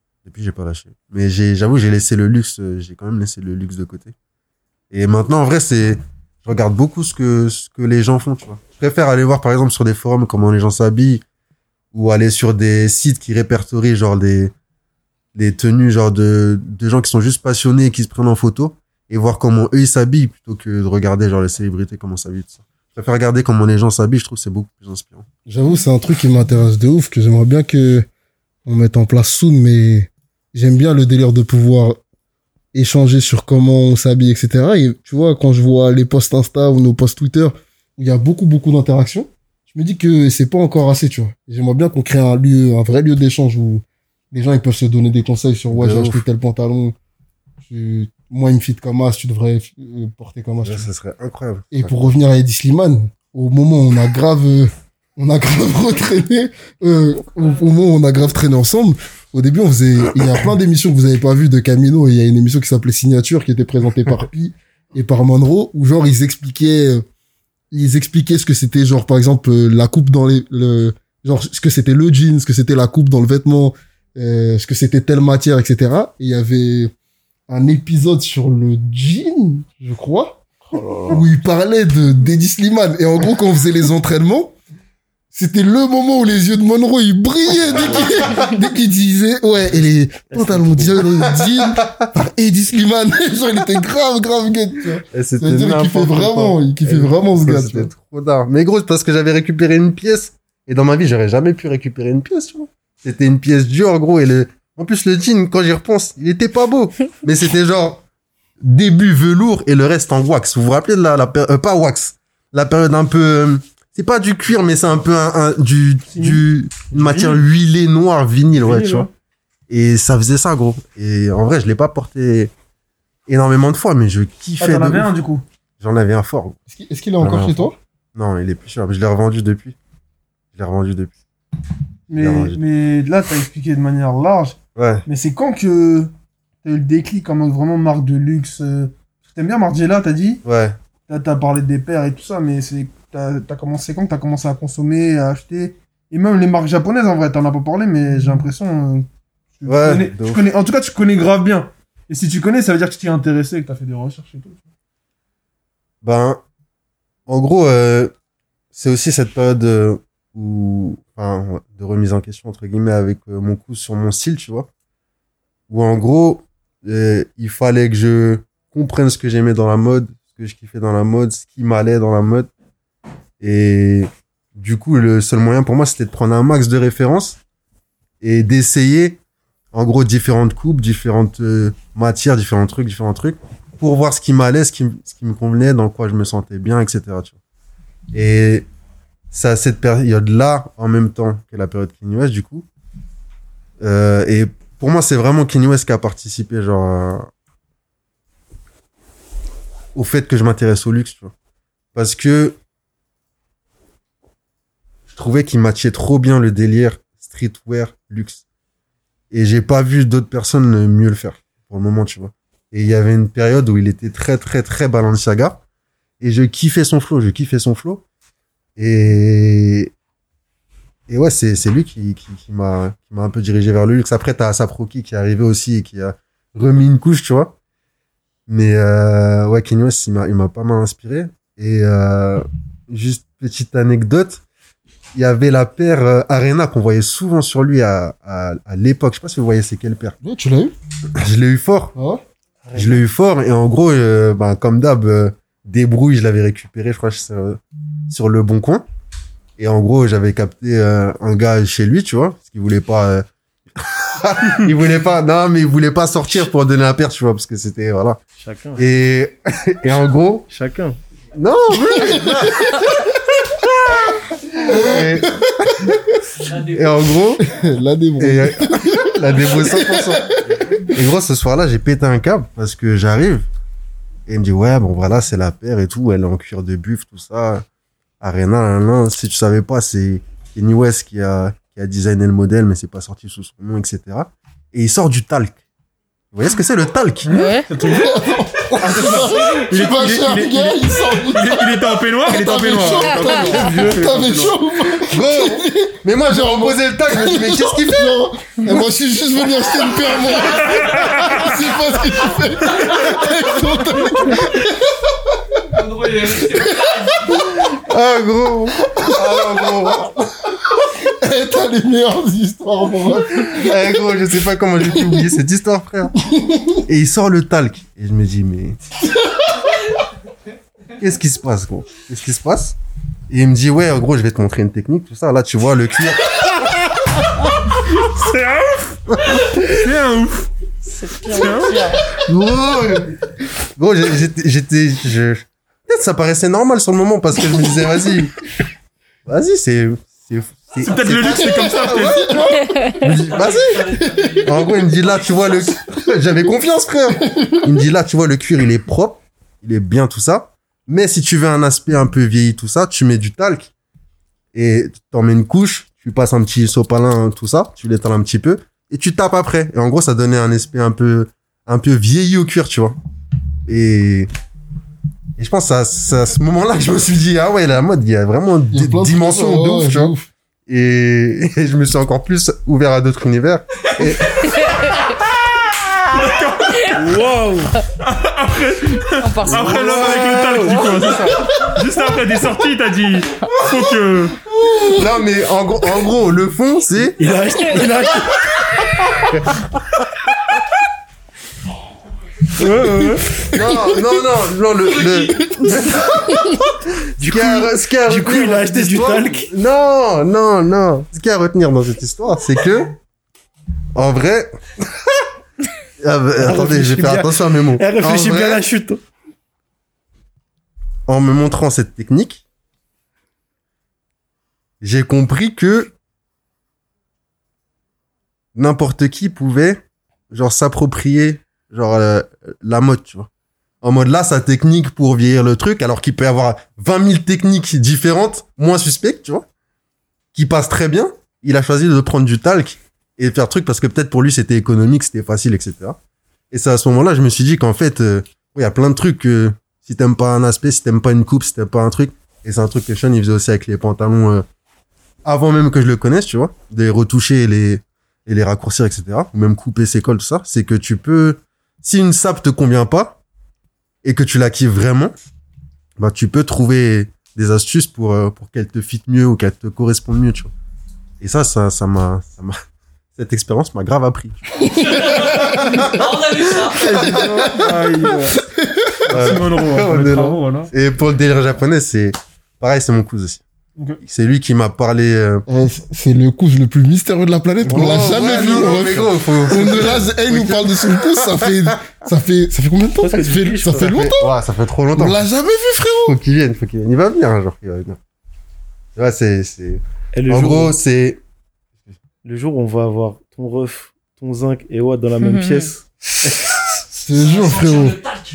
Mais j'avoue, j'ai laissé le luxe, j'ai quand même laissé le luxe de côté. Et maintenant, en vrai, je regarde beaucoup ce que les gens font, tu vois. Je préfère aller voir, par exemple, sur des forums comment les gens s'habillent, ou aller sur des sites qui répertorient, genre, des tenues, genre, de gens qui sont juste passionnés et qui se prennent en photo, et voir comment eux, ils s'habillent, plutôt que de regarder, genre, les célébrités, comment s'habillent, tout ça. Je préfère regarder comment les gens s'habillent, je trouve que c'est beaucoup plus inspirant. J'avoue, c'est un truc qui m'intéresse de ouf, que j'aimerais bien que on mette en place soon, mais j'aime bien le délire de pouvoir échanger sur comment on s'habille, etc. Et tu vois, quand je vois les posts Insta ou nos posts Twitter, où il y a beaucoup d'interactions, je me dis que c'est pas encore assez, tu vois. J'aimerais bien qu'on crée un vrai lieu d'échange où les gens, ils peuvent se donner des conseils sur, ouais, j'ai acheté tel pantalon, moi, il me fit comme as, tu devrais porter comme as. Ça serait incroyable. Et pour revenir à Eddie Slimane, au moment où on a grave retraîné, au moment où on a grave traîné ensemble, au début, il y a plein d'émissions que vous avez pas vues de Camino, et il y a une émission qui s'appelait Signature, qui était présentée par Pi et par Monroe, où genre, ils expliquaient ce que c'était, genre, par exemple, la coupe dans genre, ce que c'était le jean, ce que c'était la coupe dans le vêtement, ce que c'était telle matière, etc. Et il y avait un épisode sur le jean, je crois, où il parlait d'Eddie Slimane. Et en gros, quand on faisait les entraînements, c'était le moment où les yeux de Monroe, ils brillaient dès qu'il disait, ouais, et les pantalons jean par Eddie Slimane. Genre, il était grave good, tu vois. C'est-à-dire qu'il kiffait vraiment ce gars, tu vois. C'était trop d'art. Mais gros, c'est parce que j'avais récupéré une pièce. Et dans ma vie, j'aurais jamais pu récupérer une pièce, tu vois. C'était une pièce dure, gros, en plus, le jean, quand j'y repense, il était pas beau. Mais c'était genre, début velours et le reste en wax. Vous vous rappelez de pas wax. La période un peu, c'est pas du cuir, mais c'est un peu une matière huilée noire, vinyle, ouais, tu vois. Et ça faisait ça, gros. Et en vrai, je l'ai pas porté énormément de fois, mais je kiffais. T'en avais un, du coup? J'en avais un fort. Est-ce qu'il est encore chez toi? Non, il est plus cher. Je l'ai revendu depuis. Mais là, t'as expliqué de manière large. Ouais. Mais c'est quand que t'as eu le déclic en mode vraiment marque de luxe? T'aimes bien Margiela, t'as dit? Ouais. Là, t'as parlé des paires et tout ça, mais t'as commencé quand t'as commencé à consommer, à acheter? Et même les marques japonaises, en vrai, t'en as pas parlé, mais j'ai l'impression... en tout cas, tu connais grave bien. Et si tu connais, ça veut dire que tu t'y es intéressé, que t'as fait des recherches et tout. Ben, en gros, c'est aussi cette période où, enfin, de remise en question, entre guillemets, avec mon coup sur mon style, tu vois. Où en gros, il fallait que je comprenne ce que j'aimais dans la mode, ce que je kiffais dans la mode, ce qui m'allait dans la mode. Et du coup, le seul moyen pour moi, c'était de prendre un max de références et d'essayer, en gros, différentes coupes, différentes matières, différents trucs, pour voir ce qui m'allait, ce qui me convenait, dans quoi je me sentais bien, etc. Tu vois. Et c'est à cette période-là, en même temps que la période Kanye West, du coup. Et pour moi, c'est vraiment Kanye West qui a participé, genre, au fait que je m'intéresse au luxe, tu vois. Parce que je trouvais qu'il matchait trop bien le délire streetwear luxe. Et j'ai pas vu d'autres personnes mieux le faire, pour le moment, tu vois. Et il y avait une période où il était très, très, très Balenciaga. Et je kiffais son flow. Et ouais, c'est lui qui m'a un peu dirigé vers le luxe. Après, t'as Asap Rocky qui est arrivé aussi et qui a remis une couche, tu vois. Mais ouais, Kanye West, il m'a pas mal inspiré. Et juste petite anecdote, il y avait la paire Arena qu'on voyait souvent sur lui à l'époque. Je sais pas si vous voyez c'est quelle paire. Ouais, tu l'as eu? Je l'ai eu fort. Ah ouais? Je l'ai eu fort et en gros, comme d'hab, Débrouille, je l'avais récupéré, je crois, sur Le Bon Coin. Et en gros, j'avais capté un gars chez lui, tu vois, parce qu'il voulait pas... il voulait pas sortir pour donner la paire, tu vois, parce que c'était, voilà. Chacun. Et en gros... Chacun. Non, oui. Et en gros... La débrouille. La débrouille 100%. Et gros, ce soir-là, j'ai pété un câble parce que j'arrive et il me dit, ouais, bon, voilà, c'est la paire et tout. Elle est en cuir de buff, tout ça. Arena, si tu savais pas, c'est Kanye West qui a designé le modèle, mais c'est pas sorti sous son nom, etc. Et il sort du talc. Vous voyez ce que c'est le talc? Ouais. Il était en peignoir, T'avais chaud ou pas? Gros, mais moi j'ai reposé le talc, je me dis, mais qu'est-ce qu'il fait? Et moi je suis juste venu acheter une paire, moi. Je sais pas ce que tu fais. Ah gros. T'as les meilleures histoires, moi. Gros, je sais pas comment j'ai pu oublier cette histoire, frère. Et il sort le talc. Et je me dis, mais... Qu'est-ce qui se passe, gros? Qu'est-ce qui se passe? Et il me dit, ouais, en gros, je vais te montrer une technique, tout ça. Là, tu vois, le cuir... C'est un ouf. C'est pire. Gros, peut-être ça paraissait normal sur le moment, parce que je me disais, vas-y, c'est peut-être le luxe, c'est comme ça, peut-être. Vas-y. En gros, il me dit là, tu vois le... J'avais confiance, frère. Il me dit là, tu vois, le cuir, il est propre. Il est bien, tout ça. Mais si tu veux un aspect un peu vieilli, tout ça, tu mets du talc. Et t'en mets une couche. Tu passes un petit sopalin, tout ça. Tu l'étales un petit peu. Et tu tapes après. Et en gros, ça donnait un aspect un peu vieilli au cuir, tu vois. Et je pense que c'est à ce moment-là que je me suis dit, ah ouais, la mode, il y a vraiment des dimensions de ouf, tu vois. Et je me suis encore plus ouvert à d'autres univers. Et... Wow. Après l'homme avec le talc, du coup, c'est ça. Juste après des sorties, t'as dit, faut que... Non, mais en gros, le fond, c'est... Il a acheté. Non, Du coup, il a acheté du talc. Non. Ce qu'il y a à retenir dans cette histoire, c'est que, en vrai, attendez, je vais faire attention à mes mots. Elle réfléchit bien à la chute. En me montrant cette technique, j'ai compris que n'importe qui pouvait, genre, s'approprier la mode, tu vois. En mode là, sa technique pour vieillir le truc, alors qu'il peut y avoir 20 000 techniques différentes, moins suspectes, tu vois, qui passent très bien. Il a choisi de prendre du talc et de faire truc parce que peut-être pour lui c'était économique, c'était facile, etc. Et c'est à ce moment-là, je me suis dit qu'en fait, il y a plein de trucs que si t'aimes pas un aspect, si t'aimes pas une coupe, si t'aimes pas un truc, et c'est un truc que Sean il faisait aussi avec les pantalons avant même que je le connaisse, tu vois, de les retoucher et les raccourcir, etc. Ou même couper ses cols, tout ça. C'est que tu peux, si une sape te convient pas et que tu la kiffes vraiment, bah tu peux trouver des astuces pour qu'elle te fit mieux ou qu'elle te corresponde mieux, tu vois. Et ça m'a cette expérience m'a grave appris. On a vu ça. Simone Rowe, voilà. Et pour le délire japonais, c'est pareil, c'est mon cousin aussi. Ok. C'est lui qui m'a parlé. C'est le cousin le plus mystérieux de la planète. On l'a jamais vu. Non, mais gros, On ne l'a. Elle nous parle de son pouce. Ça fait combien de temps? Ça fait longtemps. Ouais, ça fait trop longtemps. On l'a jamais vu, frérot. Faut qu'il vienne. Il va venir un jour. Il va venir. Ouais, c'est. En gros, c'est. Le jour où on va avoir ton ref, ton zinc et Watt dans la même pièce. C'est le jour, frérot.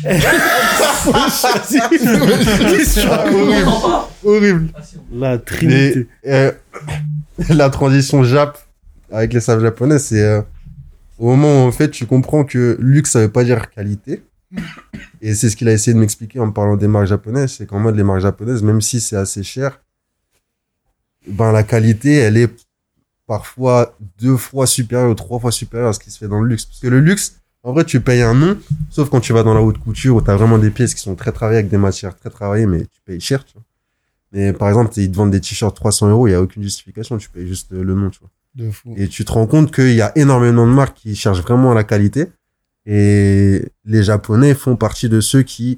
Horrible. La trinité. La transition Jap avec les sables japonais, c'est au moment où en fait tu comprends que luxe ça veut pas dire qualité. Et c'est ce qu'il a essayé de m'expliquer en me parlant des marques japonaises, c'est qu'en mode les marques japonaises, même si c'est assez cher, ben la qualité elle est parfois 2 fois supérieure ou 3 fois supérieure à ce qui se fait dans le luxe. Parce que le luxe, en vrai, tu payes un nom, sauf quand tu vas dans la haute couture où t'as vraiment des pièces qui sont très travaillées avec des matières très travaillées, mais tu payes cher, tu vois. Mais par exemple, ils te vendent des t-shirts 300 €, il y a aucune justification, tu payes juste le nom, tu vois. De fou. Et tu te rends compte qu'il y a énormément de marques qui cherchent vraiment à la qualité. Et les Japonais font partie de ceux qui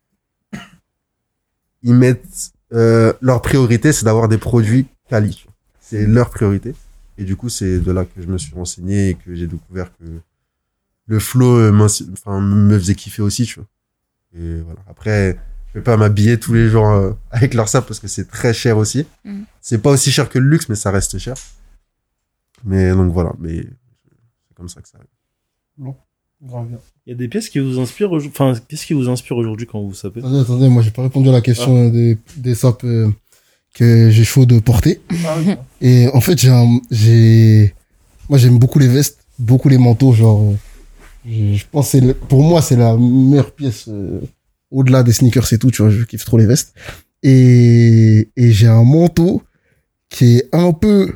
ils mettent leur priorité, c'est d'avoir des produits quali. C'est leur priorité. Et du coup, c'est de là que je me suis renseigné et que j'ai découvert que le flow me faisait kiffer aussi, tu vois. Et voilà. Après, je vais pas m'habiller tous les jours avec leur sable parce que c'est très cher aussi. C'est pas aussi cher que le luxe, mais ça reste cher. Mais donc voilà, mais c'est comme ça que ça arrive. Bon, grave bien. Il y a des pièces qui vous inspirent, enfin, qu'est-ce qui vous inspire aujourd'hui quand vous sapez? Attendez, moi j'ai pas répondu à la question des sapes que j'ai chaud de porter. Et en fait, moi j'aime beaucoup les vestes, beaucoup les manteaux, genre, je pense que pour moi c'est la meilleure pièce, au-delà des sneakers et tout, tu vois, je kiffe trop les vestes. Et j'ai un manteau qui est un peu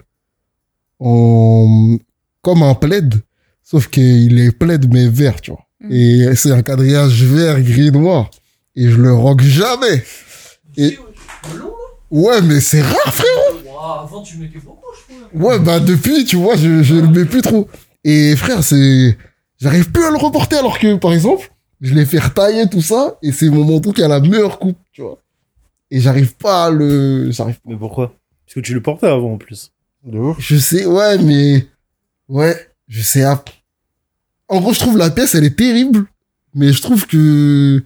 comme un plaid, sauf qu'il est plaid mais vert, tu vois. Et c'est un quadrillage vert, gris, noir. Et je le rock jamais. Et ouais, mais c'est rare, frérot. Wow, avant tu mettais beaucoup, je trouve. Ouais, bah depuis, tu vois, je le mets plus trop. Et frère, j'arrive plus à le reporter alors que, par exemple, je l'ai fait retailler tout ça et c'est mon manteau qui a la meilleure coupe, tu vois. Et j'arrive pas à Mais pourquoi? Parce que tu le portais avant en plus. Je sais, ouais, mais je sais. En gros, je trouve la pièce, elle est terrible, mais je trouve que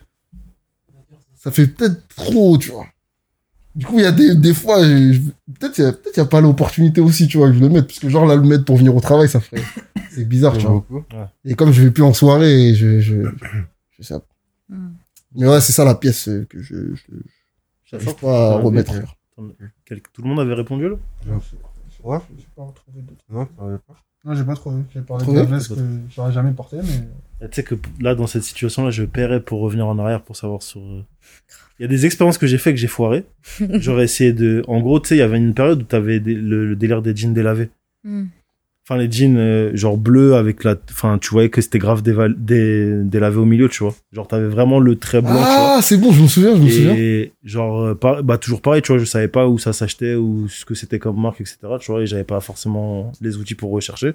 ça fait peut-être trop, tu vois. Du coup, il y a des fois, peut-être il y a pas l'opportunité aussi, tu vois, que je le mette, parce que genre là, le mettre pour venir au travail, c'est bizarre, tu vois. Ouais. Et comme je vais plus en soirée, je sais pas. Mais ouais, c'est ça la pièce que j'arrive pas à remettre. Tout le monde avait répondu là? Ouais. J'ai pas retrouvé d'autres. Non, tu n'avais pas. Non, j'ai pas trouvé. J'ai parlé de Trouvé la veste que j'aurais jamais portée, mais. Tu sais que là, dans cette situation-là, je paierais pour revenir en arrière pour savoir sur. Il y a des expériences que j'ai fait que j'ai foiré. J'aurais essayé de. En gros, tu sais, il y avait une période où t'avais le délire des jeans délavés. Enfin, les jeans genre bleus avec la. Enfin, tu voyais que c'était grave délavé au milieu, tu vois. Genre, t'avais vraiment le trait blanc, tu vois. Ah, c'est bon, je me souviens. Et genre, toujours pareil, tu vois, je savais pas où ça s'achetait ou ce que c'était comme marque, etc. Tu vois, et j'avais pas forcément les outils pour rechercher.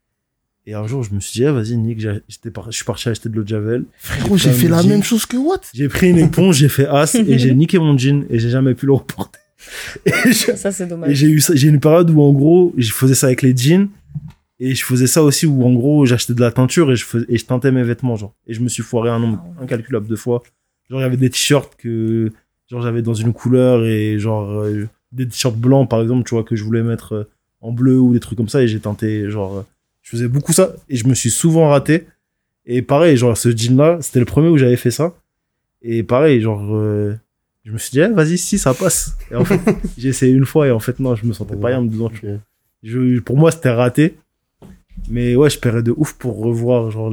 Et un jour, je me suis dit, vas-y, Nick, je suis parti acheter de l'eau de Javel. Frérot, j'ai fait la même chose que Watt. J'ai pris une éponge, j'ai fait as et j'ai niqué mon jean et j'ai jamais pu le reporter. Ça, c'est dommage. Et j'ai une période où, en gros, je faisais ça avec les jeans. Et je faisais ça aussi où, en gros, j'achetais de la teinture et je teintais mes vêtements, genre. Et je me suis foiré un nombre incalculable de fois. Genre, il y avait des t-shirts que, genre, j'avais dans une couleur et, genre, des t-shirts blancs, par exemple, tu vois, que je voulais mettre en bleu ou des trucs comme ça et j'ai teinté, genre, je faisais beaucoup ça et je me suis souvent raté. Et pareil, genre, ce jean-là, c'était le premier où j'avais fait ça. Et pareil, genre, je me suis dit, vas-y, si, ça passe. Et en fait, j'ai essayé une fois et en fait, non, je me sentais pas bien en me disant, pour moi, c'était raté. Mais ouais, je paierais de ouf pour revoir, genre,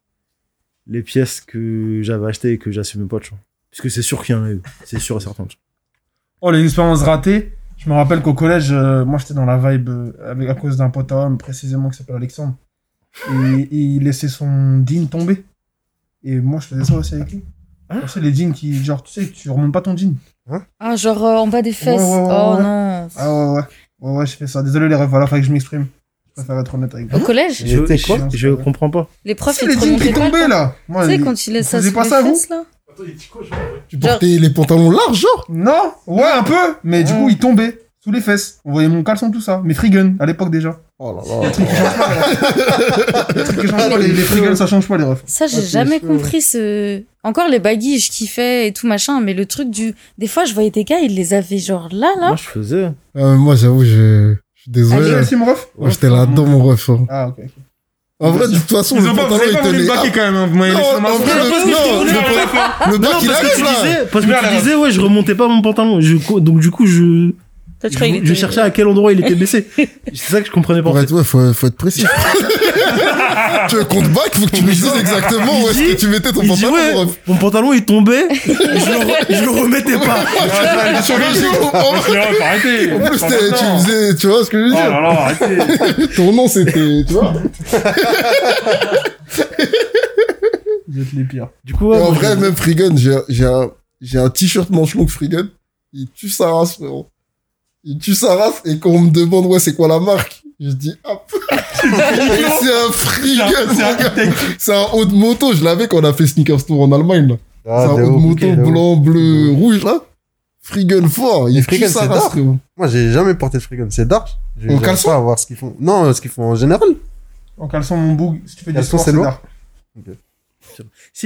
les pièces que j'avais achetées et que j'assumais pas, tu vois. Puisque c'est sûr qu'il y en a eu. C'est sûr et certain. Oh, les expériences ratées. Je me rappelle qu'au collège, moi, j'étais dans la vibe à cause d'un pote à homme, précisément, qui s'appelle Alexandre. Et il laissait son jean tomber. Et moi, je faisais ça aussi avec lui. Tu sais, les jeans qui, genre, tu sais, tu remontes pas ton jean. Ah, genre en bas des fesses. Ouais. Oh non. Ah ouais, je fais ça. Désolé les refs, voilà, fallait que je m'exprime. Je préfère être honnête avec Au vous. collège? Je comprends pas. Les profs, C'est ils les te jeans qui remontaient pas. tombaient le là. Moi, Tu sais, quand il laisse ça faisiez sous pas les ça, vous fesses, là? Tu portais les pantalons larges, genre? Non, ouais, un peu, mais du coup, ils tombaient sous les fesses. On voyait mon caleçon, tout ça. Mes free guns, à l'époque déjà. Oh là là. Les trucs qui changent pas, les free guns, ça change pas, les refs. Ça, j'ai jamais compris ce... Encore les baggy, je kiffais et tout machin, mais le truc du... Des fois, je voyais des gars, ils les avaient genre là. Moi, je faisais. Moi, j'avoue, je suis désolé. Allez, aussi, mon ref? Moi, j'étais là-dedans, mon ref. hein. Ah, ok. En vrai, de toute façon, le pantalon, il Vous tenait... baquer quand même, hein. Vous m'avez Non, laissé en ma vrai, le bac, il parce que arrive, tu là. disais, parce que tu disais, ouais, je remontais pas mon pantalon. Donc, du coup, je cherchais à quel endroit il était baissé. C'est ça que je comprenais pas. Pour être, ouais, faut être précis. Tu veux qu'on te back, faut que tu me dises exactement où est-ce que tu mettais ton Il dit, pantalon, ouais, mon ref. mon pantalon, il tombait, je le remettais pas. Arrêtez. En plus, tu faisais, tu vois ce que je veux dire? Arrêtez. Ton nom, c'était, tu vois? Vous êtes les pires. Du coup, ouais, Et en moi, vrai, même Freegun, j'ai un t-shirt manche longue Freegun. Il tue sa race, frérot. Il tue sa race, et quand on me demande, ouais, c'est quoi la marque? Je dis, hop. C'est un Freegun. C'est un haut de moto. Je l'avais quand on a fait Sneakers Tour en Allemagne, là. Ah, C'est un de haut de ouf, moto ok, de ouf. blanc, bleu, rouge, là. Freegun fort. Il Les tue Freegun, sa c'est race, d'or. frérot. Moi, j'ai jamais porté de free c'est dark. Je En j'arrive caleçon pas à voir ce qu'ils font. Non, ce qu'ils font en général. En caleçon, mon boug, si tu fais des Caleçon, sports, c'est c'est lourd. dark. Si, il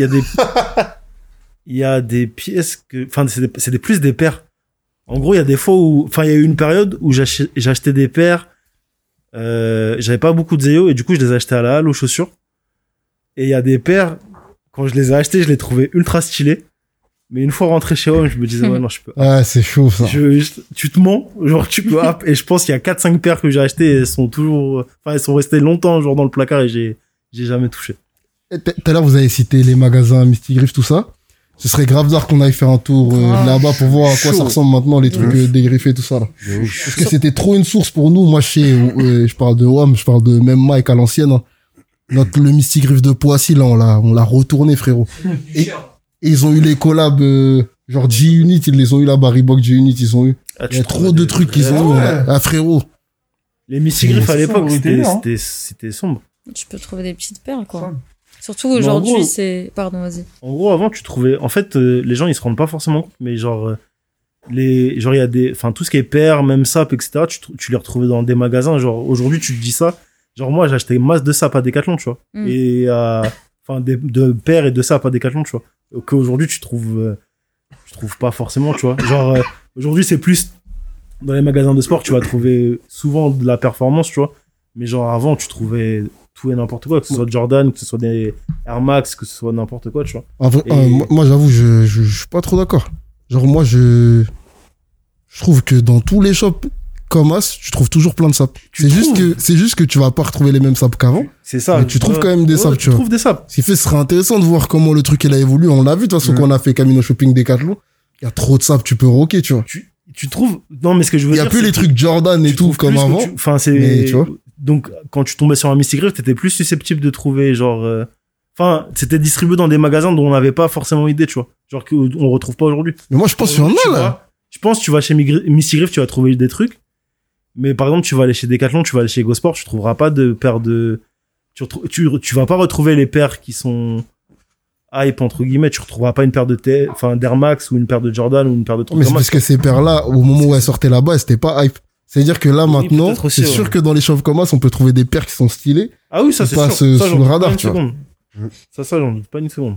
y a des pièces que, enfin, c'est plus des paires. En gros, il y a des fois où, enfin, il y a eu une période où j'achetais des paires, j'avais pas beaucoup de Zeo et du coup, je les achetais à la halle aux chaussures. Et il y a des paires, quand je les ai achetées, je les trouvais ultra stylées. Mais une fois rentré chez Home, je me disais, ouais, non, je peux. Ah, c'est chaud, ça. Tu te mens, genre, tu peux, et je pense qu'il y a 4-5 paires que j'ai achetées et elles sont toujours, enfin, elles sont restées longtemps, genre, dans le placard et j'ai jamais touché. Tout à l'heure, vous avez cité les magasins Misty Griff, tout ça. Ce serait grave d'art qu'on aille faire un tour là-bas pour voir à quoi ça ressemble maintenant, les trucs dégriffés, tout ça. Là. Parce que c'était trop une source pour nous. Moi, je parle de WAM, je parle de même Mike à l'ancienne. Hein. Le Misty Griff de Poissy, là, on l'a retourné, frérot. Et ils ont eu les collabs, genre G-Unit, ils les ont eu là-bas, Reebok G-Unit, ils ont eu. Il y a trop de trucs qu'ils ont eu. Ah, frérot. Les Misty Griff à l'époque, hein. c'était sombre. Tu peux trouver des petites perles, quoi. Surtout aujourd'hui, c'est... Pardon, vas-y. En gros, avant, tu trouvais... En fait, les gens, ils se rendent pas forcément compte, mais genre... il y a des... Enfin, tout ce qui est paires, même sapes, etc., tu les retrouvais dans des magasins. Genre, aujourd'hui, tu te dis ça. Genre, moi, j'ai acheté masse de sapes à Decathlon, tu vois. Et enfin, de paires et de sapes à Decathlon, tu vois. Qu'aujourd'hui, tu trouves pas forcément, tu vois. Genre, aujourd'hui, c'est plus... Dans les magasins de sport, tu vas trouver souvent de la performance, tu vois. Mais genre, avant, tu trouvais... tout et n'importe quoi, que ce soit Jordan, que ce soit des Air Max, que ce soit n'importe quoi, tu vois. En vrai, moi, j'avoue, je suis pas trop d'accord. Genre, moi, je trouve que dans tous les shops comme As, tu trouves toujours plein de sapes. C'est juste que tu vas pas retrouver les mêmes sapes qu'avant. C'est ça. Mais tu trouves quand même des sapes, tu vois. Tu trouves des sapes. Ce qui fait, ce serait intéressant de voir comment le truc, il a évolué. On l'a vu, de toute façon, quand on a fait Camino Shopping Decathlon. Il y a trop de sapes, tu peux rocker, tu vois. Tu trouves, non, mais ce que je veux dire. Il y a plus les trucs Jordan et tout comme avant. Enfin, c'est, tu vois. Donc, quand tu tombais sur un Misty Griff, t'étais plus susceptible de trouver, genre, enfin, c'était distribué dans des magasins dont on n'avait pas forcément idée, tu vois. Genre, qu'on retrouve pas aujourd'hui. Mais moi, je pense qu'il y en a, là. Je pense, tu vas chez Misty Griff, tu vas trouver des trucs. Mais par exemple, tu vas aller chez Decathlon, tu vas aller chez Go-Sport, tu trouveras pas de paires de, tu vas pas retrouver les paires qui sont hype, entre guillemets, tu retrouveras pas une paire de d'Air Max ou une paire de Jordan ou une paire de trucs. Mais c'est parce que ces paires-là, au moment où elles sortaient là-bas, c'était pas hype. C'est-à-dire que là, maintenant, c'est sûr que dans les shops comme ça, on peut trouver des paires qui sont stylées. Ah oui, ça, c'est sûr. Sous le radar, tu vois. Ça, j'en doute pas une seconde.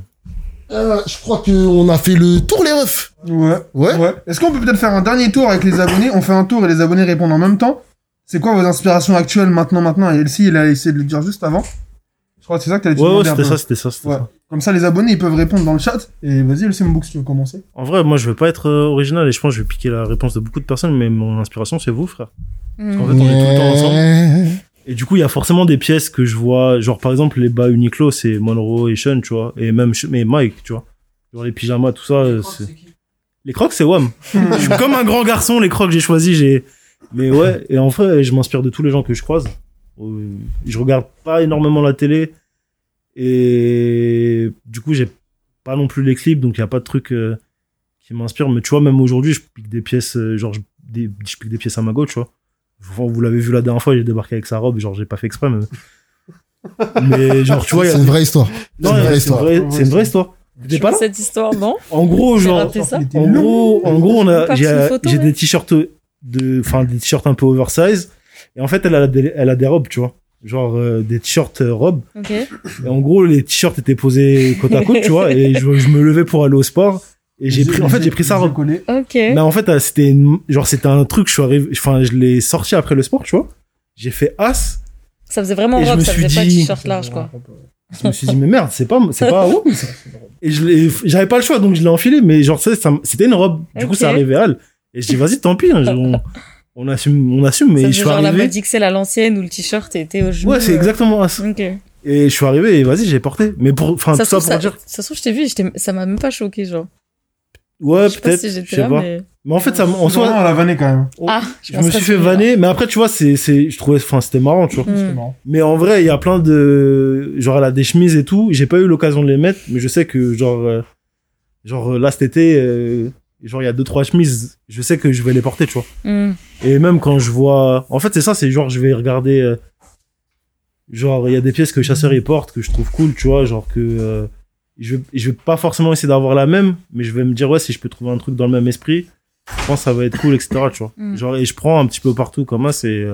Je crois qu'on a fait le tour, les refs. Ouais. Est-ce qu'on peut peut-être faire un dernier tour avec les abonnés? On fait un tour et les abonnés répondent en même temps. C'est quoi vos inspirations actuelles maintenant? Et Elsie, il a essayé de le dire juste avant. Je crois que c'est ça que t'allais te demander un peu. C'était ça. Comme ça, les abonnés, ils peuvent répondre dans le chat. Et vas-y, Elsie, mon book, si tu veux commencer. En vrai, moi, je veux pas être original et je pense que je vais piquer la réponse de beaucoup de personnes, mais mon inspiration, c'est vous, frère. Parce qu'en fait, on est tout le temps ensemble. Et du coup, il y a forcément des pièces que je vois, genre, par exemple, les bas Uniqlo, c'est Monroe et Sean, tu vois. Et même, mais Mike, tu vois. Genre, les pyjamas, tout ça, les Crocs, c'est WAM. Je suis comme un grand garçon, les Crocs, j'ai choisi, mais ouais, et en vrai, je m'inspire de tous les gens que je croise. Je regarde pas énormément la télé. Et du coup, j'ai pas non plus les clips, donc il y a pas de trucs qui m'inspirent. Mais tu vois, même aujourd'hui, je pique des pièces, genre, je pique des pièces à ma go, tu vois. Enfin, vous l'avez vu la dernière fois, j'ai débarqué avec sa robe, genre, j'ai pas fait exprès, mais genre, tu vois, C'est une vraie histoire. Non, C'est une vraie histoire. C'est une vraie histoire. T'es pas là? Cette histoire, non? En gros, J'ai genre, raté ça. en gros, Pas j'ai de photo, j'ai ouais. des t-shirts des t-shirts un peu oversize. Et en fait, elle a des robes, tu vois. Genre, des t-shirts robes. Ok. Et en gros, les t-shirts étaient posés côte à côte, tu vois. Et je me levais pour aller au sport. Et j'ai pris sa robe. Ok. Mais en fait, c'était un truc, je l'ai sorti après le sport, tu vois. J'ai fait as. Ça faisait vraiment Et je robe, me ça suis faisait pas dit- t-shirt large, quoi. Je me suis dit, mais merde, c'est pas robe. Et j'avais pas le choix, donc je l'ai enfilé. Mais genre, c'était une robe. Du coup, Ok. ça arrivait à elle. Et je dis, vas-y, tant pis. Hein, on assume, mais Ça je faisait suis genre la arrivé. mode XL à l'ancienne où le t-shirt était au genou. Ouais, c'est exactement as. Ok. Et je suis arrivé et vas-y, j'ai porté. Mais tout ça Ça se trouve, pour dire. ça se trouve, je t'ai vu, ça m'a même pas choqué, genre. Ouais, Je sais pas peut-être. si Je j'étais sais là, pas. mais. Mais en fait, ça, en Vraiment, soi, à la vanner quand même. Ah, je me suis fait vanner. Mais après, tu vois, je trouvais, c'était marrant, tu vois. Hmm. C'était marrant. Mais en vrai, il y a plein de, genre, elle a des chemises et tout. J'ai pas eu l'occasion de les mettre, mais je sais que, genre, là, cet été, genre, il y a 2-3 chemises. Je sais que je vais les porter, tu vois. Hmm. Et même quand je vois, en fait, c'est ça, c'est genre, je vais regarder, genre, il y a des pièces que le chasseur, il porte, que je trouve cool, tu vois, genre que, je vais pas forcément essayer d'avoir la même, mais je vais me dire, ouais, si je peux trouver un truc dans le même esprit, je pense que ça va être cool, etc., tu vois. Mm. Genre, et je prends un petit peu partout, comme ça, c'est,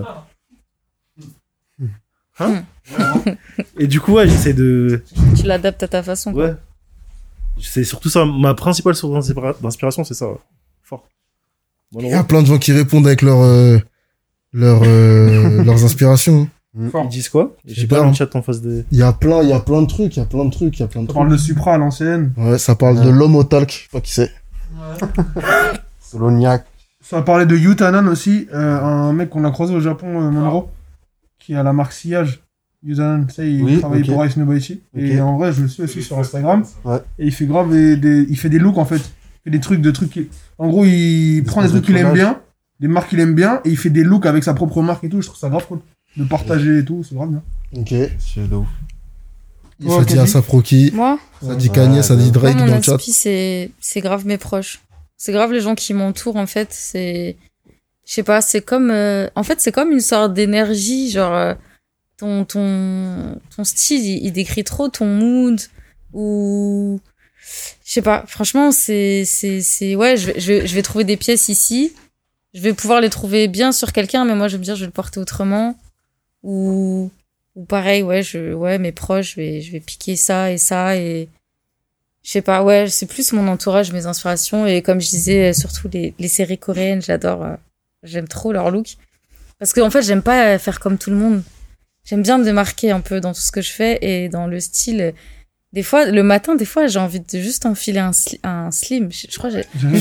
Hein? Et du coup, ouais, j'essaie de, Tu l'adaptes à ta façon, quoi. ouais. C'est surtout ça, ma principale source d'inspiration, c'est ça, ouais. Fort. Bon, Il y a plein de gens qui répondent avec leurs inspirations. ils disent quoi? J'ai sais pas, pas hein. le chat en face des... Il y a plein de trucs, il y a plein de trucs. On parle de Supra à l'ancienne. Ouais, ça parle de l'homme au talc, je sais pas qui c'est. Soloniac. Ça parlait de Yutanan aussi, un mec qu'on a croisé au Japon, Monroe, qui a la marque Sillage. Yutanan, tu sais, il Oui, travaille ok. pour Ice Nobuichi. Et Ok. en vrai, je le suis aussi sur Instagram. Ouais. Et il fait grave il fait des looks en fait. Il fait des trucs en gros, il prend des trucs qu'il aime collage. bien, des marques qu'il aime bien, et il fait des looks avec sa propre marque et tout. Je trouve ça grave cool. De partager et tout, c'est grave bien. Ok. C'est de ouf. Ça dit Asap Rocky, Moi, ça dit Kanye, ça dit Drake moi, dans mon le chat. inspi, c'est grave mes proches. C'est grave les gens qui m'entourent, en fait. Je sais pas, c'est comme, en fait, c'est comme une sorte d'énergie, genre, ton style, il décrit trop ton mood, ou, je sais pas, franchement, ouais, je vais trouver des pièces ici, je vais pouvoir les trouver bien sur quelqu'un, mais moi, je vais me dire, je vais le porter autrement, ou pareil, ouais, mes proches, je vais piquer ça, et je sais pas, ouais, c'est plus mon entourage, mes inspirations, et comme je disais, surtout les séries coréennes, j'adore, j'aime trop leur look. Parce que, en fait, j'aime pas faire comme tout le monde. J'aime bien me démarquer un peu dans tout ce que je fais, et dans le style. Des fois, le matin, j'ai envie de juste enfiler un slim. Je crois que J'ai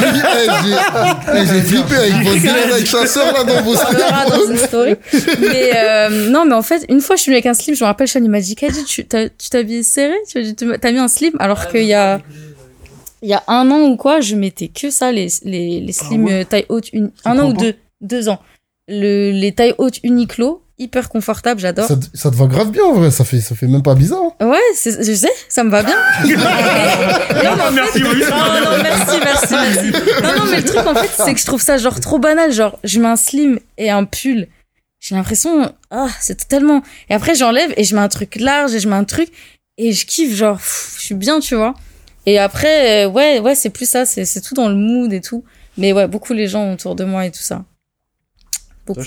flippé avec votre délire avec chasseur là dans vos on parlera dans une story. Mais non, mais en fait, une fois, je suis venue avec un slim. Je me rappelle, Sean, il m'a dit, Kaji, tu t'habilles serré? T'as mis un slim? Alors qu'il y a 1 an ou quoi, je mettais que ça, les slims taille haute, 1 an ou 2 ans. Les tailles hautes Uniqlo, hyper confortable, j'adore. Ça te va grave bien en vrai, ça fait même pas bizarre. Hein. Ouais, je sais, ça me va bien. Merci, oui. Non, merci. Non, mais le truc, en fait, c'est que je trouve ça, genre, trop banal. Genre, je mets un slim et un pull. J'ai l'impression, c'est tellement... Et après, j'enlève et je mets un truc large et je mets un truc et je kiffe, genre, je suis bien, tu vois. Et après, ouais, c'est plus ça, c'est tout dans le mood et tout. Mais ouais, beaucoup les gens autour de moi et tout ça. Beaucoup.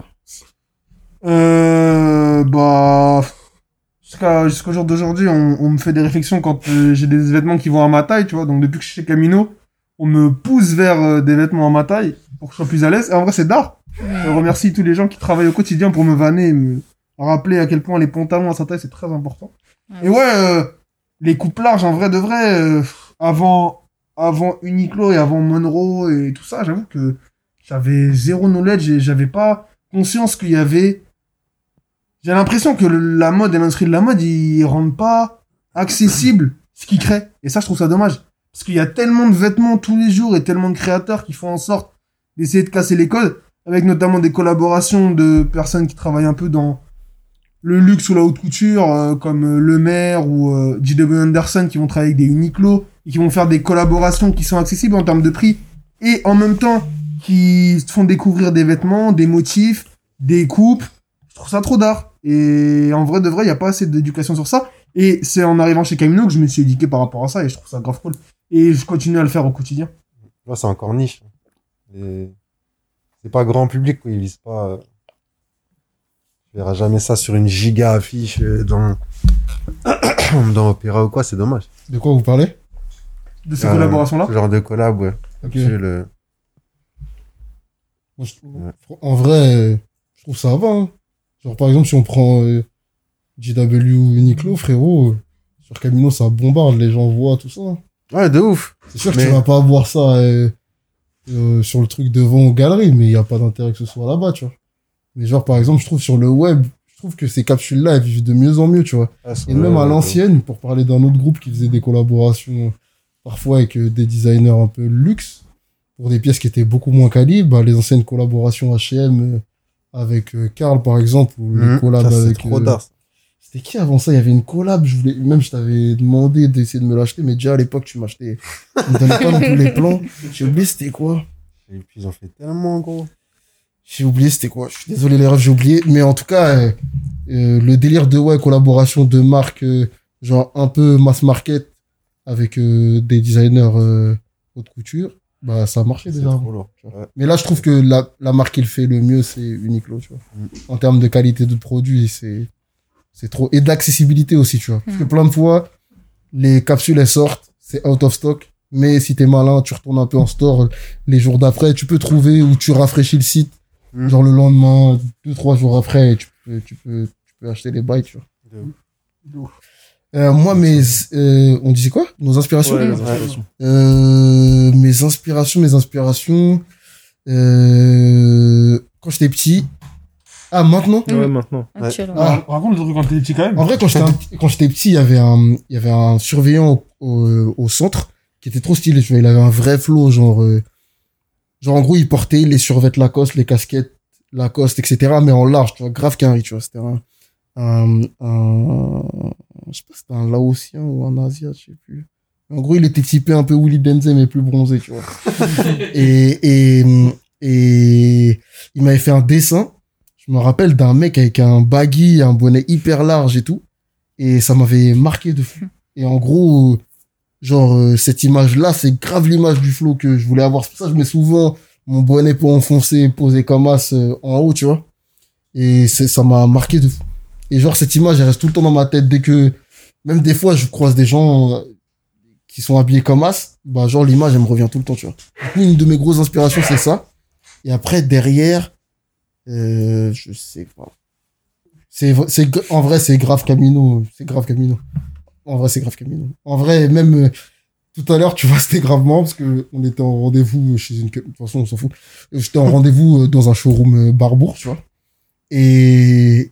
Jusqu'au jour d'aujourd'hui, on me fait des réflexions quand j'ai des vêtements qui vont à ma taille, tu vois. Donc depuis que je suis chez Camino, on me pousse vers des vêtements à ma taille pour que je sois plus à l'aise. Et en vrai, c'est d'art. Je remercie tous les gens qui travaillent au quotidien pour me vanner et me rappeler à quel point les pantalons à sa taille, c'est très important. Et ouais, les coupes larges, en vrai de vrai, avant Uniqlo et avant Monroe et tout ça, j'avoue que j'avais zéro knowledge et j'avais pas conscience qu'il y avait... J'ai l'impression que la mode et l'industrie de la mode, ils rendent pas accessible ce qu'ils créent. Et ça, je trouve ça dommage. Parce qu'il y a tellement de vêtements tous les jours et tellement de créateurs qui font en sorte d'essayer de casser les codes, avec notamment des collaborations de personnes qui travaillent un peu dans le luxe ou la haute couture, comme Le Maire ou J.W. Anderson, qui vont travailler avec des Uniqlo, et qui vont faire des collaborations qui sont accessibles en termes de prix et en même temps qui te font découvrir des vêtements, des motifs, des coupes. Je trouve ça trop d'art. Et en vrai de vrai, il y a pas assez d'éducation sur ça. Et c'est en arrivant chez Camino que je me suis éduqué par rapport à ça et je trouve ça grave cool. Et je continue à le faire au quotidien. Là, c'est encore niche. Et c'est pas grand public, quoi. Ils visent pas. Tu verras jamais ça sur une giga affiche dans Opéra ou quoi, c'est dommage. De quoi vous parlez? De ces collaborations-là? Ce genre de collab, ouais. Ok. Moi, en vrai, je trouve ça va. Hein. Genre, par exemple, si on prend JW Uniqlo, frérot, sur Camino, ça bombarde, les gens voient tout ça. Ouais, de ouf. C'est sûr que tu vas pas voir ça sur le truc devant aux galeries, mais il n'y a pas d'intérêt que ce soit là-bas, tu vois. Mais genre, par exemple, je trouve sur le web, je trouve que ces capsules-là, elles vivent de mieux en mieux, tu vois. Et même à l'ancienne, pour parler d'un autre groupe qui faisait des collaborations parfois avec des designers un peu luxe, pour des pièces qui étaient beaucoup moins quali, bah, les anciennes collaborations H&M avec Karl, par exemple, ou les collabs ça, avec... trop d'art. C'était qui avant ça? Il y avait une collab, je t'avais demandé d'essayer de me l'acheter, mais déjà à l'époque, tu m'achetais. Tu me donnais pas non plus les plans. J'ai oublié c'était quoi. Et puis ils ont fait tellement, gros. J'ai oublié c'était quoi. Je suis désolé les rêves, j'ai oublié. Mais en tout cas, le délire de collaboration de marques, genre un peu mass market avec des designers haute couture, bah ça a marché déjà. Ouais. Mais là, je trouve que la marque qui le fait le mieux, c'est Uniqlo, tu vois. En termes de qualité de produit, c'est trop. Et d'accessibilité aussi, tu vois. Parce que plein de fois, les capsules, elles sortent, c'est out of stock. Mais si t'es malin, tu retournes un peu en store les jours d'après, tu peux trouver ou tu rafraîchis le site. Genre le lendemain, 2-3 jours après, et tu peux acheter les bails, tu vois. Moi, on disait quoi? Nos inspirations? Ouais, les inspirations. Mes inspirations, quand j'étais petit. Ah, maintenant? Ouais, maintenant. Actuellement. Ah. Raconte le truc quand t'étais petit quand même. En vrai, quand j'étais petit, il y avait un surveillant au centre qui était trop stylé, tu vois. Il avait un vrai flow, genre en gros, il portait les survêtements Lacoste, les casquettes Lacoste, etc., mais en large, tu vois, grave carré, tu vois. C'était je sais pas si c'était un Laotien ou un Asia, je sais plus. En gros, il était typé un peu Willy Denzé, mais plus bronzé, tu vois. et il m'avait fait un dessin. Je me rappelle d'un mec avec un baggy, un bonnet hyper large et tout. Et ça m'avait marqué de fou. Et en gros, genre, cette image-là, c'est grave l'image du flow que je voulais avoir. C'est pour ça que je mets souvent mon bonnet pour enfoncer, posé comme as en haut, tu vois. Et ça m'a marqué de fou. Et genre, cette image, elle reste tout le temps dans ma tête. Même des fois, je croise des gens qui sont habillés comme as, bah, genre, l'image, elle me revient tout le temps, tu vois. Du coup, une de mes grosses inspirations, c'est ça. Et après, derrière, je sais pas. En vrai, c'est grave Camino. En vrai, c'est grave Camino. En vrai, même tout à l'heure, tu vois, c'était gravement parce que on était en rendez-vous chez de toute façon, on s'en fout. J'étais en rendez-vous dans un showroom Barbour, tu vois. Et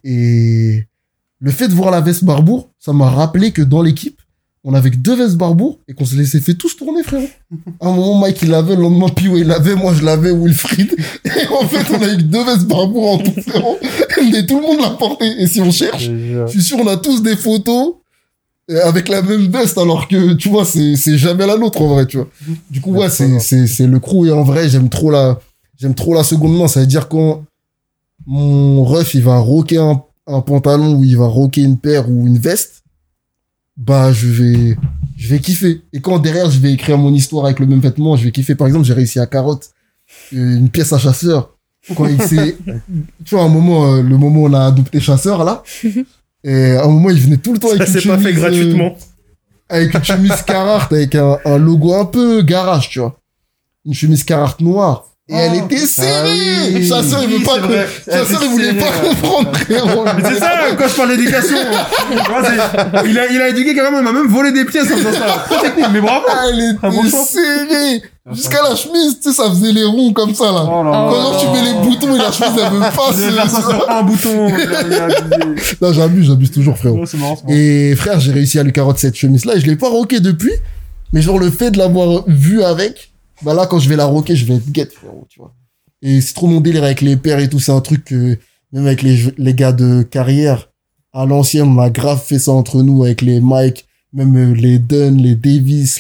le fait de voir la veste Barbour, ça m'a rappelé que dans l'équipe, on avait que 2 vestes Barbour et qu'on se laissait fait tous tourner, frérot. À un moment, Mike, il l'avait, le lendemain, Pio, il l'avait, moi, je l'avais, Wilfried. Et en fait, on avait que 2 vestes Barbour en tout, frérot. Et tout le monde l'a porté. Et si on cherche, je suis sûr, on a tous des photos avec la même veste, alors que, tu vois, c'est jamais la nôtre, en vrai, tu vois. Du coup, ouais, c'est le crew. Et en vrai, j'aime trop la seconde main. Ça veut dire quand mon ref, il va rocker un pantalon ou il va rocker une paire ou une veste, bah, je vais kiffer. Et quand derrière, je vais écrire mon histoire avec le même vêtement, je vais kiffer. Par exemple, j'ai réussi à Carotte une pièce à Chasseur. Quand il s'est, tu vois, le moment où on a adopté Chasseur, là. Et à un moment, il venait tout le temps avec une chemise. Ça s'est pas fait gratuitement. Avec une chemise Carhartt, avec un logo un peu garage, tu vois. Une chemise Carhartt noire. Et elle était serrée! Chasseur, il voulait pas comprendre, frérot. Mais c'est ça, quand je parle d'éducation. Il a éduqué carrément, il m'a même volé des pièces en faisant ça. Trop technique, mais bravo! Elle était serrée! Jusqu'à la chemise, tu sais, ça faisait les ronds comme ça, là. Quand tu mets les boutons et la chemise, elle veut pas se... un bouton. Non, j'abuse toujours, frérot. C'est marrant. Et frère, j'ai réussi à lui carotte cette chemise-là et je l'ai pas rocké depuis. Mais genre, le fait de l'avoir vue avec, bah là, quand je vais la rocker, je vais être guette, frérot, tu vois. Et c'est trop mon délire avec les paires et tout. C'est un truc que, même avec les gars de carrière, à l'ancienne, on a grave fait ça entre nous avec les Mike, même les Dunn, les Davis,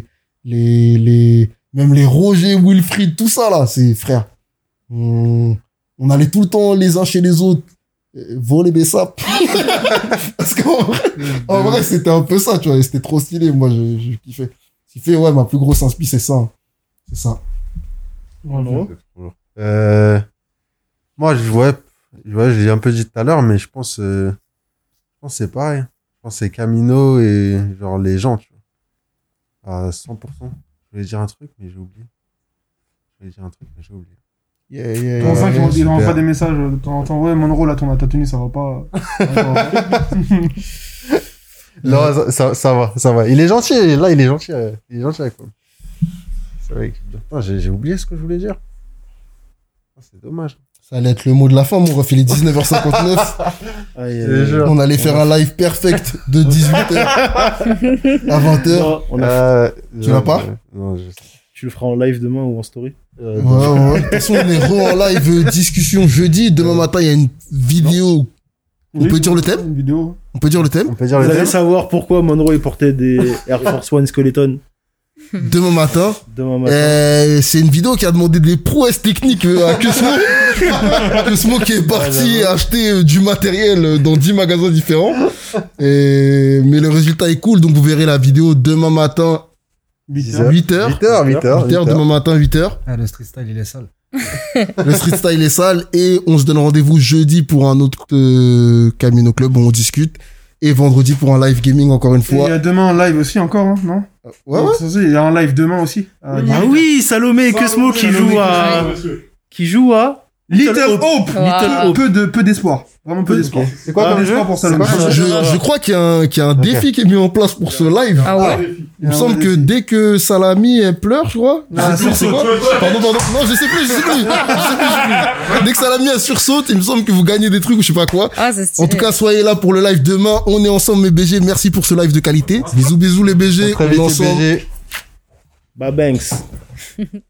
même les Roger, Wilfried, tout ça, là, c'est frère. On allait tout le temps les uns chez les autres, voler des sapes. Parce qu'en vrai, c'était un peu ça, tu vois, et c'était trop stylé. Moi, je kiffais. Ce qui fait, ouais, ma plus grosse inspi, c'est ça. C'est ça. Voilà. Moi, j'ai un peu dit tout à l'heure, mais je pense que c'est pareil. Je pense que c'est Camino et genre les gens, tu vois. À 100%. Je voulais dire un truc, mais j'ai oublié. Ton ça, ils envoient des messages de temps en temps. Ouais, Monroe, là, ta tenue, ça va pas. Non, ça va. Il est gentil, là, il est gentil avec moi. C'est vrai. Putain, j'ai oublié ce que je voulais dire. C'est dommage. Ça allait être le mot de la fin, on refait les 19h59. On allait faire un live perfect de 18h à 20h. Tu l'as pas? Non, je sais. Tu le feras en live demain ou en story? Ouais. De toute façon, on est en live discussion jeudi. Demain matin, il y a une vidéo. On peut dire le thème? Une vidéo. On peut dire le thème? Vous allez savoir pourquoi Monroe portait des Air Force One Skeleton. Demain matin. C'est une vidéo qui a demandé des prouesses techniques à Cosmo. Cosmo qui est parti acheter du matériel dans 10 magasins différents. Mais le résultat est cool, donc vous verrez la vidéo demain matin. 8h. Demain matin, 8h. Ah, le street style, il est sale. Le street style est sale. Et on se donne rendez-vous jeudi pour un autre Camino Club où on discute. Et vendredi pour un live gaming encore une fois. Et demain un live aussi encore, hein, non? Ouais. Il y a un live demain aussi. Ah oui, Salomé et Cosmo qui joue à Little Hope. Peu d'espoir. Vraiment peu d'espoir. C'est quoi comme jeu pour Salomé? Je crois qu'il y a un défi qui est mis en place pour ce live. Ah ouais? Il me semble que dès que Salami elle pleure, je crois. Je sais plus c'est quoi. Pardon. Non, je sais plus. Dès que Salami elle sursaute, il me semble que vous gagnez des trucs ou je sais pas quoi. Ah, c'est stylé. En tout cas, soyez là pour le live demain. On est ensemble, mes BG. Merci pour ce live de qualité. Bisous les BG. On est ensemble. Bah, Banks.